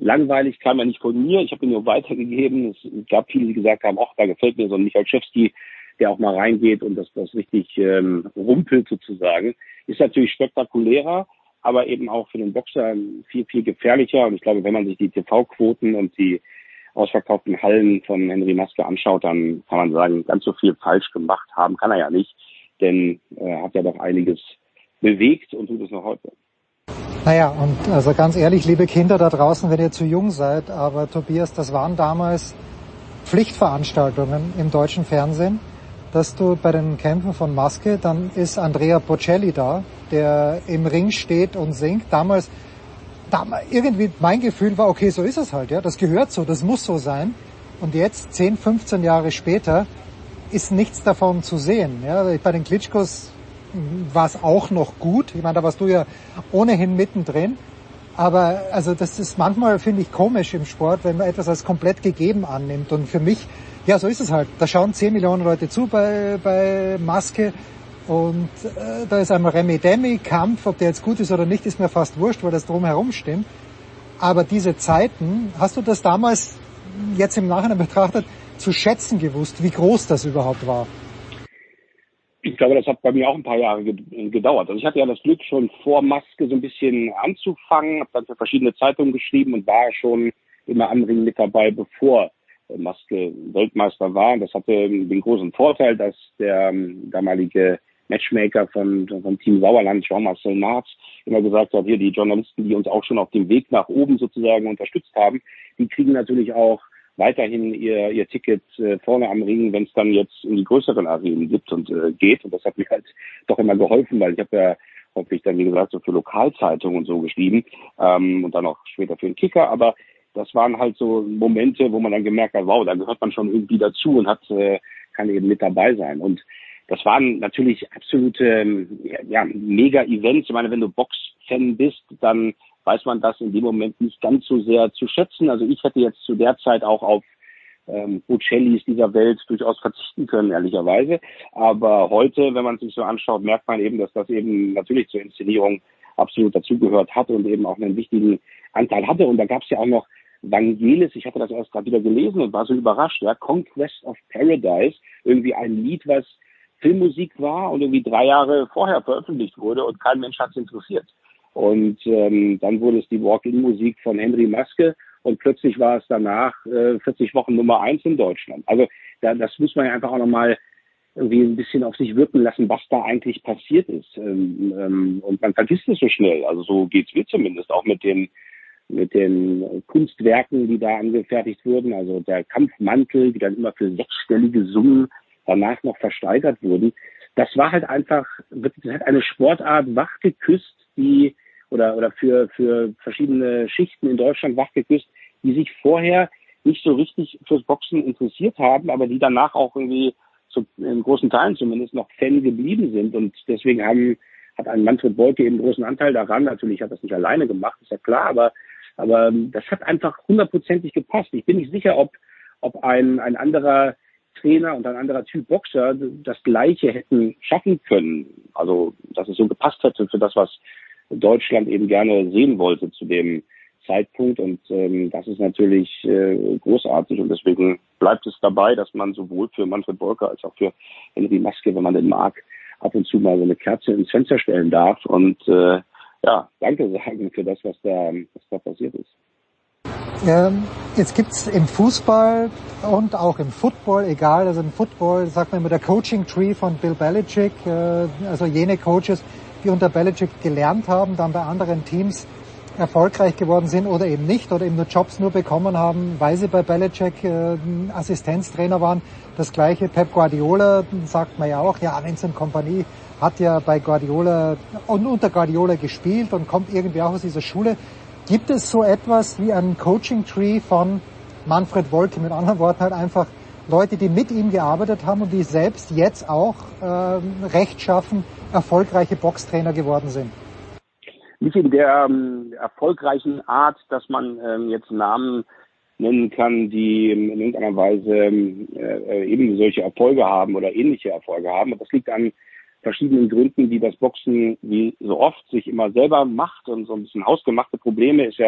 langweilig, kam ja nicht von mir. Ich habe ihn nur weitergegeben. Es gab viele, die gesagt haben, ach, da gefällt mir so ein Michalczewski, der auch mal reingeht und das, das richtig ähm, rumpelt sozusagen. Ist natürlich spektakulärer, aber eben auch für den Boxer viel, viel gefährlicher. Und ich glaube, wenn man sich die T V-Quoten und die ausverkauften Hallen von Henry Maske anschaut, dann kann man sagen, ganz so viel falsch gemacht haben kann er ja nicht. Denn er hat ja doch einiges bewegt und tut es noch heute. Naja, und also ganz ehrlich, liebe Kinder da draußen, wenn ihr zu jung seid, aber Tobias, das waren damals Pflichtveranstaltungen im deutschen Fernsehen, dass du bei den Kämpfen von Maske, dann ist Andrea Bocelli da, der im Ring steht und singt. Damals, damals irgendwie mein Gefühl war, okay, so ist es halt, ja, das gehört so, das muss so sein. Und jetzt, zehn, fünfzehn Jahre später, ist nichts davon zu sehen. Ja, bei den Klitschkos war es auch noch gut. Ich meine, da warst du ja ohnehin mittendrin. Aber also das ist manchmal, finde ich, komisch im Sport, wenn man etwas als komplett gegeben annimmt. Und für mich, ja, so ist es halt. Da schauen zehn Millionen Leute zu bei, bei Maske. Und äh, da ist einmal Remi Demi, Kampf, ob der jetzt gut ist oder nicht, ist mir fast wurscht, weil das drumherum stimmt. Aber diese Zeiten, hast du das damals, jetzt im Nachhinein betrachtet, zu schätzen gewusst, wie groß das überhaupt war? Ich glaube, das hat bei mir auch ein paar Jahre gedauert. Also ich hatte ja das Glück, schon vor Maske so ein bisschen anzufangen, habe dann für verschiedene Zeitungen geschrieben und war schon immer am Ring mit dabei, bevor Maske Weltmeister war. Und das hatte den großen Vorteil, dass der damalige Matchmaker von, von Team Sauerland, Jean-Marcel Marz, immer gesagt hat, hier die Journalisten, die uns auch schon auf dem Weg nach oben sozusagen unterstützt haben, die kriegen natürlich auch weiterhin ihr, ihr Ticket äh, vorne am Ring, wenn es dann jetzt in die größeren Arenen gibt und äh, geht. Und das hat mir halt doch immer geholfen, weil ich habe ja häufig dann, wie gesagt, so für Lokalzeitungen und so geschrieben ähm, und dann auch später für den Kicker. Aber das waren halt so Momente, wo man dann gemerkt hat, wow, da gehört man schon irgendwie dazu und hat äh, kann eben mit dabei sein. Und das waren natürlich absolute ja, Mega-Events. Ich meine, wenn du Box-Fan bist, dann weiß man das in dem Moment nicht ganz so sehr zu schätzen. Also ich hätte jetzt zu der Zeit auch auf ähm, Bocellis dieser Welt durchaus verzichten können, ehrlicherweise. Aber heute, wenn man sich so anschaut, merkt man eben, dass das eben natürlich zur Inszenierung absolut dazugehört hat und eben auch einen wichtigen Anteil hatte. Und da gab es ja auch noch Vangelis, ich hatte das erst gerade wieder gelesen und war so überrascht, ja, Conquest of Paradise, irgendwie ein Lied, was Filmmusik war und irgendwie drei Jahre vorher veröffentlicht wurde und kein Mensch hat es interessiert. Und ähm, dann wurde es die Walk-in-Musik von Henry Maske und plötzlich war es danach äh, vierzig Wochen Nummer eins in Deutschland. Also da, das muss man ja einfach auch nochmal irgendwie ein bisschen auf sich wirken lassen, was da eigentlich passiert ist. Ähm, ähm, und man vergisst es so schnell. Also so geht's mir zumindest auch mit den mit den Kunstwerken, die da angefertigt wurden. Also der Kampfmantel, die dann immer für sechsstellige Summen danach noch versteigert wurden. Das war halt einfach, das hat eine Sportart wachgeküsst, die oder oder für für verschiedene Schichten in Deutschland wachgeküsst, die sich vorher nicht so richtig fürs Boxen interessiert haben, aber die danach auch irgendwie zu, in großen Teilen zumindest noch Fan geblieben sind. Und deswegen haben hat ein Manfred Bolke eben großen Anteil daran. Natürlich hat das nicht alleine gemacht, ist ja klar, aber aber das hat einfach hundertprozentig gepasst. Ich bin nicht sicher, ob ob ein ein anderer Trainer und ein anderer Typ Boxer das Gleiche hätten schaffen können. Also, dass es so gepasst hätte für das, was Deutschland eben gerne sehen wollte zu dem Zeitpunkt. Und ähm, das ist natürlich äh, großartig. Und deswegen bleibt es dabei, dass man sowohl für Manfred Bolke als auch für Henry Maske, wenn man den mag, ab und zu mal so eine Kerze ins Fenster stellen darf. Und äh, ja, danke sagen für das, was da, was da passiert ist. Ähm, jetzt gibt's im Fußball und auch im Football, egal, also im Football sagt man immer der Coaching Tree von Bill Belichick, äh, also jene Coaches, die unter Belichick gelernt haben, dann bei anderen Teams erfolgreich geworden sind oder eben nicht oder eben nur Jobs nur bekommen haben, weil sie bei Belichick äh, Assistenztrainer waren. Das gleiche Pep Guardiola, sagt man ja auch, ja, Vincent Kompany hat ja bei Guardiola und unter Guardiola gespielt und kommt irgendwie auch aus dieser Schule. Gibt es so etwas wie ein Coaching-Tree von Manfred Bolke, mit anderen Worten halt einfach Leute, die mit ihm gearbeitet haben und die selbst jetzt auch ähm, rechtschaffen, erfolgreiche Boxtrainer geworden sind? Nicht in der ähm, erfolgreichen Art, dass man ähm, jetzt Namen nennen kann, die in irgendeiner Weise äh, eben solche Erfolge haben oder ähnliche Erfolge haben. Und das liegt an verschiedenen Gründen, die das Boxen wie so oft sich immer selber macht und so ein bisschen hausgemachte Probleme ist ja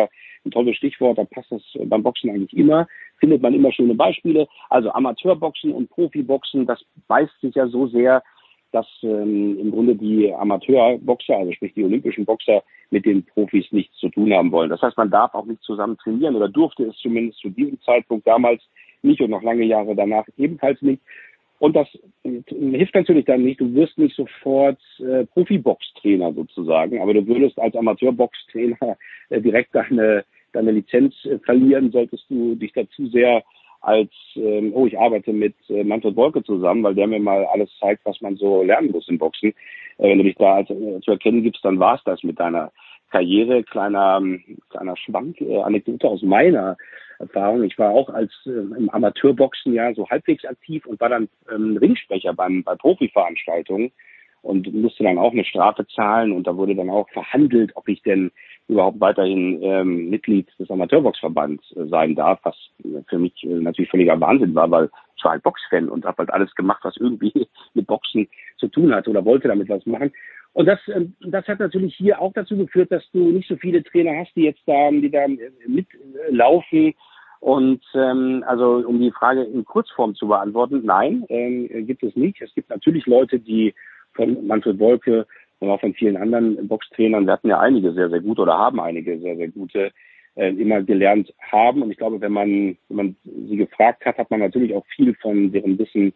ein tolles Stichwort, da passt das beim Boxen eigentlich immer, findet man immer schöne Beispiele. Also Amateurboxen und Profiboxen, das beißt sich ja so sehr, dass ähm, im Grunde die Amateurboxer, also sprich die olympischen Boxer, mit den Profis nichts zu tun haben wollen. Das heißt, man darf auch nicht zusammen trainieren oder durfte es zumindest zu diesem Zeitpunkt damals nicht und noch lange Jahre danach ebenfalls nicht. Und das äh, hilft natürlich dann nicht. Du wirst nicht sofort äh, Profiboxtrainer sozusagen, aber du würdest als Amateurboxtrainer äh, direkt deine, deine Lizenz äh, verlieren, solltest du dich dazu sehr als, ähm, oh, ich arbeite mit äh, Manfred Wolke zusammen, weil der mir mal alles zeigt, was man so lernen muss im Boxen. Äh, wenn du dich da als, äh, zu erkennen gibst, dann war's das mit deiner Karriere. Kleiner, kleiner Schwank, äh, Anekdote aus meiner Erfahrung. Ich war auch als äh, im Amateurboxen ja so halbwegs aktiv und war dann ähm, Ringsprecher beim, bei Profiveranstaltungen und musste dann auch eine Strafe zahlen und da wurde dann auch verhandelt, ob ich denn überhaupt weiterhin ähm, Mitglied des Amateurboxverbands äh, sein darf, was für mich äh, natürlich völliger Wahnsinn war, weil ich war halt Boxfan und habe halt alles gemacht, was irgendwie mit Boxen zu tun hat oder wollte damit was machen. Und das, äh, das hat natürlich hier auch dazu geführt, dass du nicht so viele Trainer hast, die jetzt da, die da mitlaufen. Und ähm, also um die Frage in Kurzform zu beantworten, nein, äh, gibt es nicht. Es gibt natürlich Leute, die von Manfred Wolke und auch von vielen anderen Boxtrainern, wir hatten ja einige sehr, sehr gute oder haben einige sehr, sehr gute, äh, immer gelernt haben. Und ich glaube, wenn man, wenn man sie gefragt hat, hat man natürlich auch viel von deren Wissen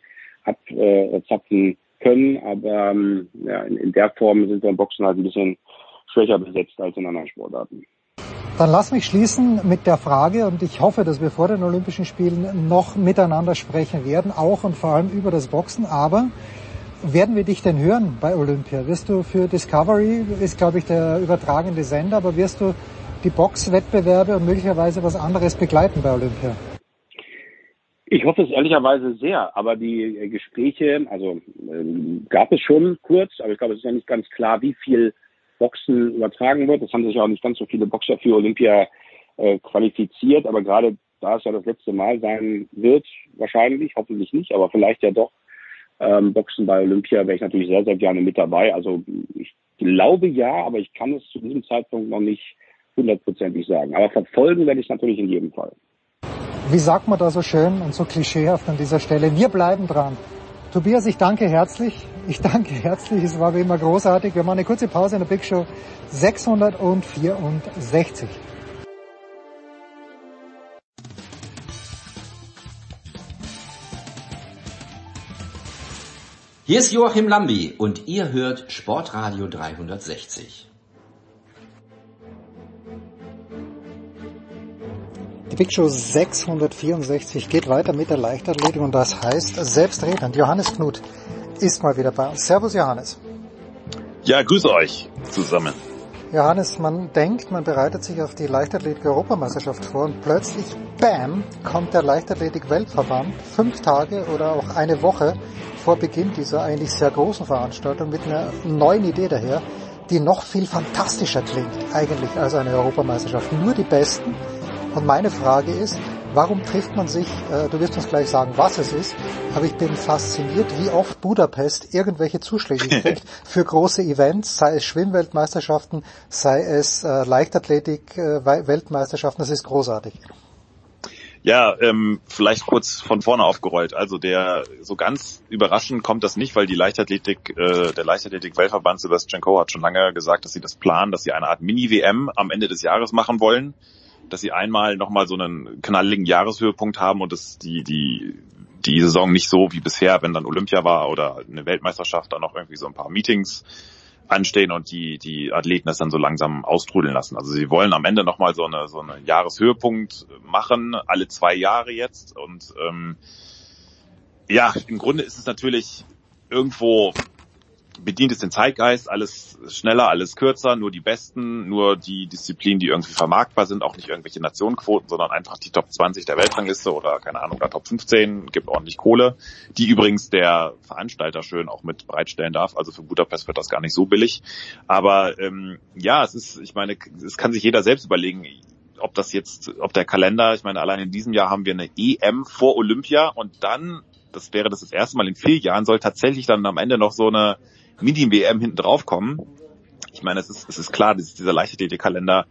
abzapfen äh, können. Aber ähm, ja, in, in der Form sind wir im Boxen halt ein bisschen schwächer besetzt als in anderen Sportarten. Dann lass mich schließen mit der Frage, und ich hoffe, dass wir vor den Olympischen Spielen noch miteinander sprechen werden, auch und vor allem über das Boxen, aber werden wir dich denn hören bei Olympia? Wirst du für Discovery, ist glaube ich der übertragende Sender, aber wirst du die Boxwettbewerbe und möglicherweise was anderes begleiten bei Olympia? Ich hoffe es ehrlicherweise sehr, aber die äh, Gespräche, also ähm, gab es schon kurz, aber ich glaube, es ist noch nicht ganz klar, wie viel Boxen übertragen wird. Es haben sich auch nicht ganz so viele Boxer für Olympia äh, qualifiziert, aber gerade da es ja das letzte Mal sein wird, wahrscheinlich, hoffentlich nicht, aber vielleicht ja doch, ähm, Boxen bei Olympia wäre ich natürlich sehr, sehr gerne mit dabei. Also ich glaube ja, aber ich kann es zu diesem Zeitpunkt noch nicht hundertprozentig sagen. Aber verfolgen werde ich es natürlich in jedem Fall. Wie sagt man da so schön und so klischeehaft an dieser Stelle? Wir bleiben dran. Tobias, ich danke herzlich. Ich danke herzlich. Es war wie immer großartig. Wir machen eine kurze Pause in der Big Show sechshundertvierundsechzig. Hier ist Joachim Lambi und ihr hört Sportradio dreihundertsechzig. Die Big Show sechshundertvierundsechzig geht weiter mit der Leichtathletik und das heißt selbstredend. Johannes Knut ist mal wieder bei uns. Servus Johannes. Ja, grüße euch zusammen. Johannes, man denkt, man bereitet sich auf die Leichtathletik-Europameisterschaft vor und plötzlich, bam, kommt der Leichtathletik-Weltverband fünf Tage oder auch eine Woche vor Beginn dieser eigentlich sehr großen Veranstaltung mit einer neuen Idee daher, die noch viel fantastischer klingt eigentlich als eine Europameisterschaft. Nur die Besten. Und meine Frage ist, warum trifft man sich, äh, du wirst uns gleich sagen, was es ist, aber ich bin fasziniert, wie oft Budapest irgendwelche Zuschläge kriegt für große Events, sei es Schwimmweltmeisterschaften, sei es äh, Leichtathletik-Weltmeisterschaften, äh, das ist großartig. Ja, ähm, vielleicht kurz von vorne aufgerollt. Also der so ganz überraschend kommt das nicht, weil die Leichtathletik, äh, der Leichtathletik-Weltverband Sebastian Coe hat schon lange gesagt, dass sie das planen, dass sie eine Art Mini-W M am Ende des Jahres machen wollen, dass sie einmal nochmal so einen knalligen Jahreshöhepunkt haben und dass die die die Saison nicht so wie bisher, wenn dann Olympia war oder eine Weltmeisterschaft, dann noch irgendwie so ein paar Meetings anstehen und die die Athleten das dann so langsam austrudeln lassen. Also sie wollen am Ende nochmal so eine so eine Jahreshöhepunkt machen, alle zwei Jahre jetzt. Und ähm, ja, im Grunde ist es natürlich irgendwo, bedient es den Zeitgeist, alles schneller, alles kürzer, nur die Besten, nur die Disziplinen, die irgendwie vermarktbar sind, auch nicht irgendwelche Nationenquoten, sondern einfach die Top zwanzig der Weltrangliste oder, keine Ahnung, der Top fünfzehn, gibt ordentlich Kohle, die übrigens der Veranstalter schön auch mit bereitstellen darf. Also für Budapest wird das gar nicht so billig. Aber ähm, ja, es ist, ich meine, es kann sich jeder selbst überlegen, ob das jetzt, ob der Kalender, ich meine, allein in diesem Jahr haben wir eine E M vor Olympia und dann, das wäre das das erste Mal in vier Jahren, soll tatsächlich dann am Ende noch so eine Mini-W M hinten drauf kommen. Ich meine, es ist, es ist klar, dieser Leichtathletik-Kalender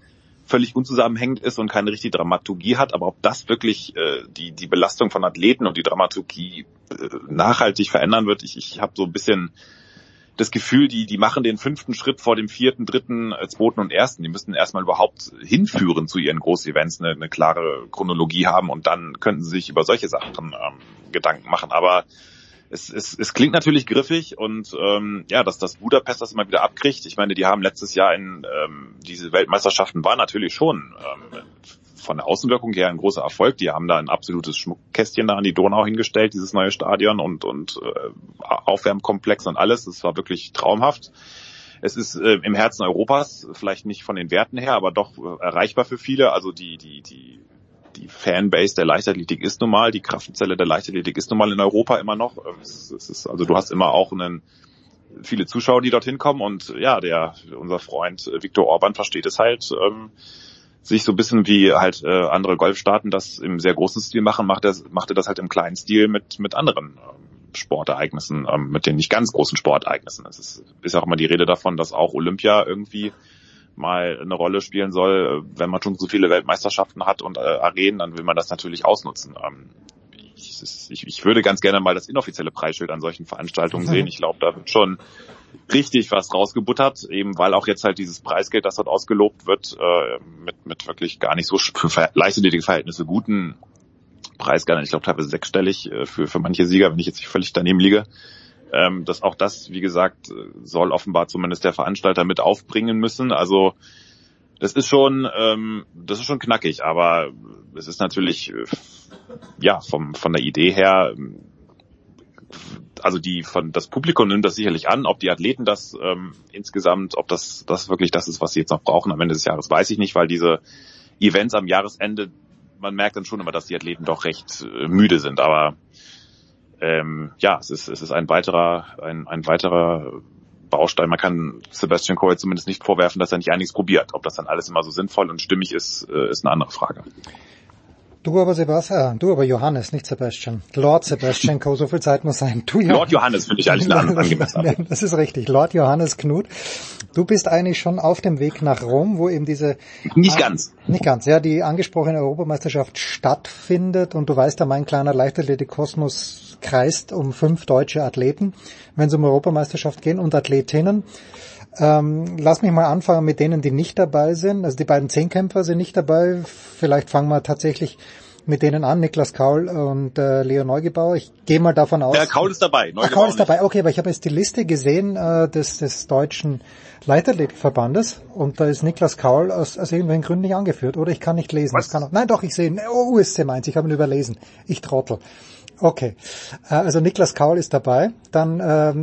völlig unzusammenhängend ist und keine richtige Dramaturgie hat, aber ob das wirklich äh, die die Belastung von Athleten und die Dramaturgie äh, nachhaltig verändern wird, ich, ich habe so ein bisschen das Gefühl, die die machen den fünften Schritt vor dem vierten, dritten, äh, zweiten und ersten. Die müssen erstmal überhaupt hinführen zu ihren Großevents, eine, eine klare Chronologie haben und dann könnten sie sich über solche Sachen ähm, Gedanken machen. Aber Es, es, es klingt natürlich griffig und ähm, ja, dass das Budapest das immer wieder abkriegt. Ich meine, die haben letztes Jahr in ähm, diese Weltmeisterschaften war natürlich schon ähm, von der Außenwirkung her ein großer Erfolg. Die haben da ein absolutes Schmuckkästchen da an die Donau hingestellt, dieses neue Stadion und und äh, Aufwärmkomplex und alles. Das war wirklich traumhaft. Es ist äh, im Herzen Europas, vielleicht nicht von den Werten her, aber doch äh, erreichbar für viele. Also die die die Die Fanbase der Leichtathletik ist nun mal, die Kraftzelle der Leichtathletik ist nun mal in Europa immer noch. Es, es ist, also du hast immer auch einen, viele Zuschauer, die dorthin kommen und ja, der unser Freund Viktor Orban versteht es halt, ähm, sich so ein bisschen wie halt äh, andere Golfstaaten das im sehr großen Stil machen, macht er, macht er das halt im kleinen Stil mit mit anderen ähm, Sportereignissen, ähm, mit den nicht ganz großen Sportereignissen. Es ist, ist auch immer die Rede davon, dass auch Olympia irgendwie mal eine Rolle spielen soll. Wenn man schon so viele Weltmeisterschaften hat und äh, Arenen, dann will man das natürlich ausnutzen. Ähm, ich, ich, ich würde ganz gerne mal das inoffizielle Preisschild an solchen Veranstaltungen sehen. Ich glaube, da wird schon richtig was rausgebuttert, eben weil auch jetzt halt dieses Preisgeld, das dort ausgelobt wird, äh, mit, mit wirklich gar nicht so für leichtathletische Verhältnisse guten Preisgeldern, ich glaube teilweise sechsstellig äh, für, für manche Sieger, wenn ich jetzt nicht völlig daneben liege. Ähm, dass auch das, wie gesagt, soll offenbar zumindest der Veranstalter mit aufbringen müssen. Also das ist schon, ähm, das ist schon knackig, aber es ist natürlich, äh, ja, vom von der Idee her, also die von das Publikum nimmt das sicherlich an, ob die Athleten das ähm, insgesamt, ob das das wirklich das ist, was sie jetzt noch brauchen am Ende des Jahres, weiß ich nicht, weil diese Events am Jahresende, man merkt dann schon immer, dass die Athleten doch recht äh, müde sind, aber Ähm, ja, es ist, es ist ein weiterer, ein, ein weiterer Baustein. Man kann Sebastian Coe zumindest nicht vorwerfen, dass er nicht einiges probiert. Ob das dann alles immer so sinnvoll und stimmig ist, ist eine andere Frage. Du aber Sebastian, du aber Johannes, nicht Sebastian. Lord Sebastian Coe, so viel Zeit muss sein. Du, ja. Lord Johannes finde ich eigentlich eine angemessene. Das ist richtig. Lord Johannes Knut. Du bist eigentlich schon auf dem Weg nach Rom, wo eben diese... Nicht ganz. Nicht ganz, ja, die angesprochene Europameisterschaft stattfindet und du weißt ja, mein kleiner Leichtathletik-Kosmos kreist um fünf deutsche Athleten, wenn es um Europameisterschaft geht und Athletinnen. Ähm, lass mich mal anfangen mit denen, die nicht dabei sind. Also die beiden Zehnkämpfer sind nicht dabei. Vielleicht fangen wir tatsächlich mit denen an, Niklas Kaul und äh, Leo Neugebauer. Ich gehe mal davon aus... Ja, Kaul ist dabei. Ach, Kaul ist dabei, okay, aber ich habe jetzt die Liste gesehen äh, des, des deutschen Leichtathletikverbandes und da ist Niklas Kaul aus, aus irgendwelchen Gründen nicht angeführt. Oder ich kann nicht lesen. Das kann auch, nein, doch, ich sehe, oh, U S C meins, ich habe ihn überlesen. Ich Trottel. Okay, also Niklas Kaul ist dabei. Dann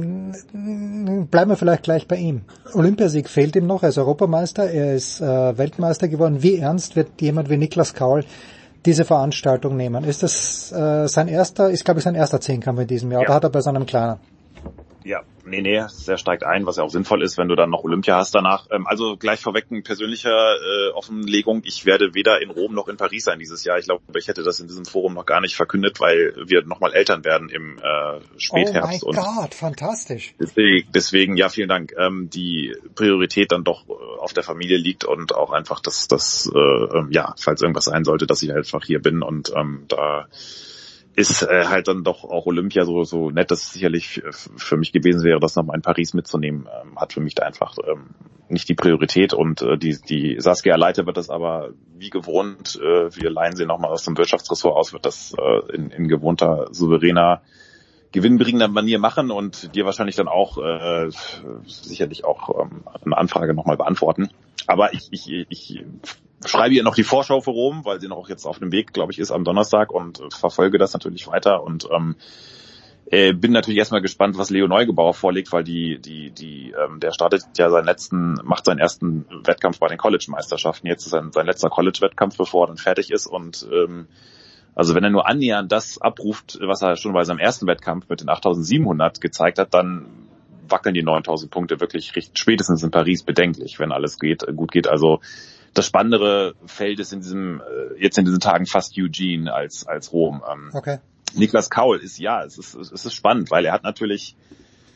ähm, bleiben wir vielleicht gleich bei ihm. Olympiasieg fehlt ihm noch, er ist Europameister, er ist äh, Weltmeister geworden. Wie ernst wird jemand wie Niklas Kaul diese Veranstaltung nehmen? Ist das äh, sein erster, ist glaube ich sein erster Zehnkampf in diesem Jahr, ja. Oder hat er bei seinem kleinen? Ja, nee, nee, der steigt ein, was ja auch sinnvoll ist, wenn du dann noch Olympia hast danach. Ähm, also gleich vorweg eine persönliche äh, Offenlegung. Ich werde weder in Rom noch in Paris sein dieses Jahr. Ich glaube, ich hätte das in diesem Forum noch gar nicht verkündet, weil wir nochmal Eltern werden im äh, Spätherbst. Oh mein Gott, fantastisch. Deswegen, deswegen, ja, vielen Dank. Ähm, die Priorität dann doch äh, auf der Familie liegt und auch einfach, dass das, äh, ja, falls irgendwas sein sollte, dass ich einfach hier bin und ähm, da ist äh, halt dann doch auch Olympia so so nett, dass es sicherlich f- für mich gewesen wäre, das nochmal in Paris mitzunehmen, ähm, hat für mich da einfach ähm, nicht die Priorität und äh, die die Saskia Leite wird das aber wie gewohnt, äh, wir leihen sie nochmal aus dem Wirtschaftsressort aus, wird das äh, in, in gewohnter, souveräner, gewinnbringender Manier machen und dir wahrscheinlich dann auch äh, sicherlich auch ähm, eine Anfrage nochmal beantworten. Aber ich, ich, ich schreibe ihr noch die Vorschau für Rom, weil sie noch jetzt auf dem Weg, glaube ich, ist am Donnerstag und äh, verfolge das natürlich weiter und ähm, äh, bin natürlich erstmal gespannt, was Leo Neugebauer vorlegt, weil die, die, die, ähm, der startet ja seinen letzten, macht seinen ersten Wettkampf bei den College-Meisterschaften. Jetzt ist sein, sein letzter College-Wettkampf, bevor er dann fertig ist und ähm, also wenn er nur annähernd das abruft, was er schon bei seinem ersten Wettkampf mit den achttausendsiebenhundert gezeigt hat, dann wackeln die neuntausend Punkte wirklich recht, spätestens in Paris bedenklich, wenn alles geht, gut geht. Also das spannendere Feld ist in diesem jetzt in diesen Tagen fast Eugene als als Rom. Okay. Niklas Kaul ist ja, es ist es ist spannend, weil er hat natürlich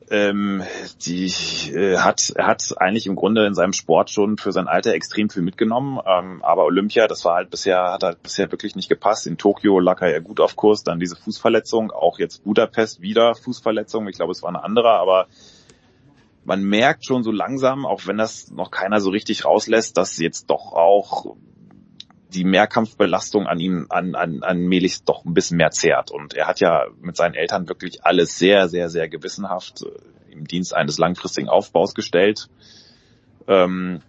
ähm, die äh, hat er hat eigentlich im Grunde in seinem Sport schon für sein Alter extrem viel mitgenommen, ähm, aber Olympia, das war halt bisher hat halt bisher wirklich nicht gepasst. In Tokio lag er ja gut auf Kurs, dann diese Fußverletzung, auch jetzt Budapest wieder Fußverletzung. Ich glaube, es war eine andere, aber man merkt schon so langsam, auch wenn das noch keiner so richtig rauslässt, dass jetzt doch auch die Mehrkampfbelastung an ihm, an, an, an Melich doch ein bisschen mehr zehrt. Und er hat ja mit seinen Eltern wirklich alles sehr, sehr, sehr gewissenhaft äh, im Dienst eines langfristigen Aufbaus gestellt. Ähm,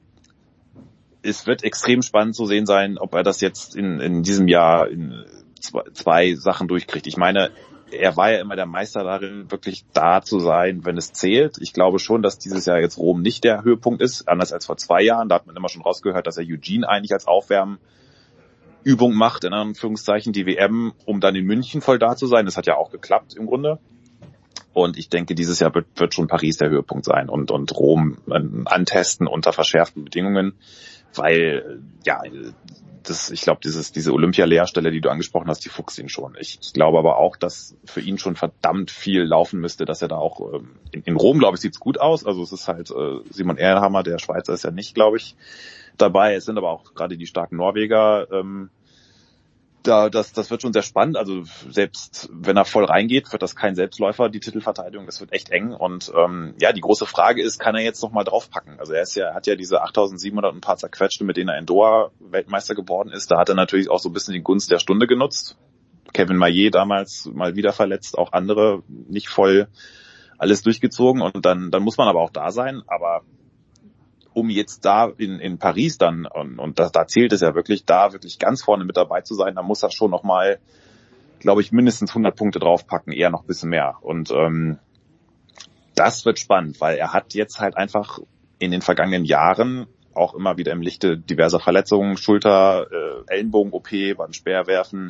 es wird extrem spannend zu sehen sein, ob er das jetzt in, in diesem Jahr in zwei, zwei Sachen durchkriegt. Ich meine, er war ja immer der Meister darin, wirklich da zu sein, wenn es zählt. Ich glaube schon, dass dieses Jahr jetzt Rom nicht der Höhepunkt ist, anders als vor zwei Jahren. Da hat man immer schon rausgehört, dass er Eugene eigentlich als Aufwärmübung macht, in Anführungszeichen, die W M, um dann in München voll da zu sein. Das hat ja auch geklappt im Grunde. Und ich denke, dieses Jahr wird, wird schon Paris der Höhepunkt sein und, und Rom antesten unter verschärften Bedingungen, weil, ja, das, ich glaube, dieses, diese Olympia-Lehrstelle, die du angesprochen hast, die fuchst ihn schon. Ich, ich glaube aber auch, dass für ihn schon verdammt viel laufen müsste, dass er da auch, ähm, in, in Rom, glaube ich, sieht's gut aus. Also es ist halt, äh, Simon Erlhammer, der Schweizer, ist ja nicht, glaube ich, dabei. Es sind aber auch gerade die starken Norweger, ähm, da, das, das wird schon sehr spannend. Also selbst wenn er voll reingeht, wird das kein Selbstläufer, die Titelverteidigung. Das wird echt eng. Und ähm, ja, die große Frage ist, kann er jetzt noch mal draufpacken? Also er ist ja, hat ja diese achttausendsiebenhundert und ein paar zerquetschte, mit denen er in Doha Weltmeister geworden ist. Da hat er natürlich auch so ein bisschen die Gunst der Stunde genutzt. Kevin Maillet damals mal wieder verletzt, auch andere nicht voll alles durchgezogen. Und dann, dann muss man aber auch da sein. Aber um jetzt da in, in Paris dann, und, und da, da zählt es ja wirklich, da wirklich ganz vorne mit dabei zu sein, da muss er schon nochmal, glaube ich, mindestens hundert Punkte draufpacken, eher noch ein bisschen mehr. Und ähm, das wird spannend, weil er hat jetzt halt einfach in den vergangenen Jahren auch immer wieder im Lichte diverser Verletzungen, Schulter, äh, Ellenbogen-O P, beim Speerwerfen,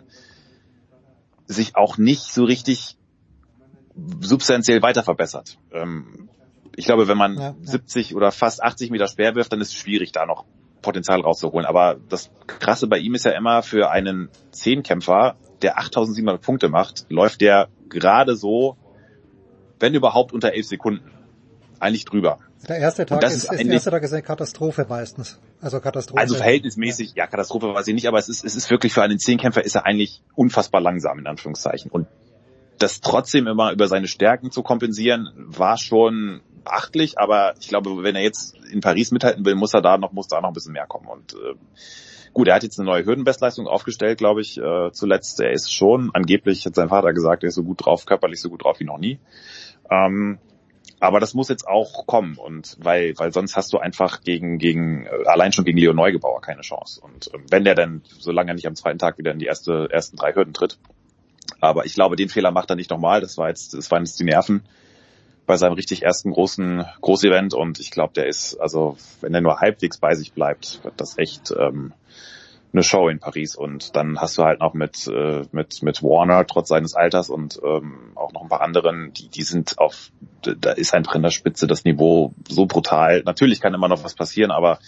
sich auch nicht so richtig substanziell weiter verbessert. Ähm, Ich glaube, wenn man ja, ja. siebzig oder fast achtzig Meter Speer wirft, dann ist es schwierig, da noch Potenzial rauszuholen. Aber das Krasse bei ihm ist ja immer, für einen Zehnkämpfer, der achttausendsiebenhundert Punkte macht, läuft der gerade so, wenn überhaupt, unter elf Sekunden. Eigentlich drüber. Der erste Tag ist, ist, ist der erste Tag ist eine Katastrophe meistens. Also Katastrophe. Also verhältnismäßig, ja, ja Katastrophe weiß ich nicht, aber es ist, es ist wirklich für einen Zehnkämpfer ist er eigentlich unfassbar langsam, in Anführungszeichen. Und das trotzdem immer über seine Stärken zu kompensieren, war schon beachtlich, aber ich glaube, wenn er jetzt in Paris mithalten will, muss er da noch, muss da noch ein bisschen mehr kommen. Und äh, gut, er hat jetzt eine neue Hürdenbestleistung aufgestellt, glaube ich, äh, zuletzt. Er ist schon, angeblich hat sein Vater gesagt, er ist so gut drauf, körperlich so gut drauf wie noch nie. Ähm, aber das muss jetzt auch kommen, und weil, weil sonst hast du einfach gegen, gegen, äh, allein schon gegen Leo Neugebauer keine Chance. Und äh, wenn der dann, solange er nicht am zweiten Tag wieder in die erste, ersten drei Hürden tritt, aber ich glaube, den Fehler macht er nicht nochmal. Das war jetzt, das waren jetzt die Nerven bei seinem richtig ersten großen Großevent, und ich glaube, der ist, also wenn er nur halbwegs bei sich bleibt, wird das echt ähm, eine Show in Paris. Und dann hast du halt noch mit äh, mit mit Warner trotz seines Alters und ähm, auch noch ein paar anderen, die die sind auf, da ist einfach in der Spitze das Niveau so brutal. Natürlich kann immer noch was passieren, aber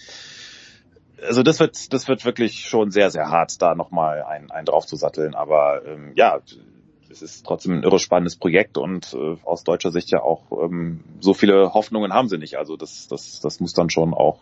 also das wird das wird wirklich schon sehr, sehr hart, da nochmal einen, einen drauf zu satteln. Aber ähm, ja, es ist trotzdem ein irre spannendes Projekt, und äh, aus deutscher Sicht ja auch ähm, so viele Hoffnungen haben sie nicht. Also das das das muss dann schon auch,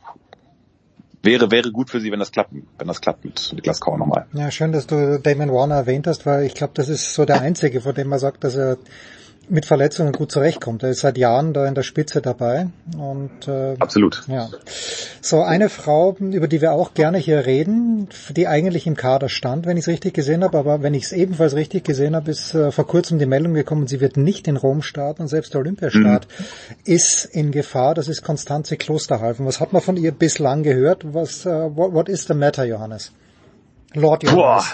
wäre wäre gut für sie, wenn das klappt, wenn das klappt mit Niklas Kaur nochmal. Ja, schön, dass du Damon Warner erwähnt hast, weil ich glaube, das ist so der einzige, von dem man sagt, dass er mit Verletzungen gut zurechtkommt. Er ist seit Jahren da in der Spitze dabei. Und äh, absolut. Ja. So, eine Frau, über die wir auch gerne hier reden, die eigentlich im Kader stand, wenn ich es richtig gesehen habe, aber wenn ich es ebenfalls richtig gesehen habe, ist äh, vor kurzem die Meldung gekommen, sie wird nicht in Rom starten, und selbst der Olympiastart mhm. ist in Gefahr. Das ist Constanze Klosterhalfen. Was hat man von ihr bislang gehört? Was, uh, what, what is the matter, Johannes? Lord Johannes.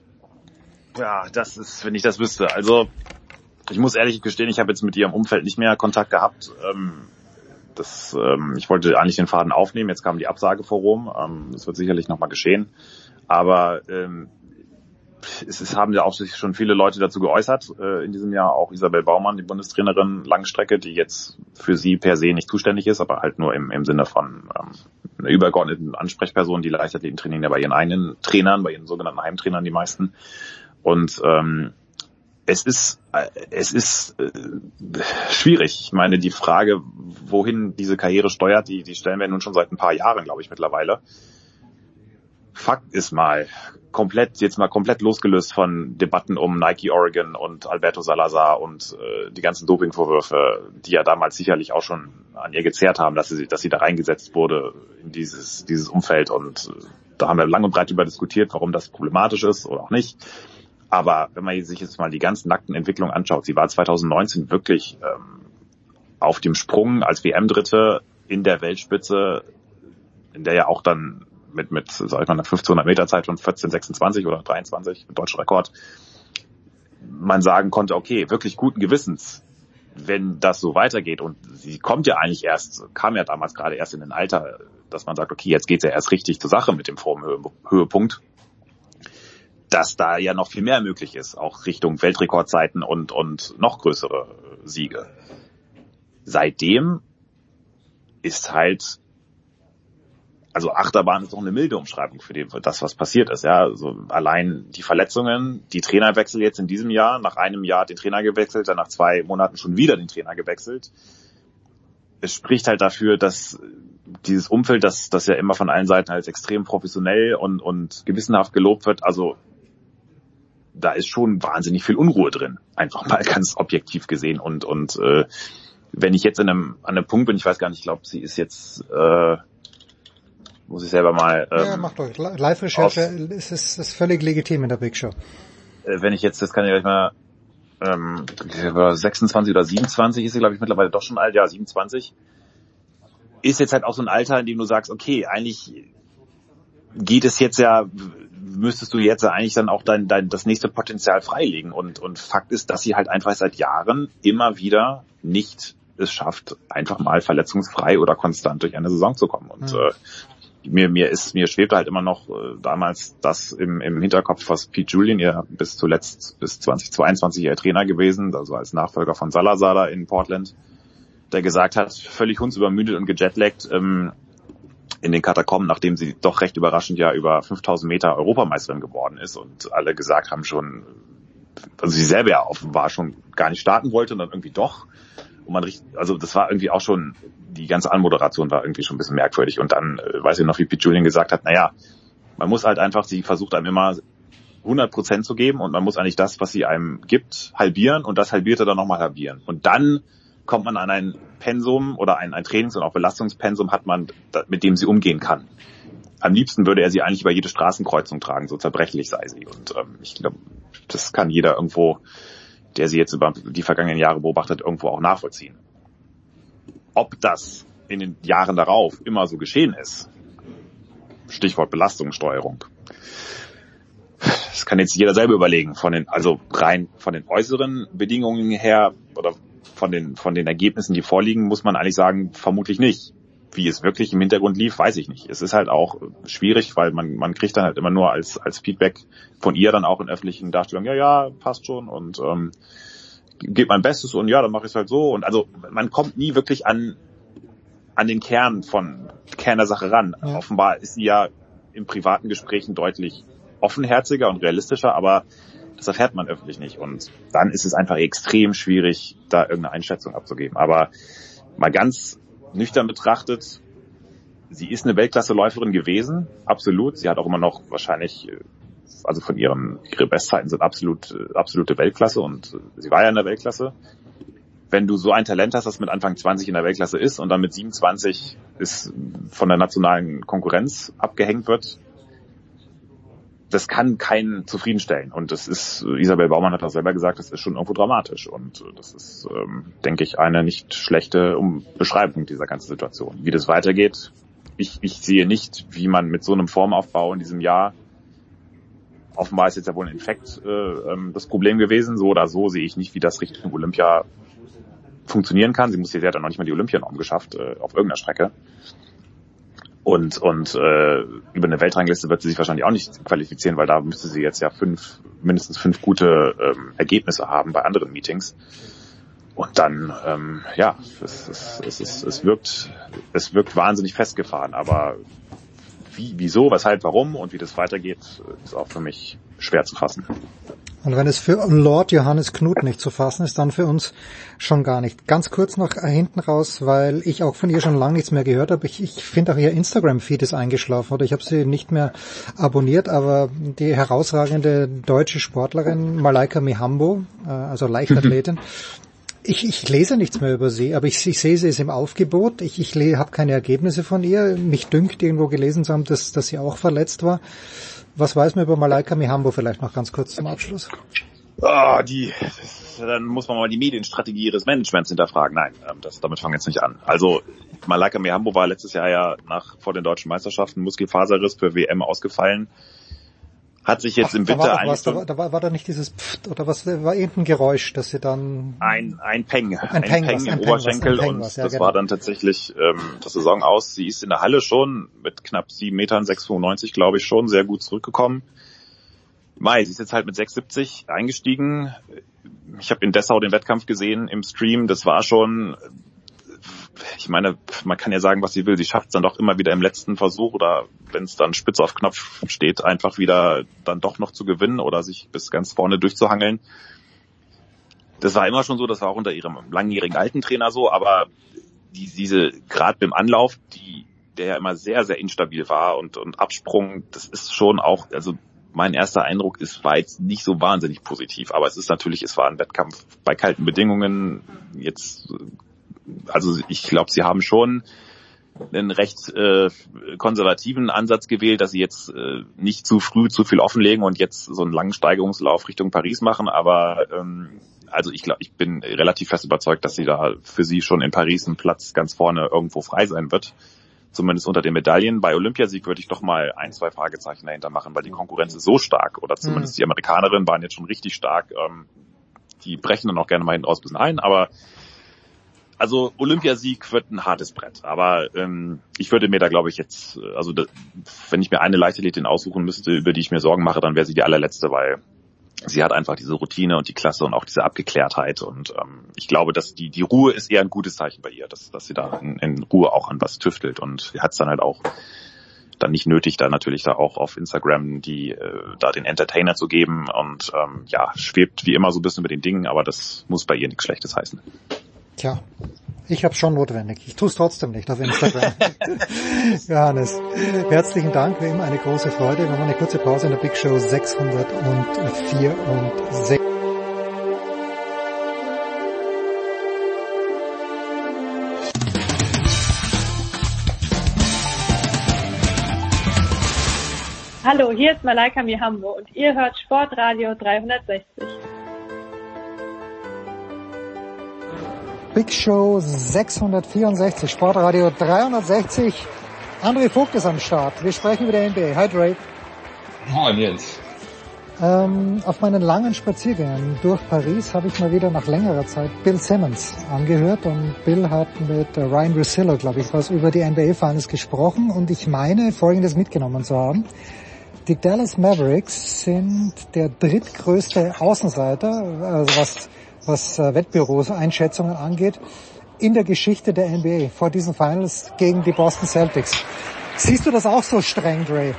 Boah. Ja, das ist, wenn ich das wüsste. Also ich muss ehrlich gestehen, ich habe jetzt mit ihrem Umfeld nicht mehr Kontakt gehabt. Ähm, das, ähm, ich wollte eigentlich den Faden aufnehmen, jetzt kam die Absage vor Rom. Ähm, das wird sicherlich nochmal geschehen. Aber ähm, es, es haben ja auch sich schon viele Leute dazu geäußert äh, in diesem Jahr. Auch Isabel Baumann, die Bundestrainerin Langstrecke, die jetzt für sie per se nicht zuständig ist, aber halt nur im, im Sinne von ähm, einer übergeordneten Ansprechperson. Die Leichtathleten trainieren ja bei ihren eigenen Trainern, bei ihren sogenannten Heimtrainern die meisten. Und ähm, es ist, es ist äh, schwierig. Ich meine, die Frage, wohin diese Karriere steuert, die, die stellen wir nun schon seit ein paar Jahren, glaube ich, mittlerweile. Fakt ist mal, komplett, jetzt mal komplett losgelöst von Debatten um Nike Oregon und Alberto Salazar und äh, die ganzen Dopingvorwürfe, die ja damals sicherlich auch schon an ihr gezerrt haben, dass sie, dass sie da reingesetzt wurde in dieses, dieses Umfeld, und äh, da haben wir lang und breit über diskutiert, warum das problematisch ist oder auch nicht. Aber wenn man sich jetzt mal die ganz nackten Entwicklungen anschaut, sie war zwanzig neunzehn wirklich ähm, auf dem Sprung als W M-Dritte in der Weltspitze, in der ja auch dann mit, mit, sag ich mal, einer fünfzehnhundert Meter Zeit von vierzehn sechsundzwanzig oder dreiundzwanzig, deutscher Rekord, man sagen konnte, okay, wirklich guten Gewissens, wenn das so weitergeht, und sie kommt ja eigentlich erst, kam ja damals gerade erst in ein Alter, dass man sagt, okay, jetzt geht's ja erst richtig zur Sache mit dem Formhöhepunkt, dass da ja noch viel mehr möglich ist, auch Richtung Weltrekordzeiten und, und noch größere Siege. Seitdem ist halt, also Achterbahn ist noch eine milde Umschreibung für, die, für das, was passiert ist. Ja, also allein die Verletzungen, die Trainerwechsel jetzt in diesem Jahr, nach einem Jahr den Trainer gewechselt, dann nach zwei Monaten schon wieder den Trainer gewechselt. Es spricht halt dafür, dass dieses Umfeld, das, das ja immer von allen Seiten als extrem professionell und, und gewissenhaft gelobt wird, also da ist schon wahnsinnig viel Unruhe drin, einfach mal ganz objektiv gesehen. Und und äh, wenn ich jetzt in einem an einem Punkt bin, ich weiß gar nicht, ich glaube, sie ist jetzt, äh, muss ich selber mal... Ähm, ja, macht euch. Live-Recherche ist, ist, ist völlig legitim in der Big Show. Äh, wenn ich jetzt, das kann ich gleich mal, ähm, sechsundzwanzig oder siebenundzwanzig ist sie, glaube ich, mittlerweile doch schon alt, ja, siebenundzwanzig. Ist jetzt halt auch so ein Alter, in dem du sagst, okay, eigentlich geht es jetzt ja, müsstest du jetzt ja eigentlich dann auch dein, dein das nächste Potenzial freilegen. Und, und Fakt ist, dass sie halt einfach seit Jahren immer wieder nicht es schafft, einfach mal verletzungsfrei oder konstant durch eine Saison zu kommen. Und mhm. äh, mir mir ist mir schwebte halt immer noch äh, damals das im, im Hinterkopf, was Pete Julian, ihr bis zuletzt bis zweitausendzweiundzwanzig ihr Trainer gewesen, also als Nachfolger von Salazar da in Portland, der gesagt hat, völlig hundsübermüdet und gejetlaggt ähm, in den Katakomben, nachdem sie doch recht überraschend ja über fünftausend Meter Europameisterin geworden ist und alle gesagt haben schon, also sie selber ja offenbar schon gar nicht starten wollte und dann irgendwie doch. Und man richtig, also das war irgendwie auch schon, die ganze Anmoderation war irgendwie schon ein bisschen merkwürdig. Und dann, äh, weiß ich noch, wie Pete Julian gesagt hat, naja, man muss halt einfach, sie versucht einem immer hundert Prozent zu geben und man muss eigentlich das, was sie einem gibt, halbieren und das halbierte dann nochmal halbieren. Und dann kommt man an ein Pensum oder ein, ein Trainings- und auch Belastungspensum hat man, mit dem sie umgehen kann. Am liebsten würde er sie eigentlich über jede Straßenkreuzung tragen, so zerbrechlich sei sie. Und ähm, ich glaube, das kann jeder irgendwo, der sie jetzt über die vergangenen Jahre beobachtet, irgendwo auch nachvollziehen. Ob das in den Jahren darauf immer so geschehen ist, Stichwort Belastungssteuerung, das kann jetzt jeder selber überlegen, von den, also rein von den äußeren Bedingungen her oder von den, von den Ergebnissen, die vorliegen, muss man eigentlich sagen, vermutlich nicht. Wie es wirklich im Hintergrund lief, weiß ich nicht. Es ist halt auch schwierig, weil man, man kriegt dann halt immer nur als, als Feedback von ihr dann auch in öffentlichen Darstellungen, ja, ja, passt schon und, ähm, geht mein Bestes und ja, dann mache ich es halt so. Und also, man kommt nie wirklich an, an den Kern von, Kern der Sache ran. Ja. Offenbar ist sie ja in privaten Gesprächen deutlich offenherziger und realistischer, aber das erfährt man öffentlich nicht. Und dann ist es einfach extrem schwierig, da irgendeine Einschätzung abzugeben. Aber mal ganz nüchtern betrachtet, sie ist eine Weltklasse-Läuferin gewesen, absolut. Sie hat auch immer noch wahrscheinlich, also von ihren, ihre Bestzeiten sind absolut, absolute Weltklasse und sie war ja in der Weltklasse. Wenn du so ein Talent hast, das mit Anfang zwanzig in der Weltklasse ist und dann mit siebenundzwanzig ist von der nationalen Konkurrenz abgehängt wird, das kann keinen zufriedenstellen. Und das ist, Isabel Baumann hat auch selber gesagt, das ist schon irgendwo dramatisch. Und das ist, ähm, denke ich, eine nicht schlechte um- Beschreibung dieser ganzen Situation. Wie das weitergeht, ich, ich sehe nicht, wie man mit so einem Formaufbau in diesem Jahr, offenbar ist jetzt ja wohl ein Infekt äh, ähm, das Problem gewesen, so oder so sehe ich nicht, wie das Richtung Olympia funktionieren kann. Sie muss jetzt ja dann noch nicht mal die Olympianorm geschafft äh, auf irgendeiner Strecke. Und und äh, über eine Weltrangliste wird sie sich wahrscheinlich auch nicht qualifizieren, weil da müsste sie jetzt ja fünf, mindestens fünf gute ähm, Ergebnisse haben bei anderen Meetings. Und dann, ähm, ja, es, es, es, es, es wirkt, es wirkt wahnsinnig festgefahren. Aber wie, wieso, weshalb, warum und wie das weitergeht, ist auch für mich schwer zu fassen. Und wenn es für Lord Johannes Knut nicht zu fassen ist, dann für uns schon gar nicht. Ganz kurz noch hinten raus, weil ich auch von ihr schon lange nichts mehr gehört habe. Ich, ich finde auch ihr Instagram-Feed ist eingeschlafen oder ich habe sie nicht mehr abonniert, aber die herausragende deutsche Sportlerin Malaika Mihambo, äh, also Leichtathletin, ich, ich lese nichts mehr über sie, aber ich, ich sehe, sie ist im Aufgebot. Ich, ich habe keine Ergebnisse von ihr. Mich dünkt, irgendwo gelesen zu haben, dass, dass sie auch verletzt war. Was weiß man über Malaika Mihambo vielleicht noch ganz kurz zum Abschluss? Ah, die, das, dann muss man mal die Medienstrategie ihres Managements hinterfragen. Nein, das, damit fangen wir jetzt nicht an. Also, Malaika Mihambo war letztes Jahr ja nach, vor den deutschen Meisterschaften Muskelfaserriss für W M ausgefallen. Hat sich jetzt Ach, im Winter eigentlich... Da war, da war, war da nicht dieses Pfft oder was, war irgendein Geräusch, dass sie dann... Ein, ein Peng. Ein, ein Peng, Peng was, im ein Oberschenkel Peng, was, ein Peng, und was, ja, das genau. war dann tatsächlich ähm, das Saison aus. Sie ist in der Halle schon mit knapp sieben Metern, sechs Komma fünfundneunzig, glaube ich, schon sehr gut zurückgekommen. Mai, sie ist jetzt halt mit sechs Komma siebzig eingestiegen. Ich habe in Dessau den Wettkampf gesehen im Stream. Das war schon, ich meine, man kann ja sagen, was sie will. Sie schafft es dann doch immer wieder im letzten Versuch oder wenn es dann spitz auf Knopf steht, einfach wieder dann doch noch zu gewinnen oder sich bis ganz vorne durchzuhangeln. Das war immer schon so, das war auch unter ihrem langjährigen alten Trainer so, aber die, diese, gerade beim Anlauf, die, der ja immer sehr, sehr instabil war und, und Absprung, das ist schon auch, also mein erster Eindruck ist, war jetzt nicht so wahnsinnig positiv, aber es ist natürlich, es war ein Wettkampf bei kalten Bedingungen. Jetzt, also ich glaube, sie haben schon einen recht äh, konservativen Ansatz gewählt, dass sie jetzt äh, nicht zu früh zu viel offenlegen und jetzt so einen langen Steigerungslauf Richtung Paris machen, aber ähm, also ich glaube, ich bin relativ fest überzeugt, dass sie da für sie schon in Paris ein Platz ganz vorne irgendwo frei sein wird. Zumindest unter den Medaillen. Bei Olympiasieg würde ich doch mal ein, zwei Fragezeichen dahinter machen, weil die Konkurrenz ist so stark, oder zumindest mhm. die Amerikanerinnen waren jetzt schon richtig stark. Ähm, die brechen dann auch gerne mal hinten raus ein bisschen ein, aber also Olympiasieg wird ein hartes Brett. Aber ähm, ich würde mir da, glaube ich, jetzt, also da, wenn ich mir eine Leichtathletin aussuchen müsste, über die ich mir Sorgen mache, dann wäre sie die allerletzte, weil sie hat einfach diese Routine und die Klasse und auch diese Abgeklärtheit und ähm, ich glaube, dass die die Ruhe ist eher ein gutes Zeichen bei ihr, dass dass sie da in, in Ruhe auch an was tüftelt und sie hat es dann halt auch dann nicht nötig, da natürlich da auch auf Instagram die äh, da den Entertainer zu geben und ähm, ja, schwebt wie immer so ein bisschen über den Dingen, aber das muss bei ihr nichts Schlechtes heißen. Tja, ich habe schon notwendig. Ich tue es trotzdem nicht auf Instagram. Johannes, herzlichen Dank. Wie immer eine große Freude. Wir machen eine kurze Pause in der Big Show sechshundertvierundsechzig. Hallo, hier ist Malaika Mihambo und ihr hört Sportradio dreihundertsechzig. Big Show sechshundertvierundsechzig, Sportradio dreihundertsechzig. André Vogt ist am Start. Wir sprechen über die N B A. Hi, Dre. Moin, Jens. Ähm, auf meinen langen Spaziergängen durch Paris habe ich mal wieder nach längerer Zeit Bill Simmons angehört und Bill hat mit Ryan Russillo, glaube ich, was über die N B A-Finals gesprochen und ich meine, Folgendes mitgenommen zu haben. Die Dallas Mavericks sind der drittgrößte Außenseiter, also was was äh, Wettbüros Einschätzungen angeht, in der Geschichte der N B A vor diesen Finals gegen die Boston Celtics. Siehst du das auch so streng, Dre?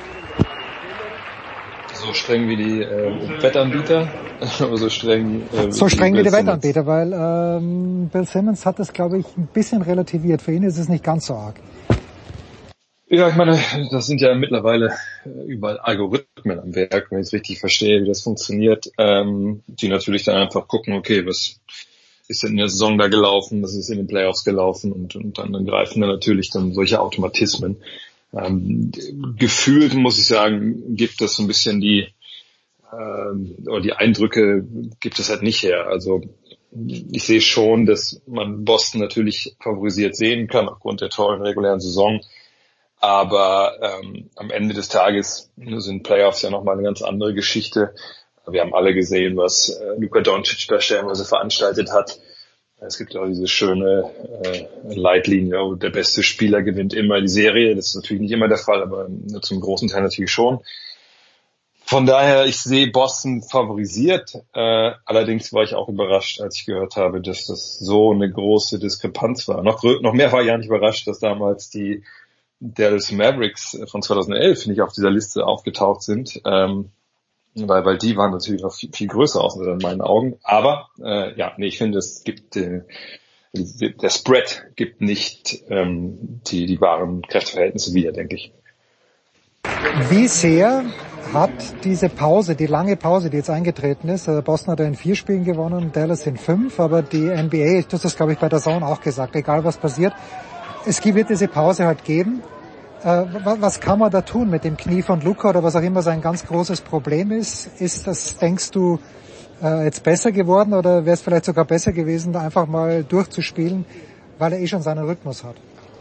So streng wie die äh, Wettanbieter? Oder so streng äh, So streng wie die Wettanbieter, weil ähm, Bill Simmons hat das, glaube ich, ein bisschen relativiert. Für ihn ist es nicht ganz so arg. Ja, ich meine, das sind ja mittlerweile überall Algorithmen am Werk, wenn ich es richtig verstehe, wie das funktioniert, ähm, die natürlich dann einfach gucken, okay, was ist denn in der Saison da gelaufen, was ist in den Playoffs gelaufen und, und dann, dann greifen da natürlich dann solche Automatismen. Ähm, gefühlt, muss ich sagen, gibt das so ein bisschen die, ähm, oder die Eindrücke gibt es halt nicht her. Also ich sehe schon, dass man Boston natürlich favorisiert sehen kann aufgrund der tollen regulären Saison. Aber ähm, am Ende des Tages sind Playoffs ja nochmal eine ganz andere Geschichte. Wir haben alle gesehen, was äh, Luka Doncic da stellenweise veranstaltet hat. Es gibt auch diese schöne äh, Leitlinie, oh, der beste Spieler gewinnt immer die Serie. Das ist natürlich nicht immer der Fall, aber zum großen Teil natürlich schon. Von daher, ich sehe Boston favorisiert. Äh, allerdings war ich auch überrascht, als ich gehört habe, dass das so eine große Diskrepanz war. Noch, noch mehr war ich ja nicht überrascht, dass damals die Dallas Mavericks von zweitausendelf nicht auf dieser Liste aufgetaucht sind. Ähm, weil, weil die waren natürlich noch viel, viel größer aus in meinen Augen. Aber äh, ja, nee, ich finde, es gibt äh, der Spread gibt nicht ähm, die, die wahren Kräfteverhältnisse wieder, denke ich. Wie sehr hat diese Pause, die lange Pause, die jetzt eingetreten ist, Boston hat ja in vier Spielen gewonnen, Dallas in fünf, aber die N B A, du hast das glaube ich bei der Zone auch gesagt, egal was passiert, es wird diese Pause halt geben. Äh, was kann man da tun mit dem Knie von Luka oder was auch immer sein ganz großes Problem ist? Ist das, denkst du, äh, jetzt besser geworden oder wäre es vielleicht sogar besser gewesen, da einfach mal durchzuspielen, weil er eh schon seinen Rhythmus hat?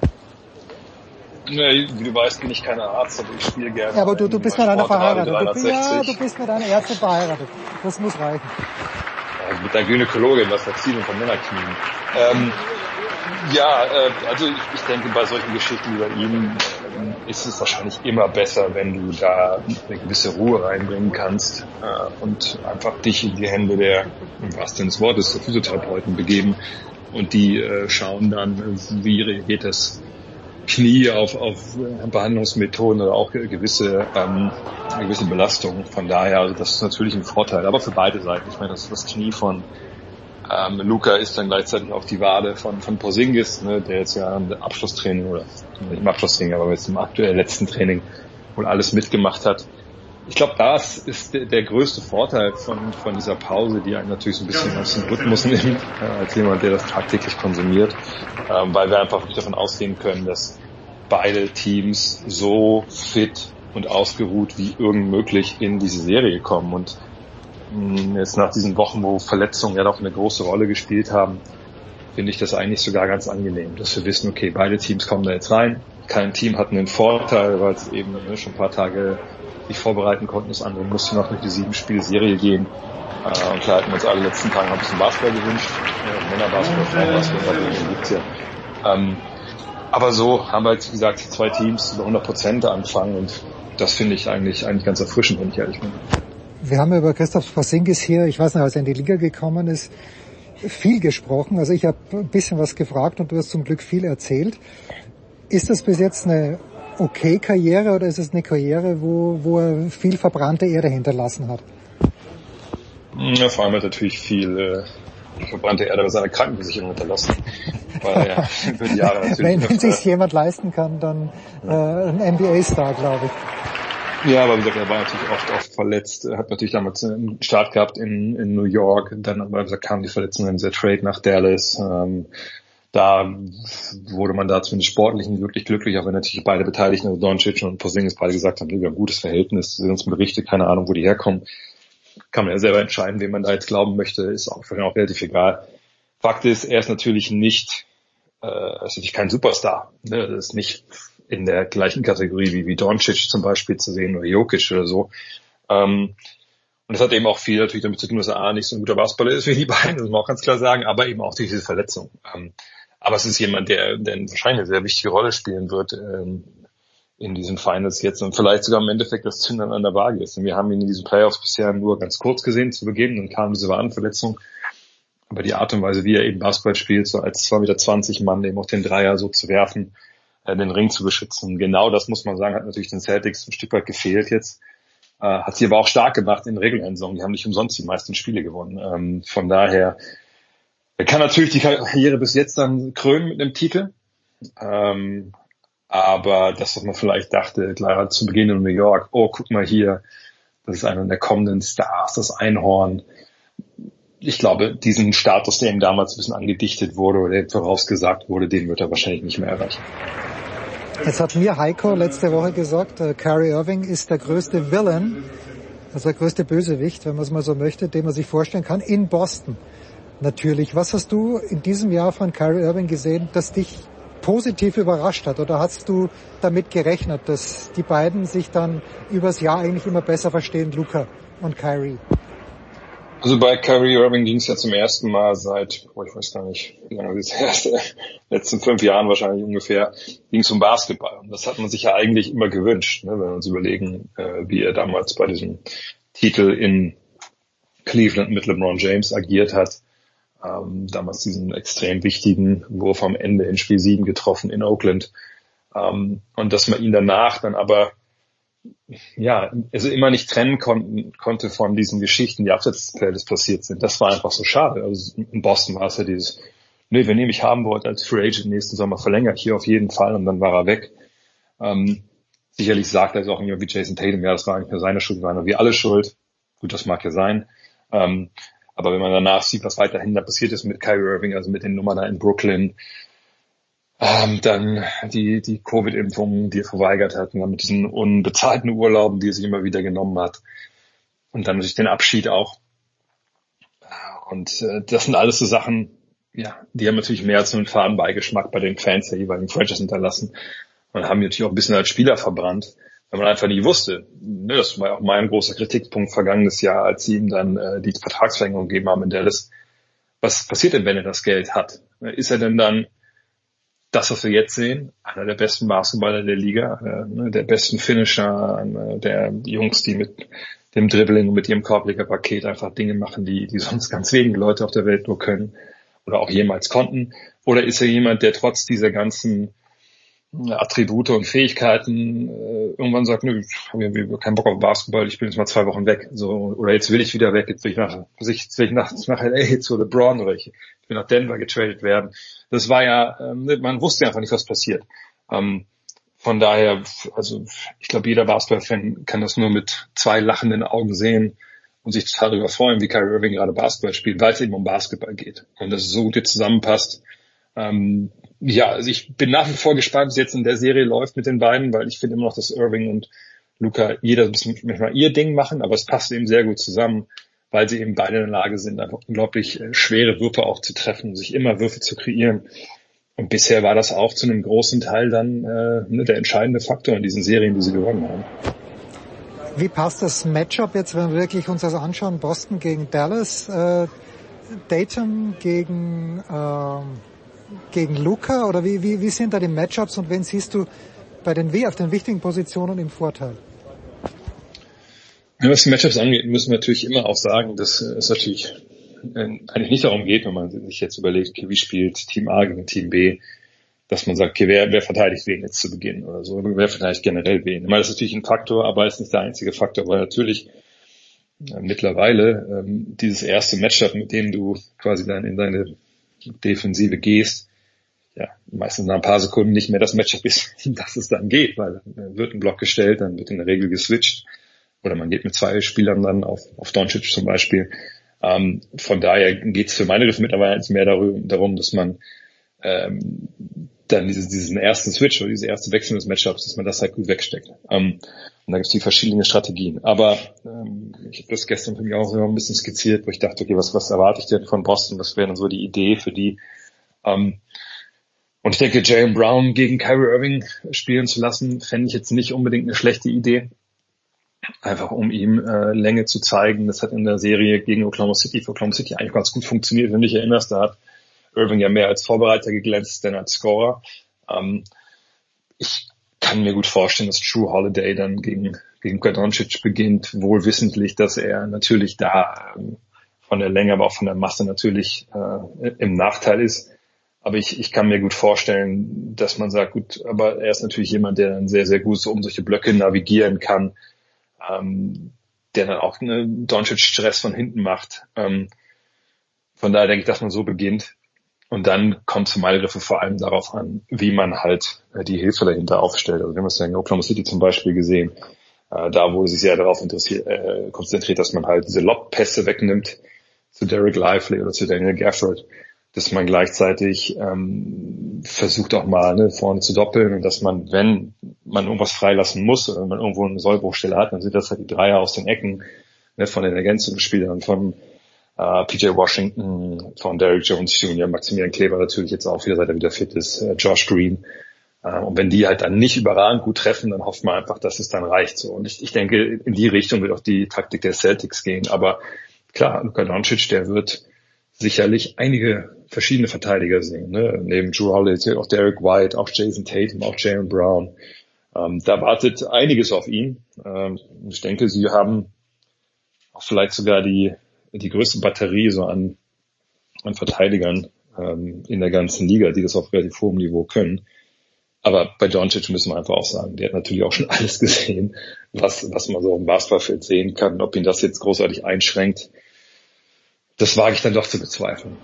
Nee, wie du weißt, bin ich kein Arzt, aber ich spiele gerne. Ja, aber du, du bist mit einer verheiratet. Du, ja, du bist mit einer Ärztin verheiratet. Das muss reichen. Ja, mit der Gynäkologin, was Verziehen von Männerknien. Ähm, ja, äh, also ich, ich denke, bei solchen Geschichten wie bei ihm äh, ist es wahrscheinlich immer besser, wenn du da eine gewisse Ruhe reinbringen kannst äh, und einfach dich in die Hände der, im wahrsten Sinne des Wortes, der Physiotherapeuten begeben und die äh, schauen dann, wie reagiert das Knie auf, auf Behandlungsmethoden oder auch gewisse, ähm, gewisse Belastungen. Von daher, also das ist natürlich ein Vorteil, aber für beide Seiten. Ich meine, das, das Knie von ähm, Luka ist dann gleichzeitig auch die Wade von, von Porzingis, ne, der jetzt ja im Abschlusstraining oder nicht im Abschlusstraining, aber jetzt im aktuell letzten Training wohl alles mitgemacht hat. Ich glaube, das ist der, der größte Vorteil von, von dieser Pause, die einen natürlich so ein bisschen aus dem Rhythmus nimmt, äh, als jemand, der das tagtäglich konsumiert, ähm, weil wir einfach wirklich davon ausgehen können, dass beide Teams so fit und ausgeruht wie irgend möglich in diese Serie kommen. Und mh, jetzt nach diesen Wochen, wo Verletzungen ja doch eine große Rolle gespielt haben, finde ich das eigentlich sogar ganz angenehm, dass wir wissen, okay, beide Teams kommen da jetzt rein. Kein Team hat einen Vorteil, weil es eben ne, schon ein paar Tage sich vorbereiten konnten. Das andere musste noch durch die sieben-Spiele-Serie gehen. Äh, und klar hatten wir uns alle letzten Tage ein bisschen Basketball gewünscht. Äh, Männerbasketball, Frauenbasketball, den gibt's ja. Ähm, aber so haben wir jetzt, wie gesagt, zwei Teams über hundert Prozent anfangen und das finde ich eigentlich, eigentlich ganz erfrischend, wenn ich ehrlich bin. Wir haben über Christoph Porzingis hier, ich weiß nicht, als er in die Liga gekommen ist, viel gesprochen. Also ich habe ein bisschen was gefragt und du hast zum Glück viel erzählt. Ist das bis jetzt eine okay Karriere oder ist es eine Karriere, wo, wo er viel verbrannte Erde hinterlassen hat? Ja, vor allem hat er natürlich viel äh, verbrannte Erde bei seiner Krankenversicherung hinterlassen. Weil er über die Jahre natürlich wenn wenn sich jemand leisten kann, dann äh, ein N B A-Star, glaube ich. Ja, aber wie gesagt, er war natürlich oft, oft verletzt. Er hat natürlich damals einen Start gehabt in, in New York. Dann aber, wie gesagt, kam die Verletzung in dieser Trade nach Dallas. Ähm, Da wurde man da zumindest sportlich nicht wirklich glücklich, auch wenn natürlich beide Beteiligten, also Doncic und Porzingis, beide gesagt haben, wir haben ein gutes Verhältnis, sind uns Berichte, keine Ahnung, wo die herkommen. Kann man ja selber entscheiden, wem man da jetzt glauben möchte, ist auch für ihn auch relativ egal. Fakt ist, er ist natürlich nicht, äh, er ist natürlich kein Superstar. Ne? Er ist nicht in der gleichen Kategorie wie, wie Doncic zum Beispiel zu sehen oder Jokic oder so. Ähm, Und das hat eben auch viel natürlich damit zu tun, dass er A, nicht so ein guter Basketballer ist wie die beiden, das muss man auch ganz klar sagen, aber eben auch durch diese Verletzung. Ähm, aber es ist jemand, der, der wahrscheinlich eine sehr wichtige Rolle spielen wird ähm, in diesen Finals jetzt und vielleicht sogar im Endeffekt das Zündern an der Waage ist. Und wir haben ihn in diesen Playoffs bisher nur ganz kurz gesehen zu Beginn, dann kam diese Wadenverletzung. Aber die Art und Weise, wie er eben Basketball spielt, so als zwei Meter zwanzig Mann eben auch den Dreier so zu werfen, äh, den Ring zu beschützen. Genau das, muss man sagen, hat natürlich den Celtics ein Stück weit gefehlt jetzt. Äh, hat sie aber auch stark gemacht in regulären Saison. Die haben nicht umsonst die meisten Spiele gewonnen. Ähm, von daher, er kann natürlich die Karriere bis jetzt dann krönen mit einem Titel. Ähm, aber das, was man vielleicht dachte, klar zu Beginn in New York, oh, guck mal hier, das ist einer der kommenden Stars, das Einhorn. Ich glaube, diesen Status, der ihm damals ein bisschen angedichtet wurde oder der vorausgesagt wurde, den wird er wahrscheinlich nicht mehr erreichen. Jetzt hat mir Heiko letzte Woche gesagt, äh, Kyrie Irving ist der größte Villain, also der größte Bösewicht, wenn man es mal so möchte, den man sich vorstellen kann, in Boston. Natürlich. Was hast du in diesem Jahr von Kyrie Irving gesehen, das dich positiv überrascht hat? Oder hast du damit gerechnet, dass die beiden sich dann übers Jahr eigentlich immer besser verstehen, Luka und Kyrie? Also bei Kyrie Irving ging es ja zum ersten Mal seit, oh, ich weiß gar nicht, wie lange das erste, letzten fünf Jahren wahrscheinlich ungefähr, ging es um Basketball. Und das hat man sich ja eigentlich immer gewünscht, ne, wenn wir uns überlegen, äh, wie er damals bei diesem Titel in Cleveland mit LeBron James agiert hat. Ähm, damals diesen extrem wichtigen Wurf am Ende in Spiel sieben getroffen in Oakland. Ähm, und dass man ihn danach dann aber ja, also immer nicht trennen konnten, konnte von diesen Geschichten, die abseits des Feldes passiert sind. Das war einfach so schade. Also in Boston war es ja dieses, nee, wenn ihr mich haben wollt als Free Agent nächsten Sommer, verlängert hier auf jeden Fall, und dann war er weg. Ähm, sicherlich sagt er also auch jemand wie Jason Tatum, ja, das war eigentlich nur seine Schuld, war nur wie alle schuld. Gut, das mag ja sein. Ähm, aber wenn man danach sieht, was weiterhin da passiert ist mit Kyrie Irving, also mit den Nummern da in Brooklyn, ähm, dann die, die Covid-Impfungen, die er verweigert hat, und dann mit diesen unbezahlten Urlauben, die er sich immer wieder genommen hat. Und dann natürlich den Abschied auch. Und äh, das sind alles so Sachen, ja, die haben natürlich mehr als nur einen faden Beigeschmack bei den Fans der jeweiligen Franchise hinterlassen und haben natürlich auch ein bisschen als Spieler verbrannt, weil man einfach nie wusste. Ne, das war auch mein großer Kritikpunkt vergangenes Jahr, als sie ihm dann äh, die Vertragsverlängerung gegeben haben in Dallas. Was passiert denn, wenn er das Geld hat? Ist er denn dann das, was wir jetzt sehen, einer der besten Basketballer der Liga, äh, der besten Finisher, äh, der Jungs, die mit dem Dribbling und mit ihrem Korbleger-Paket einfach Dinge machen, die, die sonst ganz wenige Leute auf der Welt nur können oder auch jemals konnten? Oder ist er jemand, der trotz dieser ganzen Attribute und Fähigkeiten äh, irgendwann sagt, nö, ich habe keinen Bock auf Basketball, ich bin jetzt mal zwei Wochen weg, so, oder jetzt will ich wieder weg, jetzt will ich nach, jetzt will ich nach, nach L A zu LeBron, oder ich will nach Denver getradet werden. Das war ja, ähm, man wusste einfach nicht, was passiert. Ähm, von daher, also ich glaube, jeder Basketball-Fan kann das nur mit zwei lachenden Augen sehen und sich total darüber freuen, wie Kyrie Irving gerade Basketball spielt, weil es eben um Basketball geht und dass es so gut jetzt zusammenpasst. Ähm, ja, also ich bin nach wie vor gespannt, wie es jetzt in der Serie läuft mit den beiden, weil ich finde immer noch, dass Irving und Luka jeder ein bisschen manchmal ihr Ding machen, aber es passt eben sehr gut zusammen, weil sie eben beide in der Lage sind, einfach unglaublich äh, schwere Würfe auch zu treffen, sich immer Würfe zu kreieren. Und bisher war das auch zu einem großen Teil dann äh, ne, der entscheidende Faktor in diesen Serien, die sie gewonnen haben. Wie passt das Matchup jetzt, wenn wir wirklich uns das anschauen? Boston gegen Dallas, äh, Tatum gegen äh, gegen Luka, oder wie, wie, wie sind da die Matchups und wen siehst du bei den, auf den wichtigen Positionen im Vorteil? Ja, was die Matchups angeht, müssen wir natürlich immer auch sagen, dass es natürlich äh, eigentlich nicht darum geht, wenn man sich jetzt überlegt, okay, wie spielt Team A gegen Team B, dass man sagt, okay, wer, wer verteidigt wen jetzt zu Beginn oder so, wer verteidigt generell wen. Ich meine, das ist natürlich ein Faktor, aber ist nicht der einzige Faktor, weil natürlich äh, mittlerweile ähm, dieses erste Matchup, mit dem du quasi dann in deine Defensive gehst, ja, meistens nach ein paar Sekunden nicht mehr das Matchup ist, dass es dann geht, weil dann wird ein Block gestellt, dann wird in der Regel geswitcht oder man geht mit zwei Spielern dann auf, auf Doncic zum Beispiel. Ähm, von daher geht es für meine Griffe mittlerweile mehr darum, darum dass man ähm, dann dieses, diesen ersten Switch oder diese erste Wechsel des Matchups, dass man das halt gut wegsteckt. Ähm, und da gibt es die verschiedenen Strategien. Aber ähm, ich habe das gestern für mich auch so ein bisschen skizziert, wo ich dachte, okay, was, was erwarte ich denn von Boston? Was wäre dann so die Idee für die? Ähm, und ich denke, Jaylen Brown gegen Kyrie Irving spielen zu lassen, fände ich jetzt nicht unbedingt eine schlechte Idee. Einfach um ihm äh, Länge zu zeigen. Das hat in der Serie gegen Oklahoma City für Oklahoma City eigentlich ganz gut funktioniert, wenn du dich erinnerst. Da hat Irving ja mehr als Vorbereiter geglänzt, denn als Scorer. Ähm, ich kann mir gut vorstellen, dass Jrue Holiday dann gegen gegen Luka Doncic beginnt, wohl wissentlich, dass er natürlich da ähm, von der Länge, aber auch von der Masse natürlich äh, im Nachteil ist. Aber ich, ich kann mir gut vorstellen, dass man sagt, gut, aber er ist natürlich jemand, der dann sehr, sehr gut so um solche Blöcke navigieren kann, ähm, der dann auch eine Doncic Stress von hinten macht. Ähm, von daher denke ich, dass man so beginnt. Und dann kommt zum Begriffe vor allem darauf an, wie man halt äh, die Hilfe dahinter aufstellt. Also wir haben es ja in Oklahoma City zum Beispiel gesehen. Äh, da wurde sich sehr darauf interessiert, äh, konzentriert, dass man halt diese Lobpässe wegnimmt zu Derek Lively oder zu Daniel Gafford, dass man gleichzeitig ähm, versucht auch mal ne, vorne zu doppeln und dass man, wenn man irgendwas freilassen muss oder wenn man irgendwo eine Sollbruchstelle hat, dann sind das halt die Dreier aus den Ecken ne, von den Ergänzungsspielern, von Uh, P J Washington, von Derrick Jones Junior, Maximilian Kleber natürlich jetzt auch wieder, seit er wieder fit ist, uh, Josh Green. Uh, und wenn die halt dann nicht überragend gut treffen, dann hofft man einfach, dass es dann reicht. So. Und ich, ich denke, in die Richtung wird auch die Taktik der Celtics gehen. Aber klar, Luka Doncic, der wird sicherlich einige verschiedene Verteidiger sehen. Ne? Neben Jrue Holiday, auch Derek White, auch Jason Tatum, auch Jaylen Brown. Um, da wartet einiges auf ihn. Um, ich denke, sie haben auch vielleicht sogar die die größte Batterie so an, an Verteidigern ähm, in der ganzen Liga, die das auf relativ hohem Niveau können. Aber bei Doncic müssen wir einfach auch sagen, der hat natürlich auch schon alles gesehen, was, was man so auf dem Basketballfeld sehen kann. Ob ihn das jetzt großartig einschränkt, das wage ich dann doch zu bezweifeln.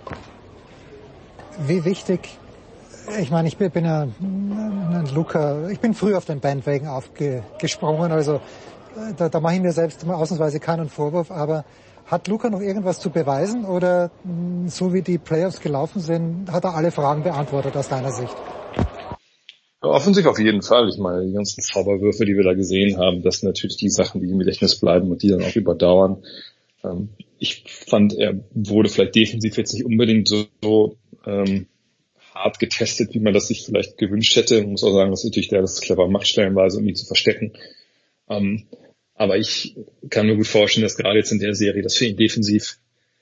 Wie wichtig, ich meine, ich bin, bin ja ein Luka, ich bin früh auf den Bandwagon aufgesprungen, also da, da mache ich mir selbst mal ausnahmsweise keinen Vorwurf, aber hat Luka noch irgendwas zu beweisen oder so wie die Playoffs gelaufen sind, hat er alle Fragen beantwortet aus deiner Sicht? Offensiv auf jeden Fall. Ich meine, die ganzen Zauberwürfe, die wir da gesehen haben, das sind natürlich die Sachen, die im Gedächtnis bleiben und die dann auch überdauern. Ich fand, er wurde vielleicht defensiv jetzt nicht unbedingt so, so ähm, hart getestet, wie man das sich vielleicht gewünscht hätte. Ich muss auch sagen, dass natürlich der das clever macht, stellenweise, um ihn zu verstecken. Ähm, aber ich kann mir gut vorstellen, dass gerade jetzt in der Serie das für ihn defensiv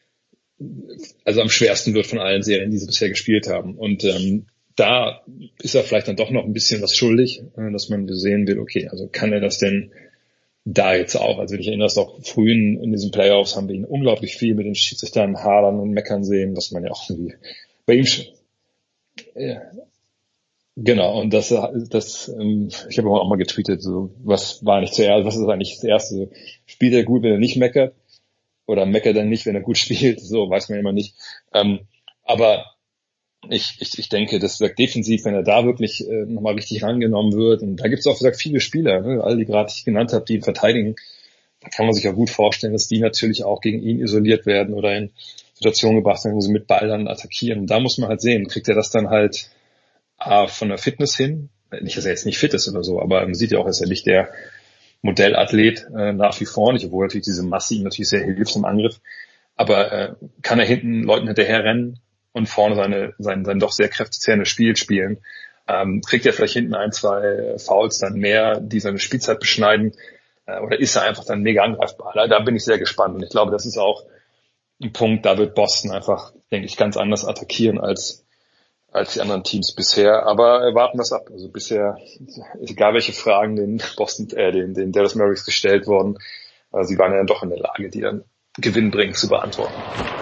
also am schwersten wird von allen Serien, die sie bisher gespielt haben. Und ähm, da ist er vielleicht dann doch noch ein bisschen was schuldig, dass man sehen will, okay, also kann er das denn da jetzt auch? Also ich erinnere es auch früh in, in diesen Playoffs haben wir ihn unglaublich viel mit den Schiedsrichtern hadern und meckern sehen, was man ja auch irgendwie bei ihm schon, ja, genau, und das, das, ähm, ich habe auch mal getweetet, so, was war nicht zuerst, was ist eigentlich das Erste? Spielt er gut, wenn er nicht meckert? Oder meckert er nicht, wenn er gut spielt? So, weiß man immer nicht. Ähm, aber Ich, ich, ich denke, dass sagt, defensiv, wenn er da wirklich äh, nochmal richtig rangenommen wird, und da gibt es auch gesagt, viele Spieler, ne, alle, die gerade ich genannt habe, die ihn verteidigen, da kann man sich ja gut vorstellen, dass die natürlich auch gegen ihn isoliert werden oder in Situationen gebracht werden, wo sie mit Ball dann attackieren. Und da muss man halt sehen, kriegt er das dann halt A, von der Fitness hin, nicht, dass er jetzt nicht fit ist oder so, aber man sieht ja auch, dass er nicht der Modellathlet äh, nach wie vor nicht, obwohl natürlich diese Masse ihm natürlich sehr hilft im Angriff, aber äh, kann er hinten Leuten hinterher rennen und vorne seine, sein, sein doch sehr kräftezehrende Spiel spielen, ähm, kriegt er vielleicht hinten ein, zwei Fouls dann mehr, die seine Spielzeit beschneiden, äh, oder ist er einfach dann mega angreifbar? Da, da bin ich sehr gespannt und ich glaube, das ist auch ein Punkt, da wird Boston einfach, denke ich, ganz anders attackieren als als die anderen Teams bisher, aber äh, warten das ab. Also bisher, egal welche Fragen den Boston, äh, den, den Dallas Mavericks gestellt wurden, äh, sie waren ja dann doch in der Lage, die dann gewinnbringend zu beantworten.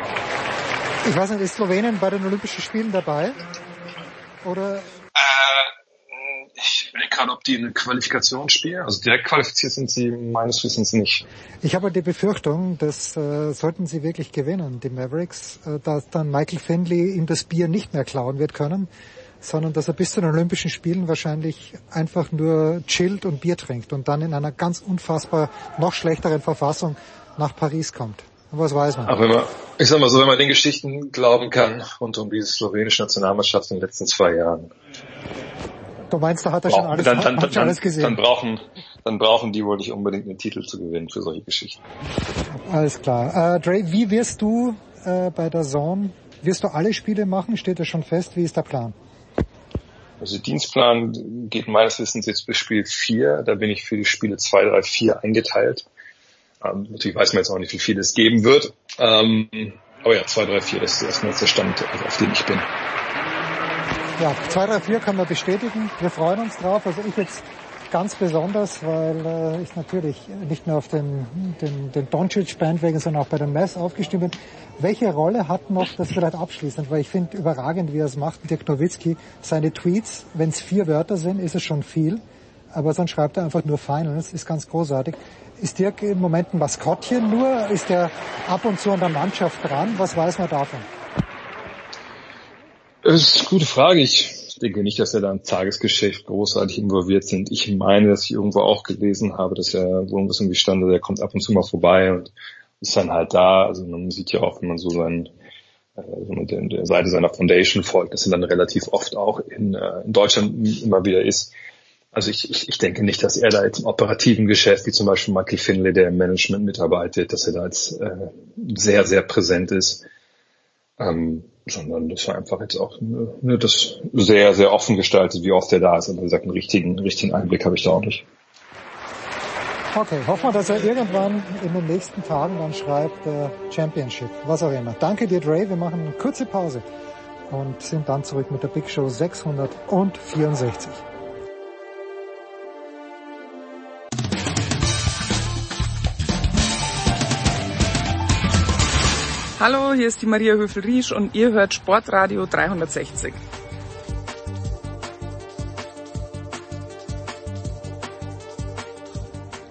Ich weiß nicht, ist Slowenien bei den Olympischen Spielen dabei? Oder? Äh, ich will gerade, ob die eine Qualifikation spielen. Also direkt qualifiziert sind sie meines Wissens nicht. Ich habe die Befürchtung, dass äh, sollten sie wirklich gewinnen, die Mavericks, äh, dass dann Michael Finley ihm das Bier nicht mehr klauen wird können, sondern dass er bis zu den Olympischen Spielen wahrscheinlich einfach nur chillt und Bier trinkt und dann in einer ganz unfassbar noch schlechteren Verfassung nach Paris kommt. Was weiß man? Auch wenn man, ich sag mal so, wenn man den Geschichten glauben kann rund um diese slowenische Nationalmannschaft in den letzten zwei Jahren. Du meinst, da hat er schon alles, dann, dann, hat schon alles gesehen? Dann brauchen, dann brauchen die wohl nicht unbedingt einen Titel zu gewinnen für solche Geschichten. Alles klar. Äh, Dre, wie wirst du äh, bei der Zone, wirst du alle Spiele machen? Steht das schon fest? Wie ist der Plan? Also der Dienstplan geht meines Wissens jetzt bis Spiel vier. Da bin ich für die Spiele zwei, drei, vier eingeteilt. Ähm, natürlich weiß man jetzt auch nicht, wie viel es geben wird. Ähm, aber ja, zwei, drei, vier ist erstmal der Stand, auf dem ich bin. Ja, zwei, drei, vier kann man bestätigen. Wir freuen uns drauf. Also ich jetzt ganz besonders, weil äh, ich natürlich nicht nur auf den, den, den Doncic-Bandwagon, sondern auch bei den Mavs aufgestimmt bin. Welche Rolle hat noch das vielleicht abschließend? Weil ich finde überragend, wie er es macht, Dirk Nowitzki. Seine Tweets, wenn es vier Wörter sind, ist es schon viel. Aber sonst schreibt er einfach nur Finals, ist ganz großartig. Ist Dirk im Moment ein Maskottchen nur? Ist er ab und zu an der Mannschaft dran? Was weiß man davon? Das ist eine gute Frage. Ich denke nicht, dass er da im Tagesgeschäft großartig involviert sind. Ich meine, dass ich irgendwo auch gelesen habe, dass er wohl ein bisschen gestanden, der kommt ab und zu mal vorbei und ist dann halt da. Also man sieht ja auch, wenn man so sein, so mit der, der Seite seiner Foundation folgt, dass er dann relativ oft auch in, in Deutschland immer wieder ist. Also ich, ich, ich denke nicht, dass er da jetzt im operativen Geschäft, wie zum Beispiel Michael Finley, der im Management mitarbeitet, dass er da jetzt äh, sehr, sehr präsent ist. Ähm, sondern das war einfach jetzt auch ne, das sehr, sehr offen gestaltet, wie oft er da ist. Aber wie gesagt, einen richtigen, einen richtigen Einblick habe ich da auch nicht. Okay, hoffen wir, dass er irgendwann in den nächsten Tagen dann schreibt äh, Championship, was auch immer. Danke dir, Dre. Wir machen eine kurze Pause und sind dann zurück mit der Big Show sechshundertvierundsechzig. Hallo, hier ist die Maria Höfel-Riesch und ihr hört Sportradio dreihundertsechzig.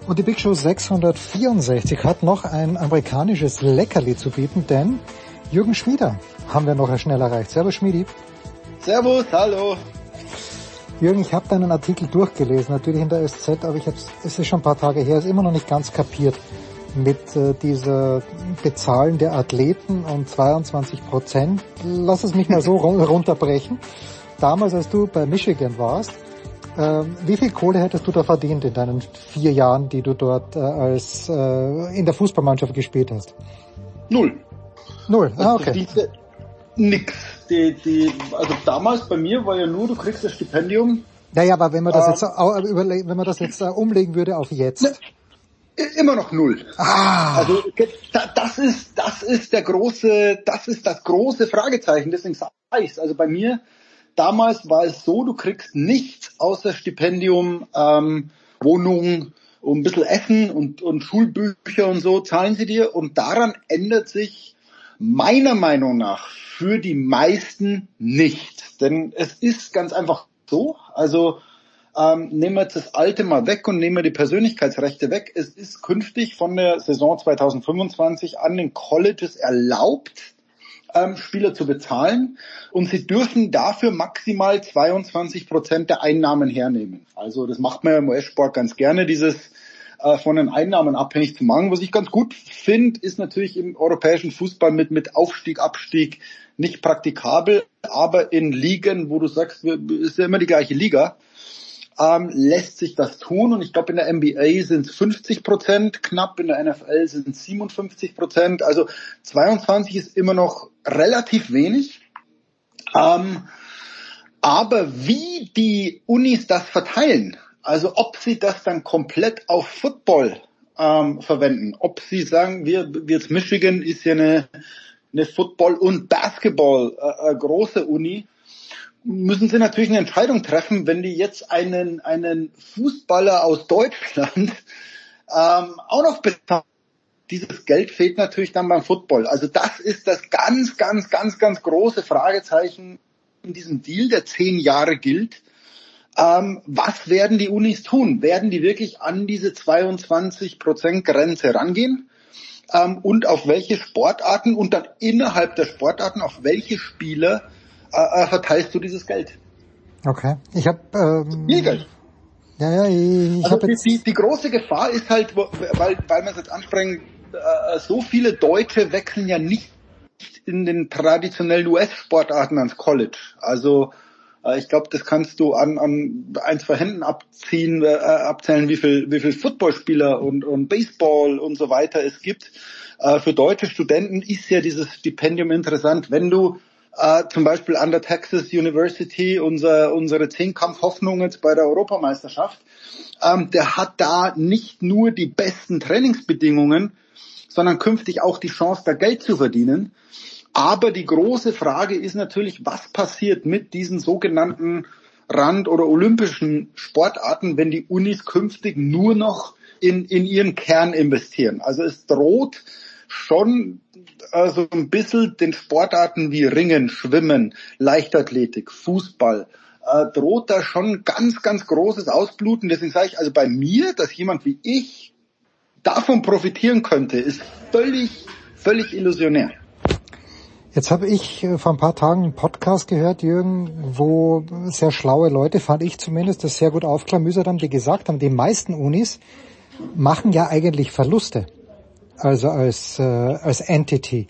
Und die Big Show sechshundertvierundsechzig hat noch ein amerikanisches Leckerli zu bieten, denn Jürgen Schmieder haben wir noch schnell erreicht. Servus Schmiedi. Servus, hallo. Jürgen, ich habe deinen Artikel durchgelesen, natürlich in der S Z, aber ich habe es ist schon ein paar Tage her, ist immer noch nicht ganz kapiert mit äh, dieser Bezahlen der Athleten und zweiundzwanzig Prozent. Lass es mich mal so runterbrechen. Damals, als du bei Michigan warst, äh, wie viel Kohle hättest du da verdient in deinen vier Jahren, die du dort äh, als äh, in der Fußballmannschaft gespielt hast? Null. Null, ah, okay. Diese, nix. Die, die, also damals bei mir war ja nur, du kriegst das Stipendium. Naja, aber wenn man das ähm, jetzt äh, überle- wenn man das jetzt äh, umlegen würde auf jetzt. Ne, immer noch null. Ah. Also das ist das ist der große, das ist das große Fragezeichen, deswegen sage ich's. Also bei mir damals war es so, du kriegst nichts außer Stipendium, ähm, Wohnung und ein bisschen Essen und, und Schulbücher und so zahlen sie dir, und daran ändert sich meiner Meinung nach für die meisten nicht. Denn es ist ganz einfach so, also ähm, nehmen wir jetzt das Alte mal weg und nehmen wir die Persönlichkeitsrechte weg. Es ist künftig von der Saison zwanzig fünfundzwanzig an den Colleges erlaubt, ähm, Spieler zu bezahlen, und sie dürfen dafür maximal zweiundzwanzig Prozent der Einnahmen hernehmen. Also das macht man ja im U S-Sport ganz gerne, dieses von den Einnahmen abhängig zu machen. Was ich ganz gut finde, ist natürlich im europäischen Fußball mit, mit Aufstieg, Abstieg nicht praktikabel, aber in Ligen, wo du sagst, ist ja immer die gleiche Liga, ähm, lässt sich das tun. Und ich glaube, in der N B A sind es fünfzig Prozent knapp, in der N F L sind es siebenundfünfzig Prozent. Also zweiundzwanzig ist immer noch relativ wenig. Ähm, aber wie die Unis das verteilen, also ob sie das dann komplett auf Football ähm, verwenden, ob sie sagen, wir, wir jetzt Michigan ist ja eine, eine Football- und Basketball äh, große Uni, müssen sie natürlich eine Entscheidung treffen, wenn die jetzt einen, einen Fußballer aus Deutschland ähm, auch noch bezahlen. Dieses Geld fehlt natürlich dann beim Football. Also das ist das ganz, ganz, ganz, ganz große Fragezeichen in diesem Deal, der zehn Jahre gilt. Ähm, was werden die Unis tun? Werden die wirklich an diese zweiundzwanzig Prozent Grenze rangehen? Ähm, und auf welche Sportarten und dann innerhalb der Sportarten, auf welche Spieler äh, verteilst du dieses Geld? Okay. Ich habe ähm, Viel Geld. Ja, ja, ich, ich also habe die, jetzt die, die große Gefahr ist halt, weil, weil wir es jetzt ansprechen, äh, so viele Deutsche wechseln ja nicht in den traditionellen U S-Sportarten ans College. Also ich glaube, das kannst du an, an ein, zwei Händen abziehen, äh, abzählen, wie viel, wie viel Footballspieler und, und Baseball und so weiter es gibt. Äh, für deutsche Studenten ist ja dieses Stipendium interessant. Wenn du äh, zum Beispiel an der Texas University, unser, unsere Zehnkampf-Hoffnung jetzt bei der Europameisterschaft, ähm, der hat da nicht nur die besten Trainingsbedingungen, sondern künftig auch die Chance, da Geld zu verdienen. Aber die große Frage ist natürlich, was passiert mit diesen sogenannten Rand- oder olympischen Sportarten, wenn die Unis künftig nur noch in, in ihren Kern investieren. Also es droht schon äh, so ein bisschen den Sportarten wie Ringen, Schwimmen, Leichtathletik, Fußball, äh, droht da schon ganz, ganz großes Ausbluten. Deswegen sage ich also bei mir, dass jemand wie ich davon profitieren könnte, ist völlig, völlig illusionär. Jetzt habe ich vor ein paar Tagen einen Podcast gehört, Jürgen, wo sehr schlaue Leute, fand ich zumindest, das sehr gut aufklamüsert haben, die gesagt haben, die meisten Unis machen ja eigentlich Verluste, also als äh, als Entity.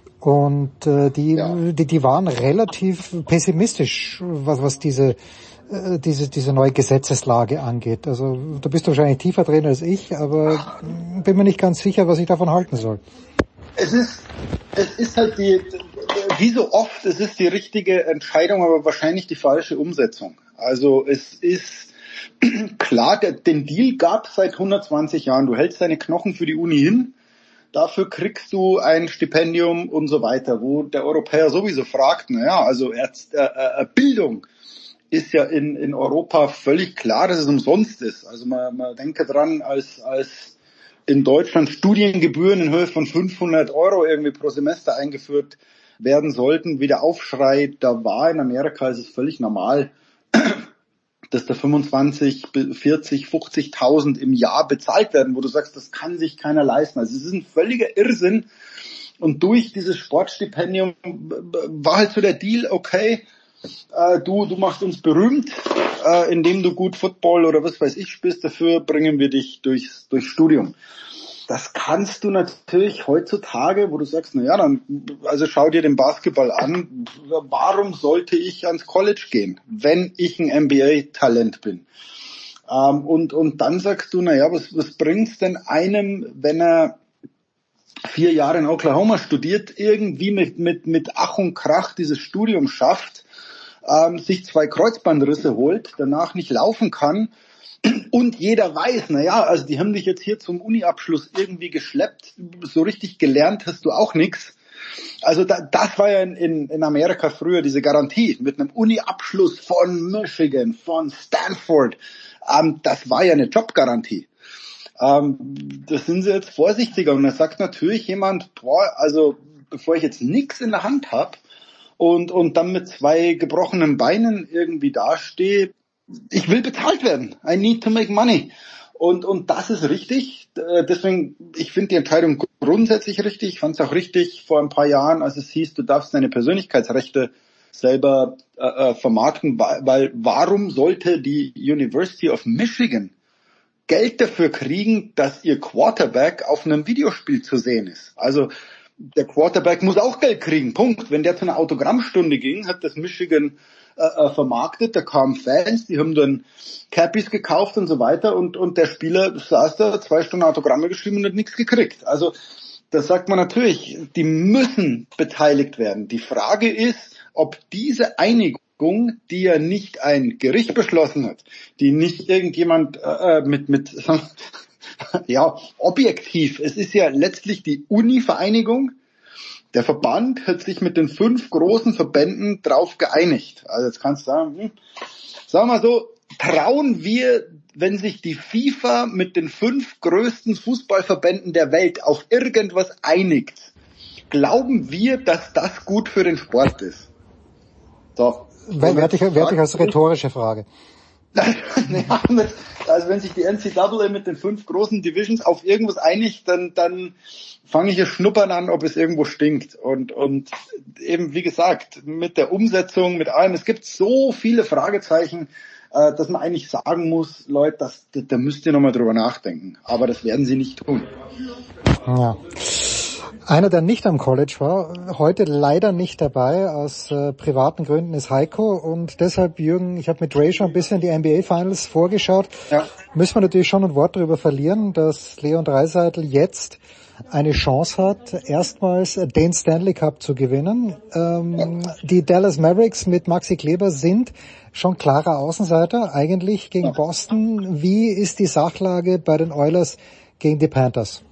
Und äh, die, ja. die die waren relativ pessimistisch, was was diese äh, diese diese neue Gesetzeslage angeht. Also da bist du wahrscheinlich tiefer drin als ich, aber bin mir nicht ganz sicher, was ich davon halten soll. Es ist es ist halt die, wie so oft, es ist die richtige Entscheidung, aber wahrscheinlich die falsche Umsetzung. Also es ist klar, der, den Deal gab es seit hundertzwanzig Jahren. Du hältst deine Knochen für die Uni hin, dafür kriegst du ein Stipendium und so weiter, wo der Europäer sowieso fragt, naja, also Ärzt, äh, äh, Bildung ist ja in, in Europa völlig klar, dass es umsonst ist. Also man, man denke dran, als, als in Deutschland Studiengebühren in Höhe von fünfhundert Euro irgendwie pro Semester eingeführt werden sollten, wie der Aufschrei da war. In Amerika ist es völlig normal, dass da fünfundzwanzig, vierzig, fünfzigtausend im Jahr bezahlt werden, wo du sagst, das kann sich keiner leisten. Also es ist ein völliger Irrsinn. Und durch dieses Sportstipendium war halt so der Deal, okay, äh, du du machst uns berühmt, äh, indem du gut Football oder was weiß ich spielst, dafür bringen wir dich durchs, durchs Studium. Das kannst du natürlich heutzutage, wo du sagst, na ja, dann, also schau dir den Basketball an, warum sollte ich ans College gehen, wenn ich ein N B A-Talent bin? Ähm, und, und dann sagst du, na ja, was, was bringt's denn einem, wenn er vier Jahre in Oklahoma studiert, irgendwie mit, mit, mit Ach und Krach dieses Studium schafft, ähm, sich zwei Kreuzbandrisse holt, danach nicht laufen kann und jeder weiß, na ja, also die haben dich jetzt hier zum Uni-Abschluss irgendwie geschleppt, so richtig gelernt hast du auch nix. Also da, das war ja in, in, in Amerika früher diese Garantie mit einem Uni-Abschluss von Michigan, von Stanford, ähm, das war ja eine Jobgarantie. Ähm, das sind sie jetzt vorsichtiger und da sagt natürlich jemand, boah, also bevor ich jetzt nichts in der Hand habe und und dann mit zwei gebrochenen Beinen irgendwie dastehe, ich will bezahlt werden. I need to make money. Und und das ist richtig. Deswegen, ich finde die Entscheidung grundsätzlich richtig. Ich fand es auch richtig vor ein paar Jahren, als es hieß, du darfst deine Persönlichkeitsrechte selber äh, vermarkten, weil, weil warum sollte die University of Michigan Geld dafür kriegen, dass ihr Quarterback auf einem Videospiel zu sehen ist? Also der Quarterback muss auch Geld kriegen, Punkt. Wenn der zu einer Autogrammstunde ging, hat das Michigan äh, vermarktet, da kamen Fans, die haben dann Cappies gekauft und so weiter und und der Spieler saß da, zwei Stunden Autogramme geschrieben und hat nichts gekriegt. Also das sagt man natürlich, die müssen beteiligt werden. Die Frage ist, ob diese Einigung, die ja nicht ein Gericht beschlossen hat, die nicht irgendjemand äh, mit mit ja objektiv, es ist ja letztlich die Uni-Vereinigung. Der Verband hat sich mit den fünf großen Verbänden drauf geeinigt. Also jetzt kannst du sagen, hm, sagen wir mal so, trauen wir, wenn sich die FIFA mit den fünf größten Fußballverbänden der Welt auf irgendwas einigt, glauben wir, dass das gut für den Sport ist? So. Werte ich, werte ich als rhetorische Frage. Also wenn sich die N C A A mit den fünf großen Divisions auf irgendwas einigt, dann dann fange ich hier schnuppern an, ob es irgendwo stinkt. Und und eben wie gesagt, mit der Umsetzung, mit allem, es gibt so viele Fragezeichen, äh, dass man eigentlich sagen muss, Leute, das, da, da müsst ihr nochmal drüber nachdenken. Aber das werden sie nicht tun. Ja. Einer, der nicht am College war, heute leider nicht dabei, aus äh, privaten Gründen, ist Heiko. Und deshalb, Jürgen, ich habe mit Ray schon ein bisschen die N B A Finals vorgeschaut. Ja. Müssen wir natürlich schon ein Wort darüber verlieren, dass Leon Draisaitl jetzt eine Chance hat, erstmals den Stanley Cup zu gewinnen. Ähm, ja. Die Dallas Mavericks mit Maxi Kleber sind schon klarer Außenseiter, eigentlich gegen ja. Boston. Wie ist die Sachlage bei den Oilers gegen die Panthers?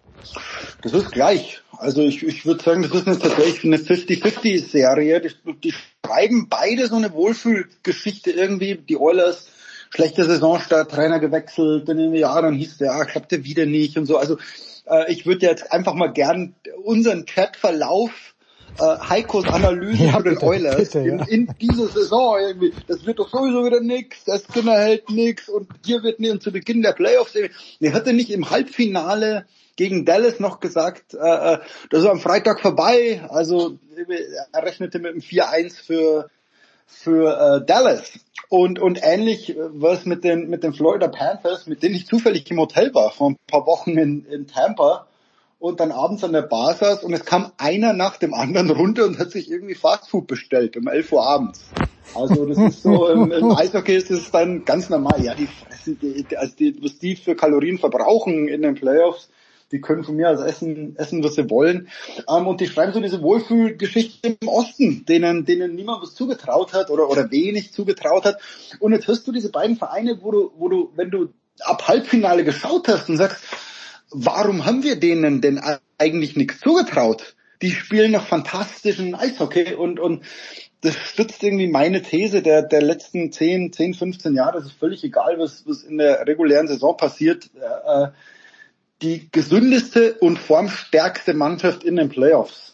Das ist gleich. Also ich, ich würde sagen, das ist eine, tatsächlich eine fifty-fifty-Serie. Die, die schreiben beide so eine Wohlfühlgeschichte irgendwie. Die Oilers, schlechter Saisonstart, Trainer gewechselt, dann im Jahr, dann hieß der, ah, klappt der wieder nicht und so. Also äh, ich würde jetzt einfach mal gern unseren Chatverlauf, äh, Heikos Analyse ja, für den bitte, Oilers bitte, in, ja. in dieser Saison irgendwie. Das wird doch sowieso wieder nix, der Skinner hält nix und hier wird nicht und zu Beginn der Playoffs. Der hatte nicht im Halbfinale gegen Dallas noch gesagt, äh, das ist am Freitag vorbei. Also er rechnete mit einem vier eins für für äh, Dallas. Und und ähnlich war es mit den mit den Florida Panthers, mit denen ich zufällig im Hotel war vor ein paar Wochen in, in Tampa und dann abends an der Bar saß und es kam einer nach dem anderen runter und hat sich irgendwie Fastfood bestellt um elf Uhr abends. Also das ist so, im, im Eishockey ist es dann ganz normal. Ja, die fressen, die, also die, was die für Kalorien verbrauchen in den Playoffs, die können von mir aus essen, essen, was sie wollen. Ähm, und die schreiben so diese Wohlfühlgeschichte im Osten, denen, denen niemand was zugetraut hat oder, oder wenig zugetraut hat. Und jetzt hörst du diese beiden Vereine, wo du, wo du, wenn du ab Halbfinale geschaut hast und sagst, warum haben wir denen denn eigentlich nichts zugetraut? Die spielen noch fantastischen Eishockey und, und das stützt irgendwie meine These der, der letzten zehn, zehn, fünfzehn Jahre. Es ist völlig egal, was, was in der regulären Saison passiert. Äh, die gesündeste und formstärkste Mannschaft in den Playoffs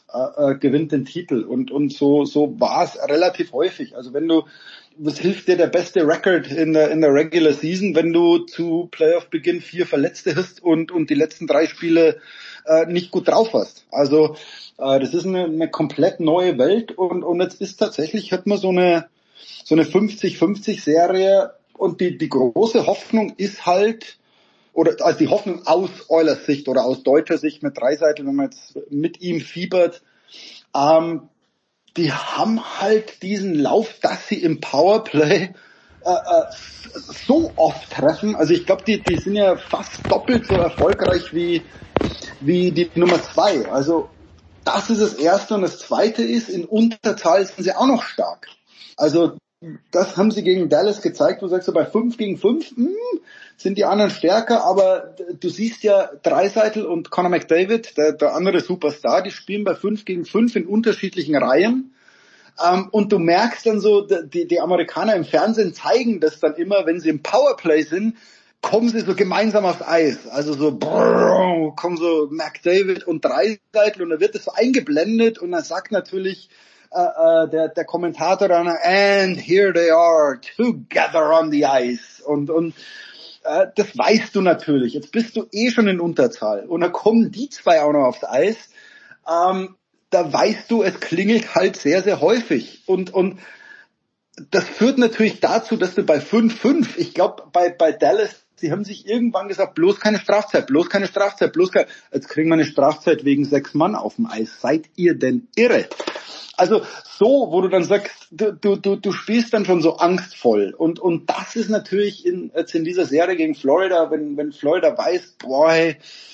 äh, gewinnt den Titel. Und, und so, so war es relativ häufig. Also wenn du, was hilft dir der beste Record in der, in der Regular Season, wenn du zu Playoff-Beginn vier Verletzte hast und, und die letzten drei Spiele äh, nicht gut drauf hast. Also äh, das ist eine, eine komplett neue Welt und, und jetzt ist tatsächlich, hat man so eine, so eine fünfzig fünfzig Serie und die, die große Hoffnung ist halt, oder also die Hoffnung aus Oilers Sicht oder aus deutscher Sicht mit Draisaitl, wenn man jetzt mit ihm fiebert, ähm, die haben halt diesen Lauf, dass sie im Powerplay äh, äh, so oft treffen. Also ich glaube, die, die sind ja fast doppelt so erfolgreich wie, wie die Nummer zwei. Also das ist das Erste und das Zweite ist, in Unterzahl sind sie auch noch stark. Also das haben sie gegen Dallas gezeigt, wo du sagst, so bei fünf gegen fünf mh, sind die anderen stärker, aber du siehst ja Draisaitl und Connor McDavid, der, der andere Superstar, die spielen bei fünf gegen fünf in unterschiedlichen Reihen. Ähm, und du merkst dann so, die, die Amerikaner im Fernsehen zeigen das dann immer, wenn sie im Powerplay sind, kommen sie so gemeinsam aufs Eis. Also so, brrr, kommen so McDavid und Draisaitl und da wird das so eingeblendet und dann sagt natürlich Uh, uh, der, der Kommentator dann, and here they are, together on the ice. Und, und uh, das weißt du natürlich. Jetzt bist du eh schon in Unterzahl. Und dann kommen die zwei auch noch aufs Eis. Um, da weißt du, es klingelt halt sehr, sehr häufig. Und, und das führt natürlich dazu, dass du bei fünf fünf, ich glaube, bei, bei Dallas, sie haben sich irgendwann gesagt, bloß keine Strafzeit, bloß keine Strafzeit, bloß keine, jetzt kriegen wir eine Strafzeit wegen sechs Mann auf dem Eis. Seid ihr denn irre? Also so, wo du dann sagst, du, du, du spielst dann schon so angstvoll. Und, und das ist natürlich in, jetzt in dieser Serie gegen Florida, wenn, wenn Florida weiß, boah,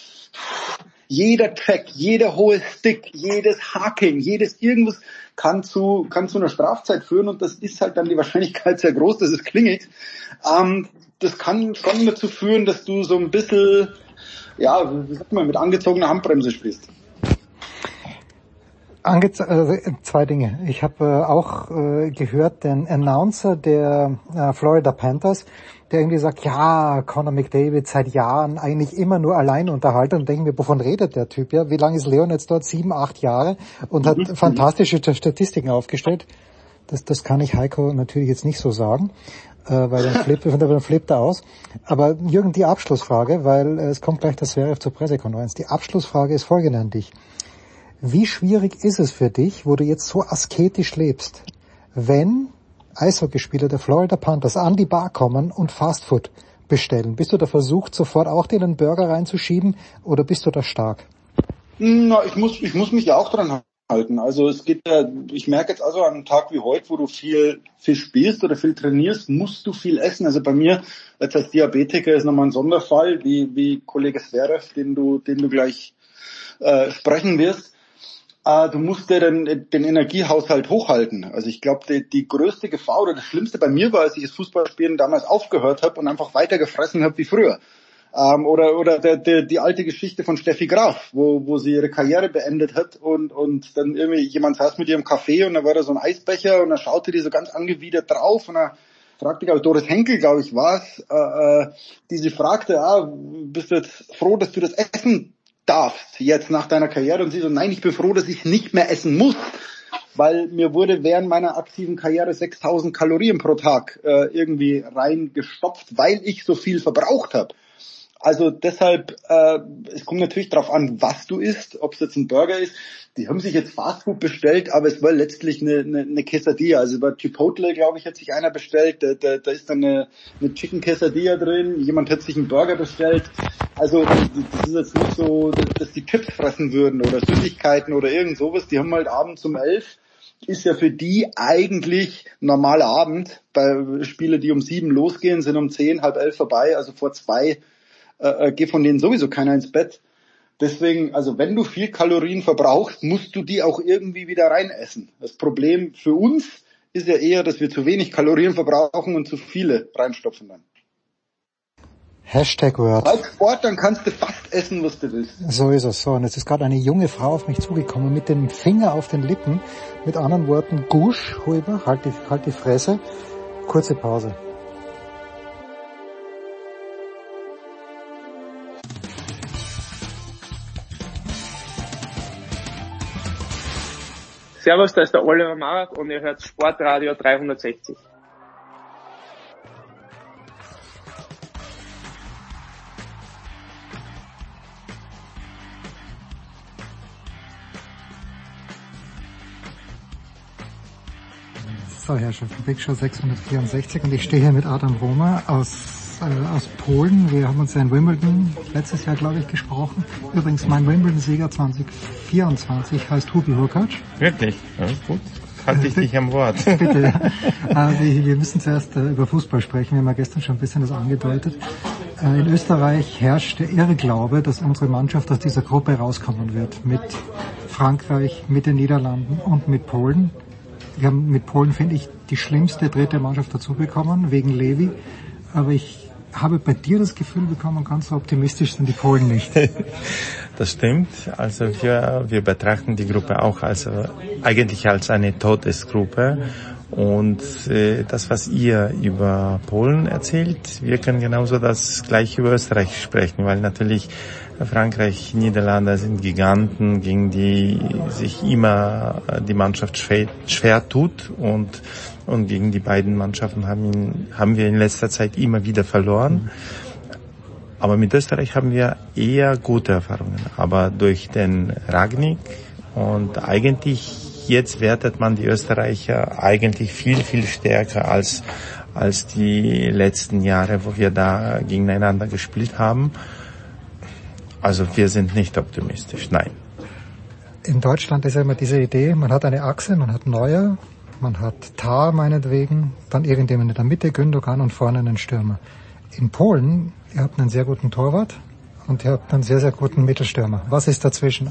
jeder Check, jeder hohe Stick, jedes Hacking, jedes irgendwas kann zu, kann zu einer Strafzeit führen und das ist halt dann die Wahrscheinlichkeit sehr groß, dass es klingelt. Ähm, das kann schon dazu führen, dass du so ein bisschen, ja, wie sagt man, mit angezogener Handbremse spielst. Angez- also zwei Dinge. Ich habe äh, auch äh, gehört, den Announcer der äh, Florida Panthers, der irgendwie sagt, ja, Connor McDavid seit Jahren eigentlich immer nur allein unterhalten und denken wir, wovon redet der Typ? Ja, wie lange ist Leon jetzt dort? Sieben, acht Jahre und hat mhm. fantastische Statistiken aufgestellt. Das, das kann ich Heiko natürlich jetzt nicht so sagen, äh, weil dann flippt, dann flippt er aus. Aber Jürgen, die Abschlussfrage, weil äh, es kommt gleich das Zverev zur Pressekonferenz. Die Abschlussfrage ist folgende an dich. Wie schwierig ist es für dich, wo du jetzt so asketisch lebst, wenn Eishockeyspieler der Florida Panthers an die Bar kommen und Fastfood bestellen? Bist du da versucht, sofort auch dir einen Burger reinzuschieben oder bist du da stark? Na, ich muss, ich muss mich ja auch dran halten. Also es geht ja, ich merke jetzt also an einem Tag wie heute, wo du viel, viel spielst oder viel trainierst, musst du viel essen. Also bei mir, jetzt als Diabetiker ist nochmal ein Sonderfall, wie, wie Kollege Zverev, den du, den du gleich äh, sprechen wirst. Uh, du musst dir den, den Energiehaushalt hochhalten. Also ich glaube, die, die größte Gefahr oder das Schlimmste bei mir war, als ich das Fußballspielen damals aufgehört habe und einfach weiter gefressen habe wie früher. Um, oder oder der, der, die alte Geschichte von Steffi Graf, wo, wo sie ihre Karriere beendet hat und, und dann irgendwie jemand saß mit ihrem Café und da war da so ein Eisbecher und dann schaute die so ganz angewidert drauf und dann fragte, glaube ich, Doris Henkel, glaube ich, war es, äh, die sie fragte, ah, bist du jetzt froh, dass du das essen darfst jetzt nach deiner Karriere? Und sie so, nein, ich bin froh, dass ich nicht mehr essen muss, weil mir wurde während meiner aktiven Karriere sechstausend Kalorien pro Tag äh, irgendwie reingestopft, weil ich so viel verbraucht habe. Also deshalb, äh, es kommt natürlich darauf an, was du isst, ob es jetzt ein Burger ist. Die haben sich jetzt Fastfood bestellt, aber es war letztlich eine, eine, eine Quesadilla. Also bei Chipotle, glaube ich, hat sich einer bestellt. Da, da, da ist dann eine, eine Chicken Quesadilla drin. Jemand hat sich einen Burger bestellt. Also das ist jetzt nicht so, dass die Chips fressen würden oder Süßigkeiten oder irgend sowas. Die haben halt abends um elf. Ist ja für die eigentlich ein normaler Abend. Bei Spiele, die um sieben losgehen, sind um zehn, halb elf vorbei. Also vor zwei äh, geht von denen sowieso keiner ins Bett. Deswegen, also wenn du viel Kalorien verbrauchst, musst du die auch irgendwie wieder reinessen. Das Problem für uns ist ja eher, dass wir zu wenig Kalorien verbrauchen und zu viele reinstopfen dann. Hashtag Word. Als Sport, dann kannst du fast essen, was du willst. So ist es so. Und jetzt ist gerade eine junge Frau auf mich zugekommen mit dem Finger auf den Lippen. Mit anderen Worten, Gusch, Huber, halt die, halt die Fresse. Kurze Pause. Servus, da ist der Oliver Marach und ihr hört Sportradio dreihundertsechzig. So, Herr Chef, Big Show sechshundertvierundsechzig und ich stehe hier mit Adam Roma aus, äh, aus Polen. Wir haben uns ja in Wimbledon letztes Jahr, glaube ich, gesprochen. Übrigens, mein Wimbledon-Sieger zwanzig vierundzwanzig heißt Hubi Hurkacz. Wirklich? Ja, gut. Halte ich dich am Wort. Bitte. Ja. äh, wir, wir müssen zuerst äh, über Fußball sprechen. Wir haben ja gestern schon ein bisschen das angedeutet. Äh, in Österreich herrscht der Irrglaube, dass unsere Mannschaft aus dieser Gruppe rauskommen wird. Mit Frankreich, mit den Niederlanden und mit Polen. Wir haben mit Polen, finde ich, die schlimmste dritte Mannschaft dazu bekommen, wegen Levi. Aber ich habe bei dir das Gefühl bekommen, ganz so optimistisch sind die Polen nicht. Das stimmt. Also wir, wir betrachten die Gruppe auch als, eigentlich als eine Todesgruppe. Und äh, das, was ihr über Polen erzählt, wir können genauso das gleiche über Österreich sprechen, weil natürlich Frankreich, Niederlande sind Giganten, gegen die sich immer die Mannschaft schwer, schwer tut und und gegen die beiden Mannschaften haben, ihn, haben wir in letzter Zeit immer wieder verloren. Aber mit Österreich haben wir eher gute Erfahrungen. Aber durch den Rangnick und eigentlich jetzt wertet man die Österreicher eigentlich viel, viel stärker als als die letzten Jahre, wo wir da gegeneinander gespielt haben. Also wir sind nicht optimistisch, nein. In Deutschland ist ja immer diese Idee, man hat eine Achse, man hat Neuer, man hat Tah meinetwegen, dann irgendjemand in der Mitte, Gündogan und vorne einen Stürmer. In Polen, ihr habt einen sehr guten Torwart und ihr habt einen sehr, sehr guten Mittelstürmer. Was ist dazwischen?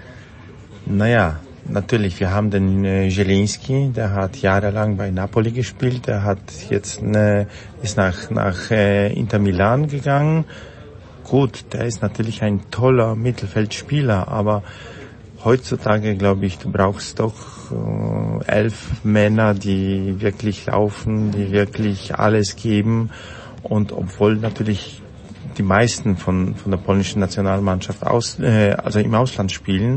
Naja, natürlich, wir haben den äh, Zielinski, der hat jahrelang bei Napoli gespielt, der hat jetzt eine, ist nach, nach äh, Inter Milan gegangen. Gut, der ist natürlich ein toller Mittelfeldspieler, aber heutzutage, glaube ich, du brauchst doch äh, elf Männer, die wirklich laufen, die wirklich alles geben. Und obwohl natürlich die meisten von von der polnischen Nationalmannschaft aus, äh, also im Ausland spielen,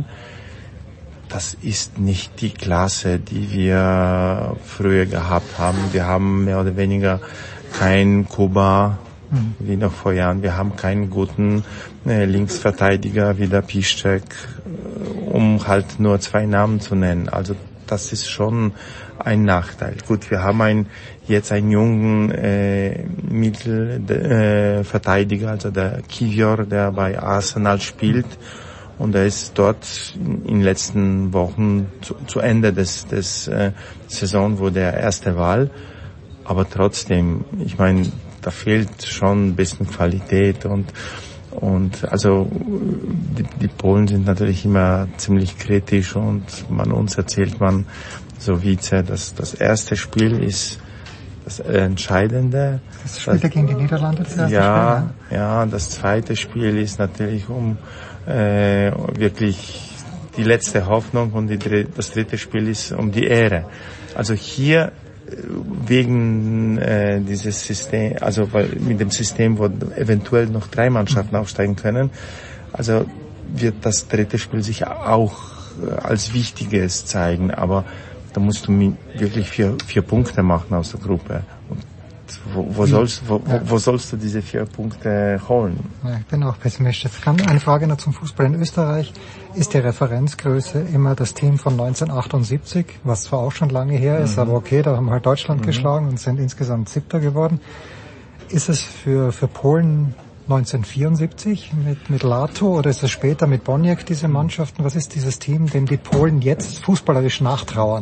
das ist nicht die Klasse, die wir früher gehabt haben. Wir haben mehr oder weniger kein Kuba wie noch vor Jahren. Wir haben keinen guten äh, Linksverteidiger wie der Piszczek, äh, um halt nur zwei Namen zu nennen. Also das ist schon ein Nachteil. Gut, wir haben ein, jetzt einen jungen äh, Mittelverteidiger, äh, also der Kiwior, der bei Arsenal spielt. Und er ist dort in den letzten Wochen zu, zu Ende des, des äh, Saison wurde er erste Wahl. Aber trotzdem, ich meine, da fehlt schon ein bisschen Qualität und und also die, die Polen sind natürlich immer ziemlich kritisch und man uns erzählt man so Vize, dass das erste Spiel ist das Entscheidende. Das Spiel das, gegen die Niederlande, das erste ja, Spiel? Ja, ja, das zweite Spiel ist natürlich um äh, wirklich die letzte Hoffnung und die, das dritte Spiel ist um die Ehre. Also hier wegen äh, dieses System, also weil mit dem System, wo eventuell noch drei Mannschaften aufsteigen können, also wird das dritte Spiel sich auch äh, als wichtiges zeigen, aber da musst du wirklich vier, vier Punkte machen aus der Gruppe. Und wo, wo, sollst, wo, wo, wo sollst du diese vier Punkte holen? Ja, ich bin auch pessimistisch. Eine Frage noch zum Fußball in Österreich. Ist die Referenzgröße immer das Team von neunzehnhundertachtundsiebzig, was zwar auch schon lange her ist, mhm. aber okay, da haben wir halt Deutschland mhm. geschlagen und sind insgesamt Siebter geworden. Ist es für, für Polen neunzehnhundertvierundsiebzig mit, mit Lato oder ist es später mit Boniek, diese Mannschaften? Was ist dieses Team, dem die Polen jetzt fußballerisch nachtrauern?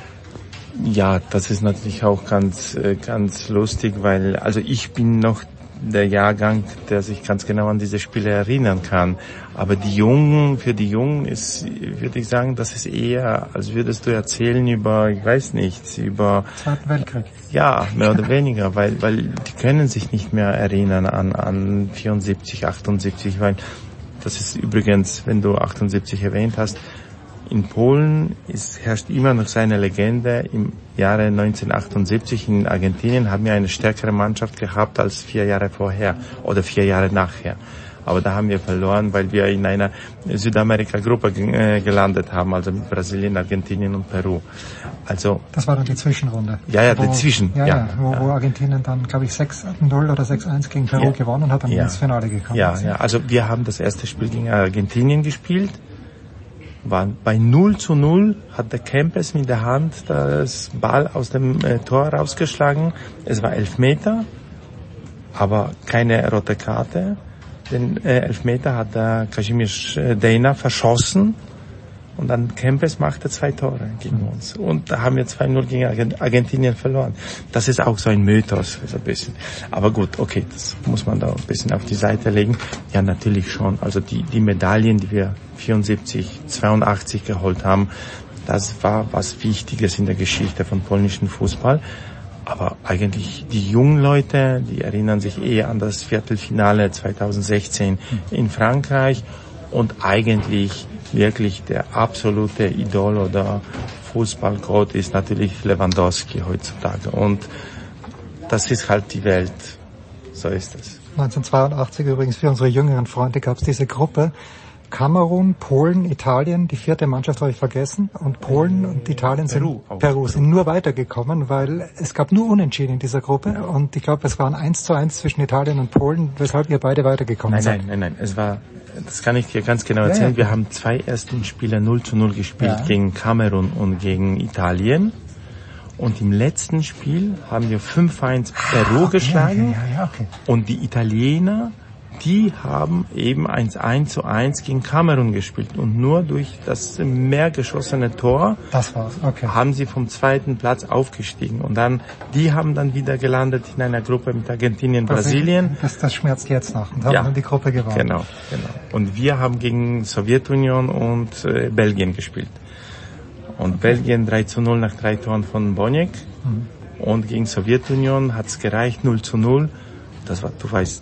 Ja, das ist natürlich auch ganz, ganz lustig, weil, also ich bin noch der Jahrgang, der sich ganz genau an diese Spiele erinnern kann. Aber die Jungen, für die Jungen ist, würde ich sagen, das ist eher, als würdest du erzählen über, ich weiß nicht, über Zweiten Weltkrieg. Ja, mehr oder weniger, weil, weil die können sich nicht mehr erinnern an, an vierundsiebzig, achtundsiebzig, weil das ist übrigens, wenn du achtundsiebzig erwähnt hast, in Polen ist, herrscht immer noch seine Legende. Im Jahre neunzehnhundertachtundsiebzig in Argentinien haben wir eine stärkere Mannschaft gehabt als vier Jahre vorher oder vier Jahre nachher. Aber da haben wir verloren, weil wir in einer Südamerika-Gruppe äh, gelandet haben, also mit Brasilien, Argentinien und Peru. Also das war dann die Zwischenrunde. Ja, ja, wo, dazwischen. Ja, ja, ja, wo, ja. wo Argentinien dann, glaube ich, sechs null oder sechs eins gegen Peru ja. gewonnen hat und ja. ins Finale gekommen ja, ist. Ja, also wir haben das erste Spiel gegen Argentinien gespielt. War bei null zu null, hat der Kempes mit der Hand das Ball aus dem äh, Tor rausgeschlagen. Es war Elfmeter, aber keine rote Karte. Den äh, Elfmeter hat der Kazimierz Dejna verschossen und dann Kempes machte zwei Tore gegen uns. Und da haben wir zwei null gegen Argentinien verloren. Das ist auch so ein Mythos, so ein bisschen. Aber gut, okay, das muss man da ein bisschen auf die Seite legen. Ja, natürlich schon. Also die, die Medaillen, die wir vierundsiebzig, zweiundachtzig geholt haben, das war was Wichtiges in der Geschichte von polnischem Fußball. Aber eigentlich die jungen Leute, die erinnern sich eher an das Viertelfinale zweitausendsechzehn in Frankreich und eigentlich wirklich der absolute Idol oder Fußballgott ist natürlich Lewandowski heutzutage. Und das ist halt die Welt. So ist es. neunzehnhundertzweiundachtzig übrigens für unsere jüngeren Freunde gab es diese Gruppe. Kamerun, Polen, Italien, die vierte Mannschaft habe ich vergessen, und Polen und Italien sind, Peru, Peru sind nur weitergekommen, weil es gab nur Unentschieden in dieser Gruppe und ich glaube, es waren eins zu eins zwischen Italien und Polen, weshalb ihr beide weitergekommen nein, seid. Nein, nein, nein, es war, das kann ich dir ganz genau erzählen, ja, ja. Wir haben zwei ersten Spiele null zu null gespielt, ja. Gegen Kamerun und gegen Italien. Und im letzten Spiel haben wir fünf eins Peru ah, okay, geschlagen, ja, ja, okay. Und die Italiener, die haben eben eins eins zu eins gegen Kamerun gespielt und nur durch das mehr geschossene Tor das war's. Okay. haben sie vom zweiten Platz aufgestiegen und dann die haben dann wieder gelandet in einer Gruppe mit Argentinien, das Brasilien. Das, das schmerzt jetzt noch und haben ja, dann die Gruppe gewonnen. Genau, genau. Und wir haben gegen Sowjetunion und äh, Belgien gespielt. Und Belgien drei zu null nach drei Toren von Boniek mhm. Und gegen Sowjetunion hat's gereicht null zu null. Das war, du weißt,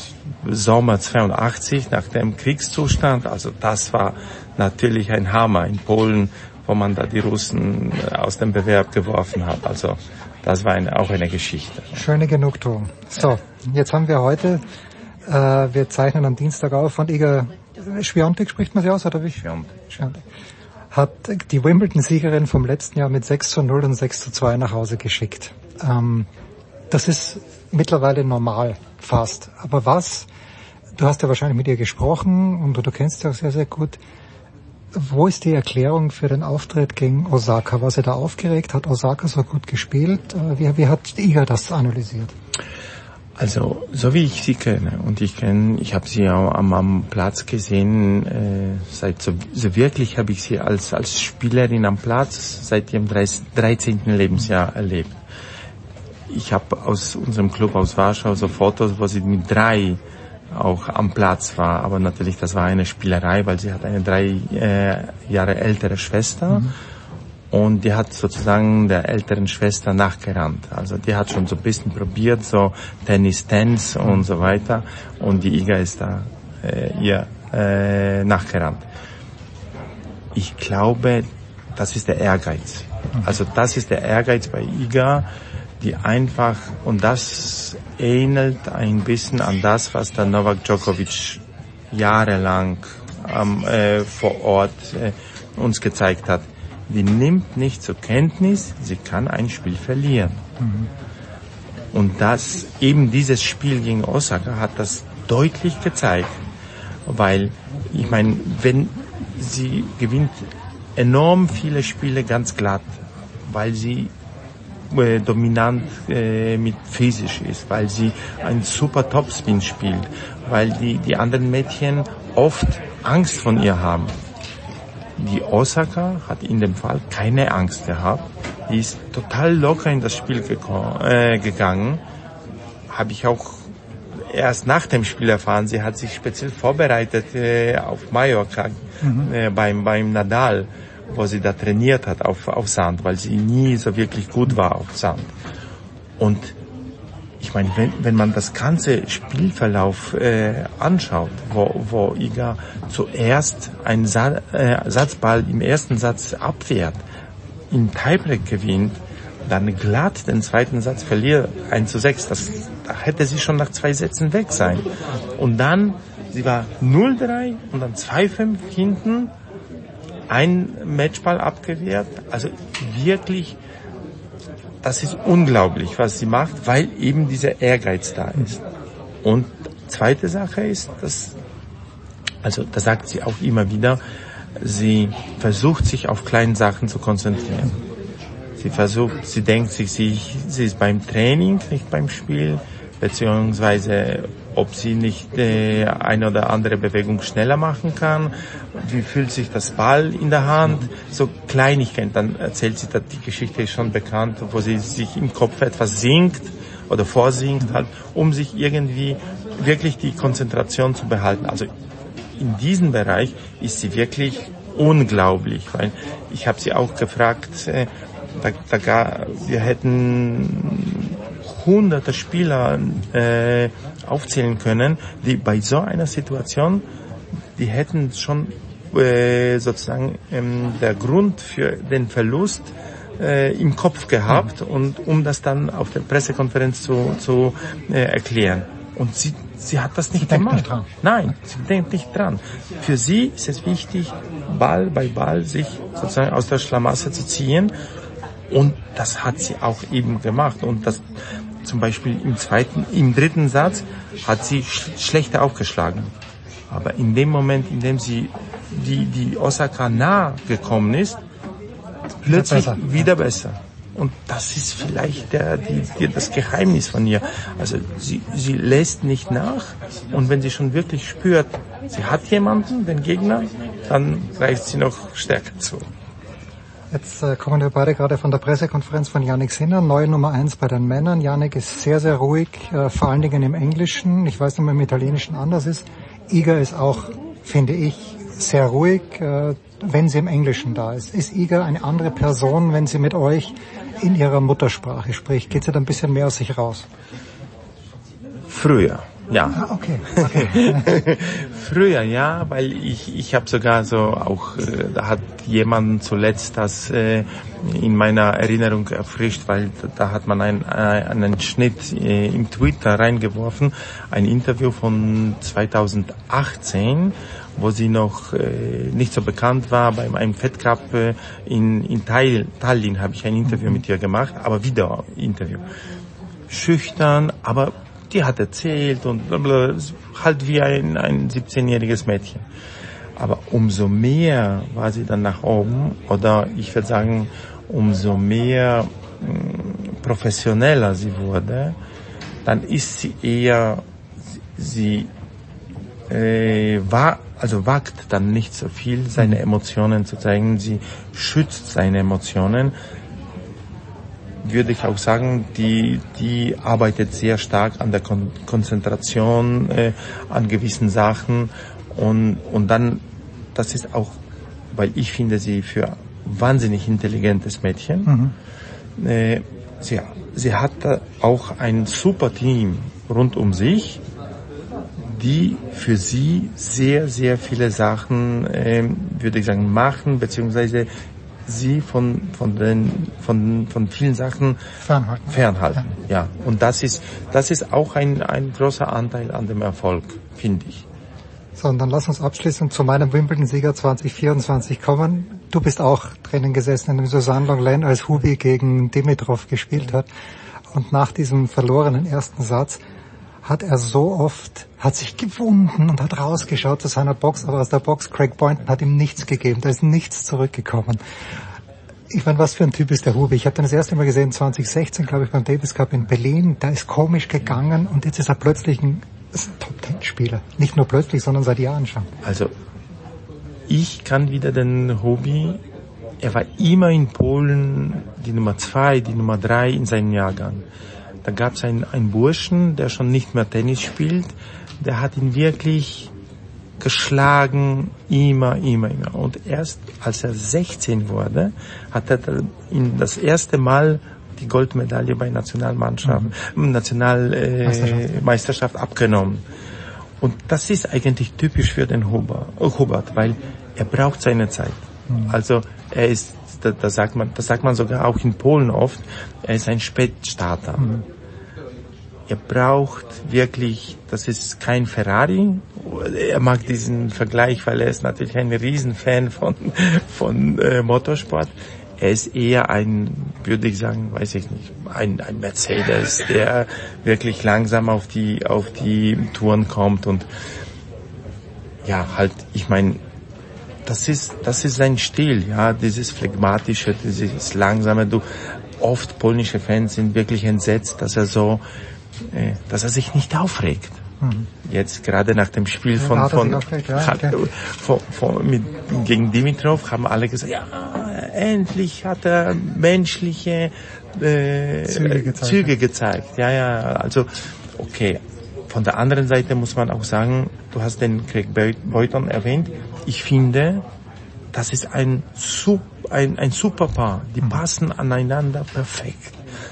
Sommer zweiundachtzig, nach dem Kriegszustand, also das war natürlich ein Hammer in Polen, wo man da die Russen aus dem Bewerb geworfen hat, also das war eine, auch eine Geschichte. Schöne Genugtuung. So, jetzt haben wir heute, äh, wir zeichnen am Dienstag auf und Iga Świątek, spricht man sie aus, oder wie? Świątek. Świątek. Hat die Wimbledon-Siegerin vom letzten Jahr mit sechs zu null und sechs zu zwei nach Hause geschickt. Ähm, das ist mittlerweile normal, fast. Aber was, du hast ja wahrscheinlich mit ihr gesprochen und du kennst sie auch sehr, sehr gut. Wo ist die Erklärung für den Auftritt gegen Osaka? War sie da aufgeregt? Hat Osaka so gut gespielt? Wie, wie hat Iga das analysiert? Also, so wie ich sie kenne, und ich kenne, ich habe sie auch am, am Platz gesehen, äh, seit so, so wirklich habe ich sie als, als Spielerin am Platz seit ihrem dreizehnten Lebensjahr erlebt. Ich habe aus unserem Club aus Warschau so Fotos, wo sie mit drei auch am Platz war, aber natürlich das war eine Spielerei, weil sie hat eine drei äh, Jahre ältere Schwester mhm. und die hat sozusagen der älteren Schwester nachgerannt. Also die hat schon so ein bisschen probiert, so Tennis, Tennis mhm. und so weiter, und die Iga ist da äh, ihr äh, nachgerannt. Ich glaube, das ist der Ehrgeiz. Mhm. Also das ist der Ehrgeiz bei Iga, die einfach, und das ähnelt ein bisschen an das, was der Novak Djokovic jahrelang ähm, äh, vor Ort äh, uns gezeigt hat. Die nimmt nicht zur Kenntnis, sie kann ein Spiel verlieren. Mhm. Und das, eben dieses Spiel gegen Osaka hat das deutlich gezeigt. Weil, ich meine, wenn sie gewinnt enorm viele Spiele ganz glatt, weil sie äh, dominant äh, mit physisch ist, weil sie einen super Topspin spielt, weil die, die anderen Mädchen oft Angst von ihr haben. Die Osaka hat in dem Fall keine Angst gehabt. Die ist total locker in das Spiel geko- äh, gegangen. Habe ich auch erst nach dem Spiel erfahren. Sie hat sich speziell vorbereitet äh, auf Mallorca mhm. äh, beim, beim Nadal, wo sie da trainiert hat auf, auf Sand, weil sie nie so wirklich gut war auf Sand. Und ich meine, wenn, wenn man das ganze Spielverlauf äh, anschaut, wo, wo Iga zuerst einen Sa- äh, Satzball im ersten Satz abwehrt, im Tiebreak gewinnt, dann glatt den zweiten Satz verliert, eins zu sechs, das, da hätte sie schon nach zwei Sätzen weg sein. Und dann sie war null drei und dann zwei fünf hinten, ein Matchball abgewehrt. Also wirklich, das ist unglaublich, was sie macht, weil eben dieser Ehrgeiz da ist. Und zweite Sache ist, dass, also da sagt sie auch immer wieder, sie versucht sich auf kleine Sachen zu konzentrieren. Sie versucht, sie denkt sich, sie, sie ist beim Training, nicht beim Spiel, beziehungsweise ob sie nicht äh, eine oder andere Bewegung schneller machen kann, wie fühlt sich das Ball in der Hand, so Kleinigkeiten. Dann erzählt sie, dass die Geschichte ist schon bekannt, wo sie sich im Kopf etwas singt oder vorsingt, halt, um sich irgendwie wirklich die Konzentration zu behalten. Also in diesem Bereich ist sie wirklich unglaublich, weil ich habe sie auch gefragt, äh, da, da gar, wir hätten hunderte Spieler äh, aufzählen können, die bei so einer Situation, die hätten schon äh, sozusagen ähm, der Grund für den Verlust äh, im Kopf gehabt, mhm. und um das dann auf der Pressekonferenz zu, zu äh, erklären. Und sie, sie hat das nicht sie gemacht. Nicht dran. Nein, sie denkt nicht dran. Für sie ist es wichtig, Ball bei Ball sich sozusagen aus der Schlamassel zu ziehen. Und das hat sie auch eben gemacht. Und das zum Beispiel im zweiten, im dritten Satz hat sie sch- schlechter aufgeschlagen. Aber in dem Moment, in dem sie die, die Osaka nah gekommen ist, plötzlich wieder besser. Wieder besser. Und das ist vielleicht der, die, die, das Geheimnis von ihr. Also sie, sie lässt nicht nach. Und wenn sie schon wirklich spürt, sie hat jemanden, den Gegner, dann greift sie noch stärker zu. Jetzt äh, kommen wir beide gerade von der Pressekonferenz von Jannik Sinner, neue Nummer eins bei den Männern. Jannik ist sehr, sehr ruhig, äh, vor allen Dingen im Englischen. Ich weiß nicht, ob im Italienischen anders ist. Iga ist auch, finde ich, sehr ruhig, äh, wenn sie im Englischen da ist. Ist Iga eine andere Person, wenn sie mit euch in ihrer Muttersprache spricht? Geht sie da ein bisschen mehr aus sich raus? Früher. Ja. Ah, okay. okay. Früher, ja, weil ich ich habe sogar so auch, äh, da hat jemand zuletzt das äh, in meiner Erinnerung erfrischt, weil da, da hat man ein, äh, einen Schnitt äh, im Twitter reingeworfen, ein Interview von zweitausendachtzehn, wo sie noch äh, nicht so bekannt war, bei einem Fed Cup äh, in, in Tallinn habe ich ein Interview mit ihr gemacht, aber wieder Interview. Schüchtern, aber die hat erzählt und blablabla, halt wie ein, ein siebzehnjähriges Mädchen. Aber umso mehr war sie dann nach oben, oder ich würde sagen, umso mehr mh, professioneller sie wurde, dann ist sie eher, sie äh, war, also wagt dann nicht so viel, seine Emotionen zu zeigen, sie schützt seine Emotionen. Würde ich auch sagen, die die arbeitet sehr stark an der Kon- Konzentration, äh, an gewissen Sachen, und und dann, das ist auch, weil ich finde sie für wahnsinnig intelligentes Mädchen. Mhm. Äh, sie sie hat da auch ein super Team rund um sich, die für sie sehr sehr viele Sachen, äh, würde ich sagen, machen, beziehungsweise sie von von den von von vielen Sachen fernhalten. Fernhalten, ja. ja. Und das ist das ist auch ein ein großer Anteil an dem Erfolg, finde ich. So, und dann lass uns abschließend zu meinem Wimbledon-Sieger zwanzig vierundzwanzig kommen. Du bist auch drinnen gesessen in dem Suzanne Lenglen, als Hubi gegen Dimitrov gespielt hat. Und nach diesem verlorenen ersten Satz hat er so oft, hat sich gewunden und hat rausgeschaut zu seiner Box, aber aus der Box, Craig Boynton hat ihm nichts gegeben, da ist nichts zurückgekommen. Ich meine, was für ein Typ ist der Hubi? Ich habe den das erste Mal gesehen, zwanzig sechzehn, glaube ich, beim Davis Cup in Berlin. Da ist komisch gegangen und jetzt ist er plötzlich ein, ein Top-Ten-Spieler. Nicht nur plötzlich, sondern seit Jahren schon. Also, ich kann wieder den Hubi, er war immer in Polen die Nummer zwei, die Nummer drei in seinem Jahrgang. Da gab es einen, einen Burschen, der schon nicht mehr Tennis spielt, der hat ihn wirklich geschlagen, immer, immer, immer. Und erst als er sechzehn wurde, hat er ihn das erste Mal die Goldmedaille bei Nationalmannschaft, mhm. Nationalmeisterschaft äh, abgenommen. Und das ist eigentlich typisch für den Hubert, weil er braucht seine Zeit. Mhm. Also er ist, da, da sagt man, das sagt man sogar auch in Polen oft, er ist ein Spätstarter. Mhm. er braucht wirklich, das ist kein Ferrari. Er mag diesen Vergleich, weil er ist natürlich ein Riesenfan von, von äh, Motorsport. Er ist eher ein, würde ich sagen, weiß ich nicht, ein, ein Mercedes, der wirklich langsam auf die, auf die Touren kommt und ja, halt, ich meine, das ist, das ist sein Stil, ja, dieses phlegmatische, dieses langsame, du, oft polnische Fans sind wirklich entsetzt, dass er so, äh, dass er sich nicht aufregt. Mhm. Jetzt gerade nach dem Spiel ja, von, von, aufregt, ja, hat, okay. von, von mit, gegen Dimitrov haben alle gesagt, ja, endlich hat er menschliche äh, Züge gezeigt. Züge gezeigt. Ja, ja, also okay. Von der anderen Seite muss man auch sagen, du hast den Craig Boyton erwähnt. Ich finde, das ist ein, ein, ein super Paar. Die passen aneinander perfekt.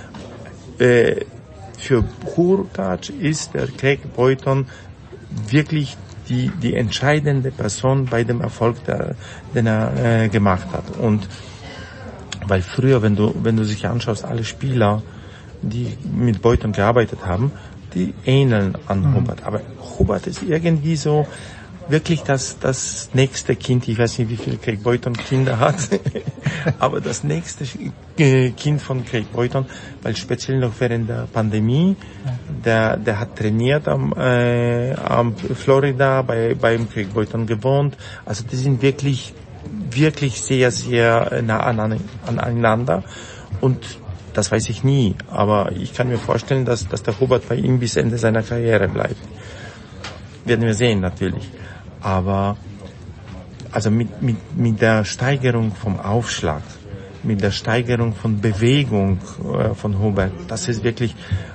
Äh, für Hurkacz ist der Craig Boyton wirklich die, die entscheidende Person bei dem Erfolg, der, den er äh, gemacht hat. Und weil früher, wenn du, wenn du sich anschaust, alle Spieler, die mit Boyton gearbeitet haben, die ähneln an mhm. Hubert. Aber Hubert ist irgendwie so wirklich das, das nächste Kind. Ich weiß nicht, wie viele Craig Boyton Kinder hat, aber das nächste Kind von Craig Boyton, weil speziell noch während der Pandemie, der, der hat trainiert am, äh, am Florida, bei, beim Craig Boyton gewohnt. Also die sind wirklich, wirklich sehr, sehr nah an, aneinander und das weiß ich nie, aber ich kann mir vorstellen, dass, dass der Hubert bei ihm bis Ende seiner Karriere bleibt. Werden wir sehen, natürlich. Aber, also mit, mit, mit der Steigerung vom Aufschlag, mit der Steigerung von Bewegung äh, von Hubert, das ist wirklich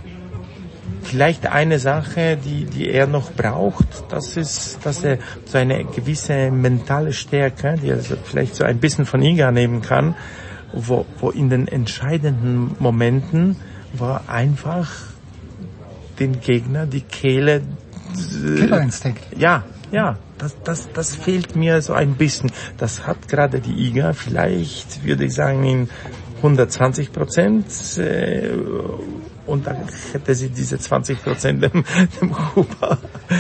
vielleicht eine Sache, die, die er noch braucht, das ist, dass er so eine gewisse mentale Stärke, die er vielleicht so ein bisschen von Iga nehmen kann, wo, wo in den entscheidenden Momenten war einfach den Gegner die Kehle. Killerinstinkt. Ja, ja, das, das, das fehlt mir so ein bisschen. Das hat gerade die Iga vielleicht, würde ich sagen, in hundertzwanzig Prozent, äh, und dann hätte sie diese zwanzig Prozent dem, dem Huber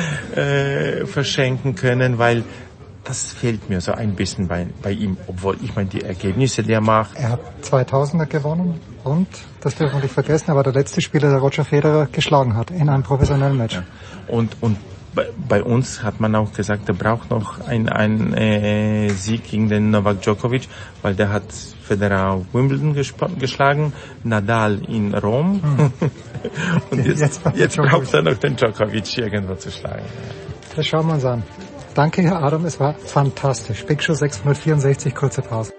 äh, verschenken können, weil das fehlt mir so ein bisschen bei, bei ihm, obwohl ich meine, die Ergebnisse, die er macht. Er hat zweitausender gewonnen und, das dürfen wir nicht vergessen, er war der letzte Spieler, der Roger Federer geschlagen hat in einem professionellen Match. Ja. Und, und bei, bei uns hat man auch gesagt, er braucht noch einen, einen äh, Sieg gegen den Novak Djokovic, weil der hat Federer auf Wimbledon gesp- geschlagen, Nadal in Rom. Hm. Und jetzt, jetzt, jetzt braucht er noch den Djokovic irgendwo zu schlagen. Das schauen wir uns an. Danke, Herr Adam, es war fantastisch. Big Show sechshundertvierundsechzig, kurze Pause.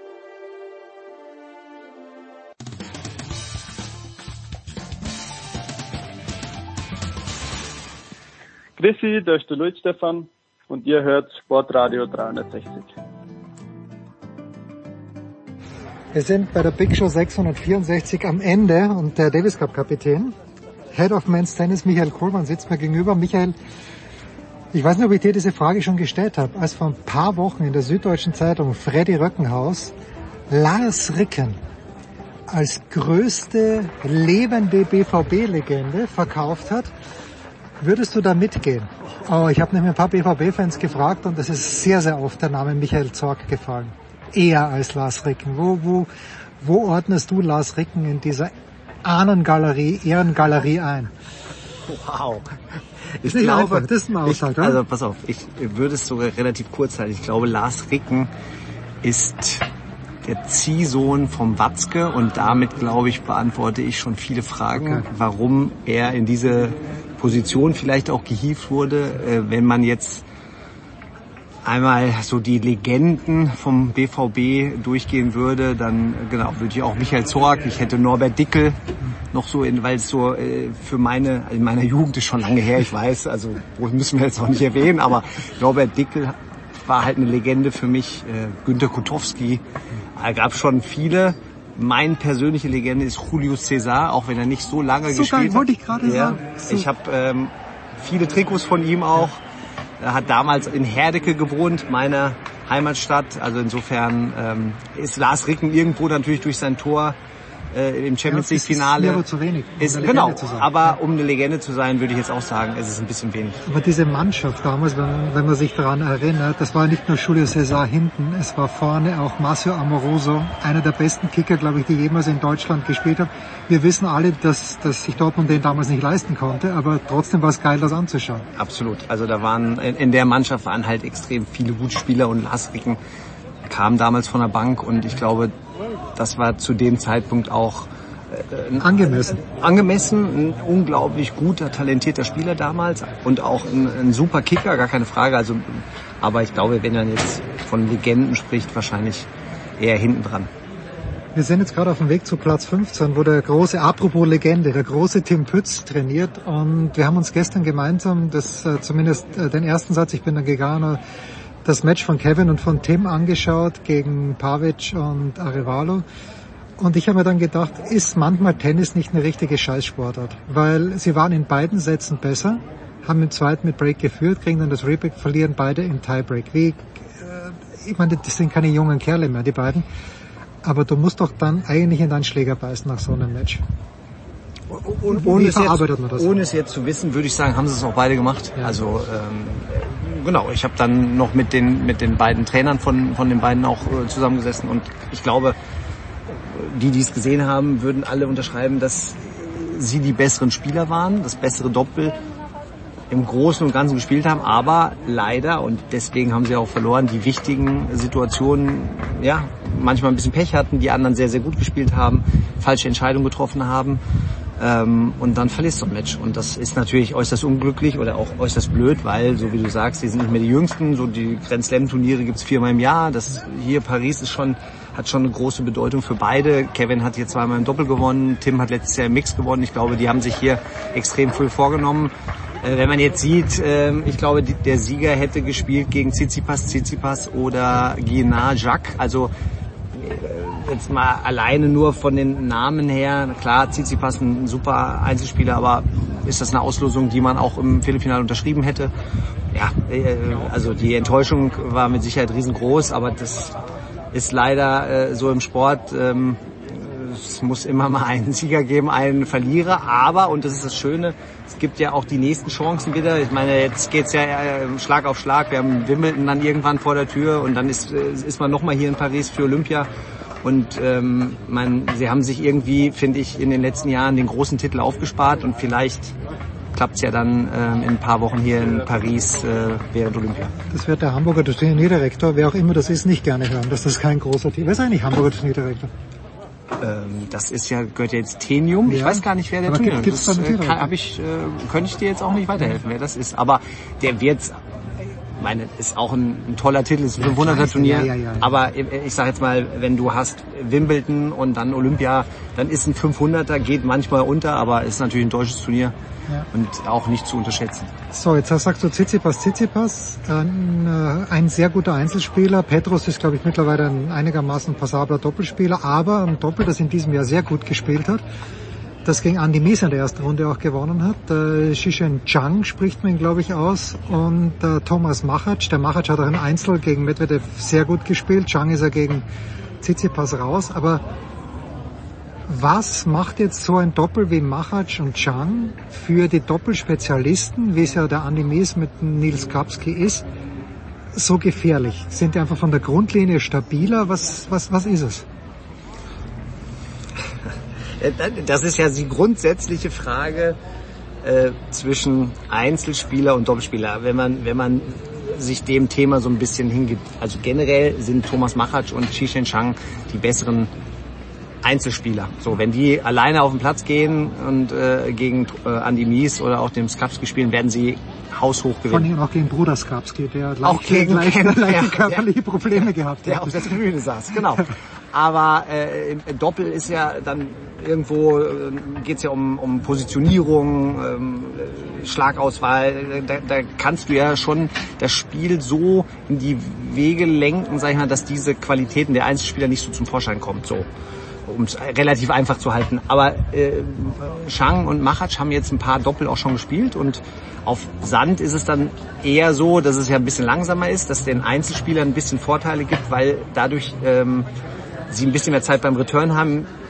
Grüßi, da ist der Luis Stefan und ihr hört Sportradio dreihundertsechzig. Wir sind bei der Big Show sechshundertvierundsechzig am Ende und der Davis Cup Kapitän, Head of Men's Tennis, Michael Kohlmann, sitzt mir gegenüber. Michael, ich weiß nicht, ob ich dir diese Frage schon gestellt habe, als vor ein paar Wochen in der Süddeutschen Zeitung Freddy Röckenhaus Lars Ricken als größte lebende B V B-Legende verkauft hat, würdest du da mitgehen? Oh, ich habe nämlich ein paar B V B-Fans gefragt und es ist sehr, sehr oft der Name Michael Zorc gefallen. Eher als Lars Ricken. Wo, wo, wo ordnest du Lars Ricken in dieser Ahnengalerie, Ehrengalerie ein? Wow. Ist nicht glaube, einfach, das ist ein Aussage, ich, also pass auf, ich würde es sogar relativ kurz halten. Ich glaube, Lars Ricken ist der Ziehsohn vom Watzke und damit, glaube ich, beantworte ich schon viele Fragen, okay, warum er in diese Position vielleicht auch gehievt wurde. Wenn man jetzt einmal so die Legenden vom B V B durchgehen würde, dann genau würde ich auch Michael Zorc, ich hätte Norbert Dickel noch so, in, weil es so äh, für meine, in meiner Jugend ist schon lange her, ich weiß, also müssen wir jetzt auch nicht erwähnen, aber Norbert Dickel war halt eine Legende für mich, äh, Günter Kutowski, da gab schon viele. Meine persönliche Legende ist Julio César, auch wenn er nicht so lange so gespielt hat. Wollte ich gerade ja, sagen. So. Ich habe ähm, viele Trikots von ihm auch. Er hat damals in Herdecke gewohnt, meiner Heimatstadt. Also insofern ähm, ist Lars Ricken irgendwo natürlich durch sein Tor äh, im Champions ja, League Finale. Ist mir aber zu wenig, um ist, eine genau, Legende zu sein. aber um eine Legende zu sein, würde ich jetzt auch sagen, ist es ein bisschen wenig. Aber diese Mannschaft damals, wenn, wenn man sich daran erinnert, das war nicht nur Julio César hinten, es war vorne auch Marcio Amoroso, einer der besten Kicker, glaube ich, die jemals in Deutschland gespielt haben. Wir wissen alle, dass, dass sich Dortmund den damals nicht leisten konnte, aber trotzdem war es geil, das anzuschauen. Absolut. Also da waren, in, in der Mannschaft waren halt extrem viele gute Spieler und Lars Ricken kam damals von der Bank und ich glaube, das war zu dem Zeitpunkt auch äh, angemessen. Angemessen, ein unglaublich guter, talentierter Spieler damals und auch ein, ein super Kicker, gar keine Frage. Also, aber ich glaube, wenn er jetzt von Legenden spricht, wahrscheinlich eher hinten dran. Wir sind jetzt gerade auf dem Weg zu Platz fünfzehn, wo der große, apropos Legende, der große Tim Pütz trainiert. Und wir haben uns gestern gemeinsam, das äh, zumindest äh, den ersten Satz, ich bin dann gegangen, das Match von Kevin und von Tim angeschaut gegen Pavic und Arevalo. Und ich habe mir dann gedacht, ist manchmal Tennis nicht eine richtige Scheißsportart? Weil sie waren in beiden Sätzen besser, haben im zweiten mit Break geführt, kriegen dann das Rebreak, verlieren beide im Tiebreak. Wie, äh, ich meine, das sind keine jungen Kerle mehr, die beiden. Aber du musst doch dann eigentlich in deinen Schläger beißen nach so einem Match. Und ohne, es jetzt, ohne es jetzt zu wissen, würde ich sagen, haben sie es auch beide gemacht. Ja. Also ähm, genau, ich habe dann noch mit den mit den beiden Trainern von von den beiden auch äh, zusammengesessen und ich glaube, die, die es gesehen haben, würden alle unterschreiben, dass sie die besseren Spieler waren, das bessere Doppel im Großen und Ganzen gespielt haben, aber leider, und deswegen haben sie auch verloren, die wichtigen Situationen, ja, manchmal ein bisschen Pech hatten, die anderen sehr, sehr gut gespielt haben, falsche Entscheidungen getroffen haben. Ähm, und dann verlierst du ein Match. Und das ist natürlich äußerst unglücklich oder auch äußerst blöd, weil, so wie du sagst, die sind nicht mehr die Jüngsten. So die Grand Slam Turniere gibt's viermal im Jahr. Das hier Paris ist schon, hat schon eine große Bedeutung für beide. Kevin hat hier zweimal im Doppel gewonnen. Tim hat letztes Jahr im Mix gewonnen. Ich glaube, die haben sich hier extrem viel vorgenommen. Äh, wenn man jetzt sieht, äh, ich glaube, die, der Sieger hätte gespielt gegen Tsitsipas, Tsitsipas oder Guinnard, Jacques. Also, jetzt mal alleine nur von den Namen her, klar, Tsitsipas ein super Einzelspieler, aber ist das eine Auslosung, die man auch im Viertelfinale unterschrieben hätte? Ja, also die Enttäuschung war mit Sicherheit riesengroß, aber das ist leider äh, so im Sport. Ähm, es muss immer mal einen Sieger geben, einen Verlierer, aber, und das ist das Schöne, es gibt ja auch die nächsten Chancen wieder. Ich meine, jetzt geht's ja äh, Schlag auf Schlag. Wir haben Wimbledon dann irgendwann vor der Tür und dann ist, äh, ist man nochmal hier in Paris für Olympia. Und ähm, man, sie haben sich irgendwie, finde ich, in den letzten Jahren den großen Titel aufgespart und vielleicht klappt's ja dann ähm, in ein paar Wochen hier in Paris äh, während Olympia. Das wird der Hamburger Turnierdirektor, wer auch immer das ist, nicht gerne hören, dass das kein großer Titel ist. Wer ist eigentlich Hamburger Turnierdirektor? Ähm, das ist ja, gehört ja jetzt Tenium. Ja. Ich weiß gar nicht, wer der Aber Turnier gibt, ist. Äh, kann, hab ich, äh, könnte ich dir jetzt auch nicht weiterhelfen, wer das ist. Aber der wird's, ich meine, ist auch ein, ein toller Titel, ist ein fünfhunderter Turnier. Ja, ja, ja, ja. Aber ich sage jetzt mal, wenn du hast Wimbledon und dann Olympia, dann ist ein fünfhunderter, geht manchmal unter, aber ist natürlich ein deutsches Turnier. Ja. Und auch nicht zu unterschätzen. So, jetzt sagst du Tsitsipas, Tsitsipas, ein, ein sehr guter Einzelspieler. Petros ist, glaube ich, mittlerweile ein einigermaßen passabler Doppelspieler, aber ein Doppel, das in diesem Jahr sehr gut gespielt hat, das gegen Andy Mies in der ersten Runde auch gewonnen hat. Äh, Zhizhen Zhang spricht man, glaube ich, aus. Und äh, Thomas Machac. Der Machac hat auch im Einzel gegen Medvedev sehr gut gespielt. Zhang ist ja gegen Tsitsipas raus. Aber was macht jetzt so ein Doppel wie Machac und Zhang für die Doppelspezialisten, wie es ja der Andy Mies mit Nils Kapski ist, so gefährlich? Sind die einfach von der Grundlinie stabiler? Was, was, was ist es? Das ist ja die grundsätzliche Frage äh, zwischen Einzelspieler und Doppelspieler, wenn man wenn man sich dem Thema so ein bisschen hingibt. Also generell sind Thomas Machac und Zhizhen Zhang die besseren Einzelspieler. So, wenn die alleine auf den Platz gehen und äh, gegen äh, Andy Mies oder auch dem Skapski spielen, werden sie haushoch gewinnen. Vor allem auch gegen Bruder Skapski, der auch gegen leicht, Ken, leichte ja, körperliche der, Probleme gehabt hat. Der auf der Tribüne saß, genau. Aber äh, im Doppel ist ja dann irgendwo, äh, geht es ja um, um Positionierung, ähm, Schlagauswahl. Da, da kannst du ja schon das Spiel so in die Wege lenken, sag ich mal, dass diese Qualitäten der Einzelspieler nicht so zum Vorschein kommen. So, um es relativ einfach zu halten. Aber äh, Zhang und Machac haben jetzt ein paar Doppel auch schon gespielt und auf Sand ist es dann eher so, dass es ja ein bisschen langsamer ist, dass den Einzelspielern ein bisschen Vorteile gibt, weil dadurch ähm, sie ein bisschen mehr Zeit beim Return haben.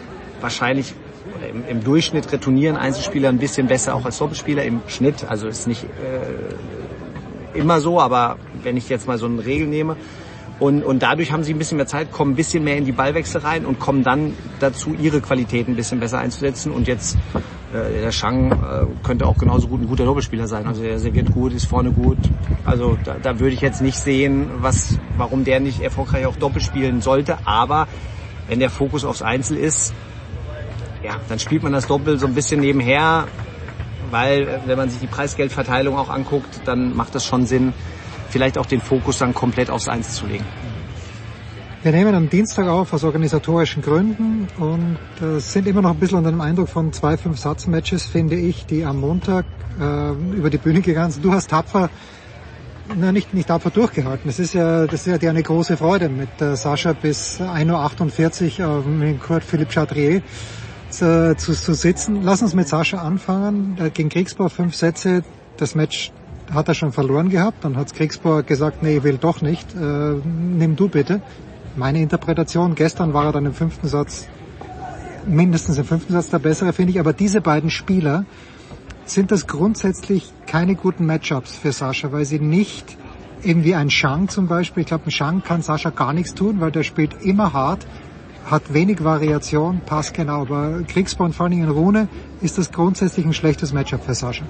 wahrscheinlich im, im Durchschnitt retournieren Einzelspieler ein bisschen besser auch als Doppelspieler im Schnitt. Also ist nicht äh, immer so, aber wenn ich jetzt mal so eine Regel nehme. Und, und dadurch haben sie ein bisschen mehr Zeit, kommen ein bisschen mehr in die Ballwechsel rein und kommen dann dazu, ihre Qualitäten ein bisschen besser einzusetzen. Und jetzt, äh, der Chang äh, könnte auch genauso gut ein guter Doppelspieler sein. Also er serviert gut, ist vorne gut. Also da, da würde ich jetzt nicht sehen, was, warum der nicht erfolgreich auch Doppel spielen sollte. Aber wenn der Fokus aufs Einzel ist, ja, dann spielt man das Doppel so ein bisschen nebenher. Weil, wenn man sich die Preisgeldverteilung auch anguckt, dann macht das schon Sinn, vielleicht auch den Fokus dann komplett aufs Einzel zu legen. Wir nehmen am Dienstag auf aus organisatorischen Gründen und äh, sind immer noch ein bisschen unter dem Eindruck von zwei Fünf-Satz-Matches, finde ich, die am Montag äh, über die Bühne gegangen sind. Du hast tapfer, na nicht nicht tapfer durchgehalten. Das ist ja das ist ja dir eine große Freude, mit äh, Sascha bis ein Uhr achtundvierzig äh, mit Kurt Philipp Chatrier zu, zu, zu sitzen. Lass uns mit Sascha anfangen. Äh, gegen Griegspoor fünf Sätze, das Match hat er schon verloren gehabt, dann hat Griegspoor gesagt, nee, ich will doch nicht, äh, nimm du bitte. Meine Interpretation, gestern war er dann im fünften Satz, mindestens im fünften Satz der bessere, finde ich, aber diese beiden Spieler sind das grundsätzlich keine guten Matchups für Sascha, weil sie nicht, irgendwie ein Chang zum Beispiel, ich glaube, ein Chang kann Sascha gar nichts tun, weil der spielt immer hart, hat wenig Variation, passt genau, aber Griegspoor und vor allem in Rune ist das grundsätzlich ein schlechtes Matchup für Sascha.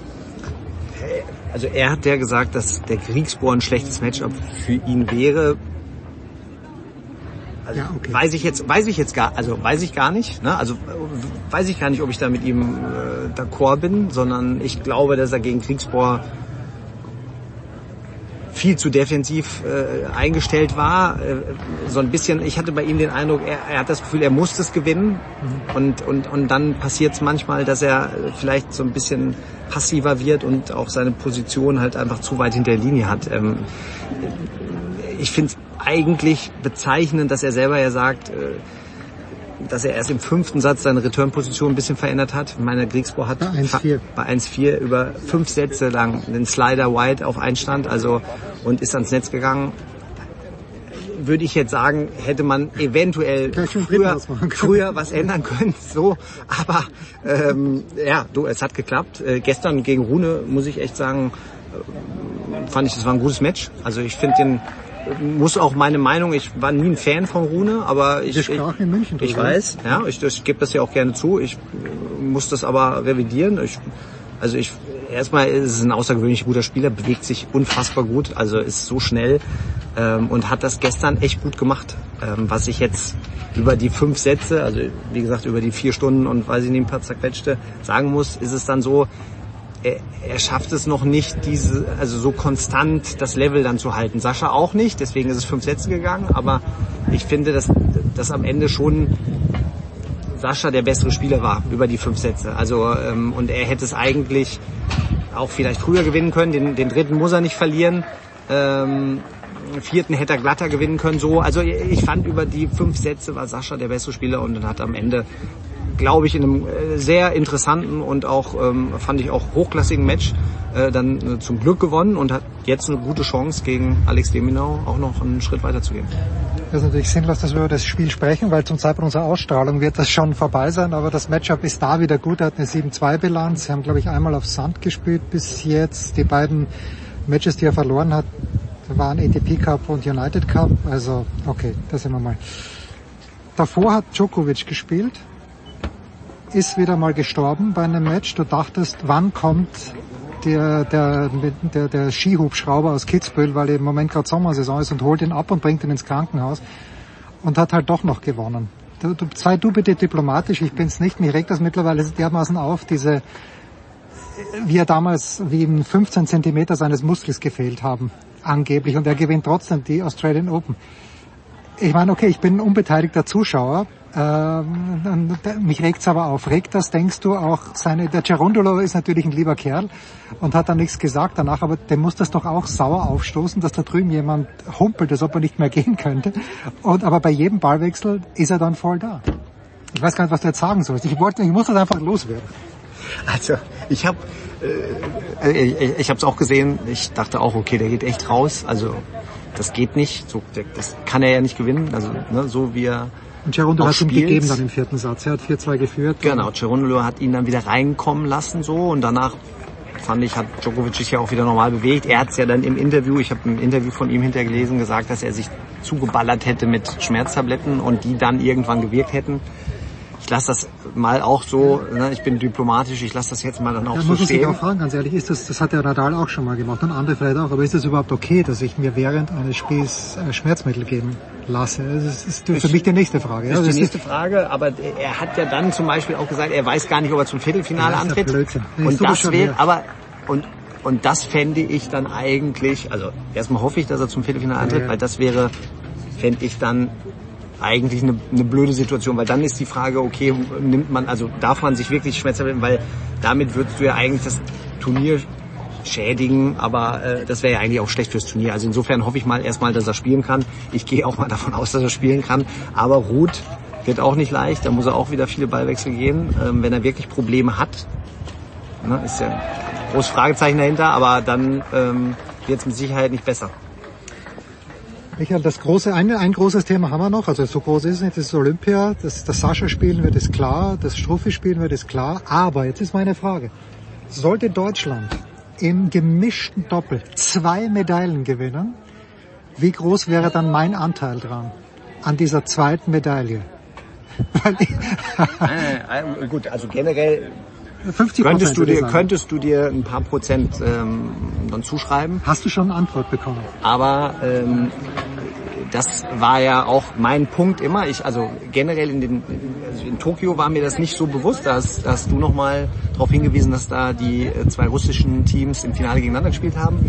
Also er hat ja gesagt, dass der Griegspoor ein schlechtes Matchup für ihn wäre. Also ja, okay. Weiß ich jetzt, weiß ich jetzt gar, also weiß ich gar nicht. Ne? Also weiß ich gar nicht, ob ich da mit ihm äh, d'accord bin, sondern ich glaube, dass er gegen Griegspoor viel zu defensiv äh, eingestellt war. Äh, so ein bisschen, ich hatte bei ihm den Eindruck, er, er hat das Gefühl, er muss es gewinnen. Mhm. Und, und, und dann passiert es manchmal, dass er vielleicht so ein bisschen passiver wird und auch seine Position halt einfach zu weit hinter der Linie hat. Ähm, ich finde es eigentlich bezeichnend, dass er selber ja sagt, äh, dass er erst im fünften Satz seine Return-Position ein bisschen verändert hat. Meine Griegspoor hat bei eins vier über fünf Sätze lang den Slider wide auf Einstand, also und ist ans Netz gegangen. Würde ich jetzt sagen, hätte man eventuell früher, früher was ändern können, so. Aber ähm, ja, du, es hat geklappt. Äh, gestern gegen Rune muss ich echt sagen, äh, fand ich, das war ein gutes Match. Also ich finde den muss auch meine Meinung, ich war nie ein Fan von Rune, aber ich, ich, in München, ich weiß, ja, ich, ich gebe das ja auch gerne zu, ich muss das aber revidieren. Ich, also ich, erstmal ist es ein außergewöhnlich guter Spieler, bewegt sich unfassbar gut, also ist so schnell ähm, und hat das gestern echt gut gemacht. Ähm, was ich jetzt über die fünf Sätze, also wie gesagt über die vier Stunden und weiß ich nicht, ein paar zerquetschte sagen muss, ist es dann so, Er, er schafft es noch nicht, diese, also so konstant das Level dann zu halten. Sascha auch nicht, deswegen ist es fünf Sätze gegangen, aber ich finde, dass, dass am Ende schon Sascha der bessere Spieler war über die fünf Sätze. Also ähm, und er hätte es eigentlich auch vielleicht früher gewinnen können. Den, den dritten muss er nicht verlieren. Ähm, den vierten hätte er glatter gewinnen können. So, also ich fand über die fünf Sätze war Sascha der bessere Spieler und dann hat am Ende, glaube ich, in einem sehr interessanten und auch, ähm, fand ich auch hochklassigen Match äh, dann äh, zum Glück gewonnen und hat jetzt eine gute Chance gegen Alex de Minaur auch noch einen Schritt weiter zu gehen. Das ist natürlich sinnlos, dass wir über das Spiel sprechen, weil zum Zeitpunkt unserer Ausstrahlung wird das schon vorbei sein, aber das Matchup ist da wieder gut, er hat eine sieben zwei Bilanz, sie haben, glaube ich, einmal auf Sand gespielt bis jetzt, die beiden Matches, die er verloren hat, waren A T P Cup und United Cup, also okay, da sind wir mal. Davor hat Djokovic gespielt, ist wieder mal gestorben bei einem Match. Du dachtest, wann kommt der, der, der, der Skihubschrauber aus Kitzbühel, weil im Moment gerade Sommersaison ist und holt ihn ab und bringt ihn ins Krankenhaus und hat halt doch noch gewonnen. Du, du, sei du bitte diplomatisch, ich bin's nicht, mich regt das mittlerweile dermaßen auf, diese, wie er damals, wie ihm fünfzehn Zentimeter seines Muskels gefehlt haben, angeblich, und er gewinnt trotzdem die Australian Open. Ich meine, okay, ich bin ein unbeteiligter Zuschauer, ähm, mich regt's aber auf. Regt das, denkst du, auch seine, der Cerundolo ist natürlich ein lieber Kerl und hat dann nichts gesagt danach, aber dem muss das doch auch sauer aufstoßen, dass da drüben jemand humpelt, als ob er nicht mehr gehen könnte. Und aber bei jedem Ballwechsel ist er dann voll da. Ich weiß gar nicht, was du jetzt sagen sollst. Ich wollte, ich muss das einfach loswerden. Also, ich habe äh, ich, ich habe es auch gesehen. Ich dachte auch, okay, der geht echt raus. Also, das geht nicht. So, das kann er ja nicht gewinnen. Also, ne, so wie er Und Cerundolo hat ihm gegeben dann im vierten Satz. Er hat vier zwei geführt. Genau, Cerundolo hat ihn dann wieder reinkommen lassen so und danach fand ich, hat Djokovic sich ja auch wieder normal bewegt. Er hat es ja dann im Interview, ich habe ein Interview von ihm hintergelesen, gesagt, dass er sich zugeballert hätte mit Schmerztabletten und die dann irgendwann gewirkt hätten. Ich lasse das mal auch so, ne, ich bin diplomatisch, ich lasse das jetzt mal dann auch ja, so muss stehen. Ich auch fragen, ganz ehrlich, ist das, das hat der Nadal auch schon mal gemacht und andere vielleicht auch, aber ist das überhaupt okay, dass ich mir während eines Spiels äh, Schmerzmittel geben lasse? Das ist für ich, mich die nächste Frage. Das ja, ist das die nächste ist, Frage, aber er hat ja dann zum Beispiel auch gesagt, er weiß gar nicht, ob er zum Viertelfinale ja, antritt. Blödsinn. Und das wäre, aber, und, und das fände ich dann eigentlich, also erstmal hoffe ich, dass er zum Viertelfinale antritt, ja, ja. weil das wäre, fände ich dann eigentlich eine, eine blöde Situation, weil dann ist die Frage, okay, nimmt man, also darf man sich wirklich Schmerztabletten, weil damit würdest du ja eigentlich das Turnier schädigen, aber äh, das wäre ja eigentlich auch schlecht fürs Turnier. Also insofern hoffe ich mal erstmal, dass er spielen kann. Ich gehe auch mal davon aus, dass er spielen kann, aber Ruud wird auch nicht leicht, da muss er auch wieder viele Ballwechsel gehen. Ähm, wenn er wirklich Probleme hat, ne, ist ja ein großes Fragezeichen dahinter, aber dann ähm, wird es mit Sicherheit nicht besser. Michael, das große, ein, ein großes Thema haben wir noch, also so groß ist es nicht, das ist Olympia, das, das Sascha spielen wird, ist klar, das Struffi spielen wird, ist klar, aber jetzt ist meine Frage, sollte Deutschland im gemischten Doppel zwei Medaillen gewinnen, wie groß wäre dann mein Anteil dran, an dieser zweiten Medaille? Weil ich äh, äh, gut, also generell fünfzig könntest du dir könntest du dir ein paar Prozent ähm, dann zuschreiben. Hast du schon eine Antwort bekommen? Aber ähm, das war ja auch mein Punkt immer. Ich also generell in den also in Tokio war mir das nicht so bewusst. Da hast, da hast du noch mal darauf hingewiesen, dass da die zwei russischen Teams im Finale gegeneinander gespielt haben.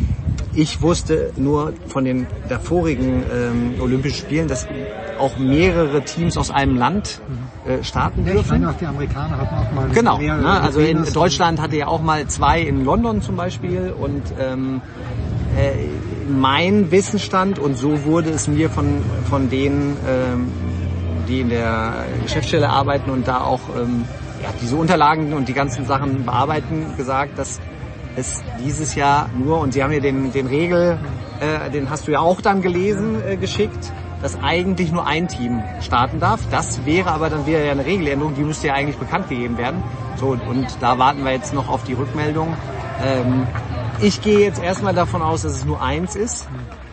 Ich wusste nur von den davorigen ähm, Olympischen Spielen, dass auch mehrere Teams aus einem Land äh, starten dürfen. Ich meine, auch die Amerikaner hatten auch mal genau, ne, also in Deutschland hatte ja auch mal zwei in London zum Beispiel und ähm, äh, mein Wissensstand und so wurde es mir von von denen, ähm, die in der Geschäftsstelle arbeiten und da auch ähm, ja, diese Unterlagen und die ganzen Sachen bearbeiten, gesagt, dass es dieses Jahr nur, und Sie haben ja den, den Regel, äh, den hast du ja auch dann gelesen, äh, geschickt, dass eigentlich nur ein Team starten darf. Das wäre aber dann wieder ja eine Regeländerung, die müsste ja eigentlich bekannt gegeben werden. So, und da warten wir jetzt noch auf die Rückmeldung. Ähm, ich gehe jetzt erstmal davon aus, dass es nur eins ist.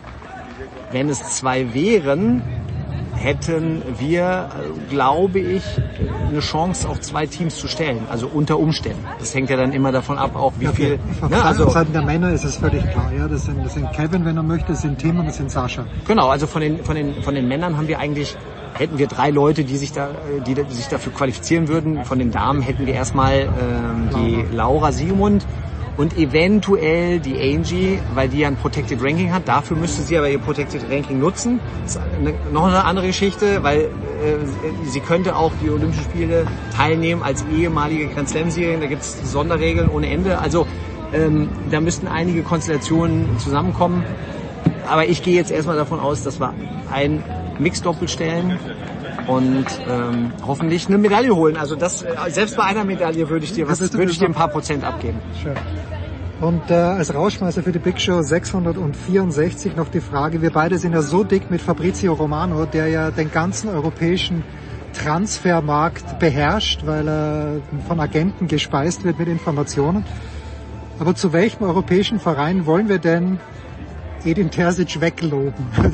Wenn es zwei wären, hätten wir, glaube ich, eine Chance, auch zwei Teams zu stellen, also unter Umständen. Das hängt ja dann immer davon ab, auch wie okay. viel... Ne, also Seiten der Männer ist es völlig klar, ja, das sind, das sind Kevin, wenn er möchte, das sind Tim und das sind Sascha. Genau, also von den, von den, von den Männern haben wir eigentlich, hätten wir drei Leute, die sich da, die, die sich dafür qualifizieren würden. Von den Damen hätten wir erstmal ähm, die Laura Siegemund und eventuell die Angie, weil die ja ein Protected Ranking hat. Dafür müsste sie aber ihr Protected Ranking nutzen. Das ist eine, noch eine andere Geschichte, weil äh, sie könnte auch die Olympischen Spiele teilnehmen als ehemalige Grand Slam-Siegerin. Da gibt es Sonderregeln ohne Ende. Also ähm, da müssten einige Konstellationen zusammenkommen. Aber ich gehe jetzt erstmal davon aus, dass wir ein Mixdoppel stellen und ähm, hoffentlich eine Medaille holen. Also das selbst bei einer Medaille würde ich dir was, würde ich dir ein paar Prozent abgeben. Schön. Und äh, als Rauschmeister für die Big Show sechshundertvierundsechzig noch die Frage, wir beide sind ja so dick mit Fabrizio Romano, der ja den ganzen europäischen Transfermarkt beherrscht, weil er von Agenten gespeist wird mit Informationen. Aber zu welchem europäischen Verein wollen wir denn Edin Terzic wegloben?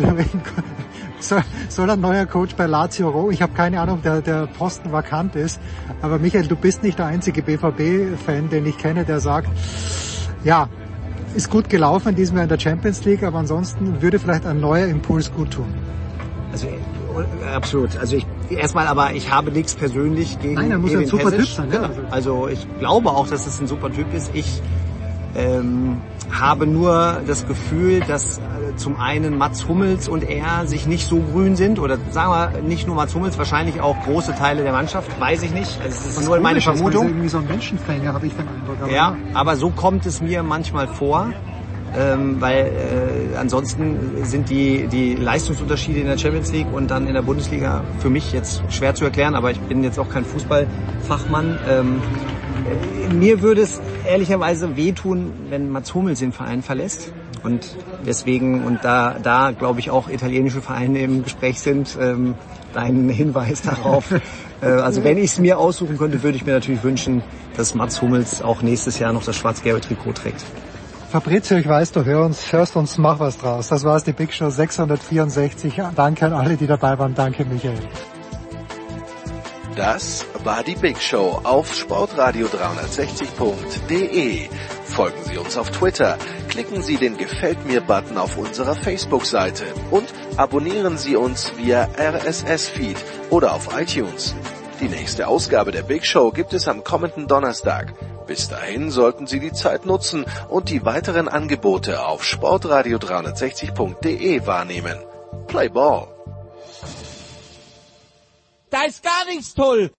Soll, soll ein neuer Coach bei Lazio Rom? Ich habe keine Ahnung, der, der Posten vakant ist. Aber Michael, du bist nicht der einzige B V B-Fan, den ich kenne, der sagt, ja, ist gut gelaufen in diesem Jahr in der Champions League, aber ansonsten würde vielleicht ein neuer Impuls gut tun. Also absolut. Also ich erstmal, aber ich habe nichts persönlich gegen Nein, er muss Edin ein super Terzic. Typ sein. Genau. Ja. Also ich glaube auch, dass es ein super Typ ist. Ich ähm, habe nur das Gefühl, dass äh, zum einen Mats Hummels und er sich nicht so grün sind, oder sagen wir nicht nur Mats Hummels, wahrscheinlich auch große Teile der Mannschaft, weiß ich nicht. Also es ist Was nur meine Vermutung. Irgendwie so ein Menschenfänger, habe ich den Eindruck. Aber ja, aber so kommt es mir manchmal vor. Ähm, weil äh, ansonsten sind die die Leistungsunterschiede in der Champions League und dann in der Bundesliga für mich jetzt schwer zu erklären, aber ich bin jetzt auch kein Fußballfachmann. Ähm, äh, mir würde es ehrlicherweise wehtun, wenn Mats Hummels den Verein verlässt. Und deswegen, und da, da glaube ich auch italienische Vereine im Gespräch sind, ähm, dein Hinweis darauf. äh, also wenn ich es mir aussuchen könnte, würde ich mir natürlich wünschen, dass Mats Hummels auch nächstes Jahr noch das schwarz-gelbe Trikot trägt. Fabrizio, ich weiß, du hörst uns, hörst uns, mach was draus. Das war's, die Big Show sechshundertvierundsechzig. Danke an alle, die dabei waren. Danke, Michael. Das war die Big Show auf sportradio dreihundertsechzig punkt de. Folgen Sie uns auf Twitter, klicken Sie den Gefällt mir-Button auf unserer Facebook-Seite und abonnieren Sie uns via R S S-Feed oder auf iTunes. Die nächste Ausgabe der Big Show gibt es am kommenden Donnerstag. Bis dahin sollten Sie die Zeit nutzen und die weiteren Angebote auf sportradio dreihundertsechzig punkt de wahrnehmen. Play Ball! Da ist gar nichts toll!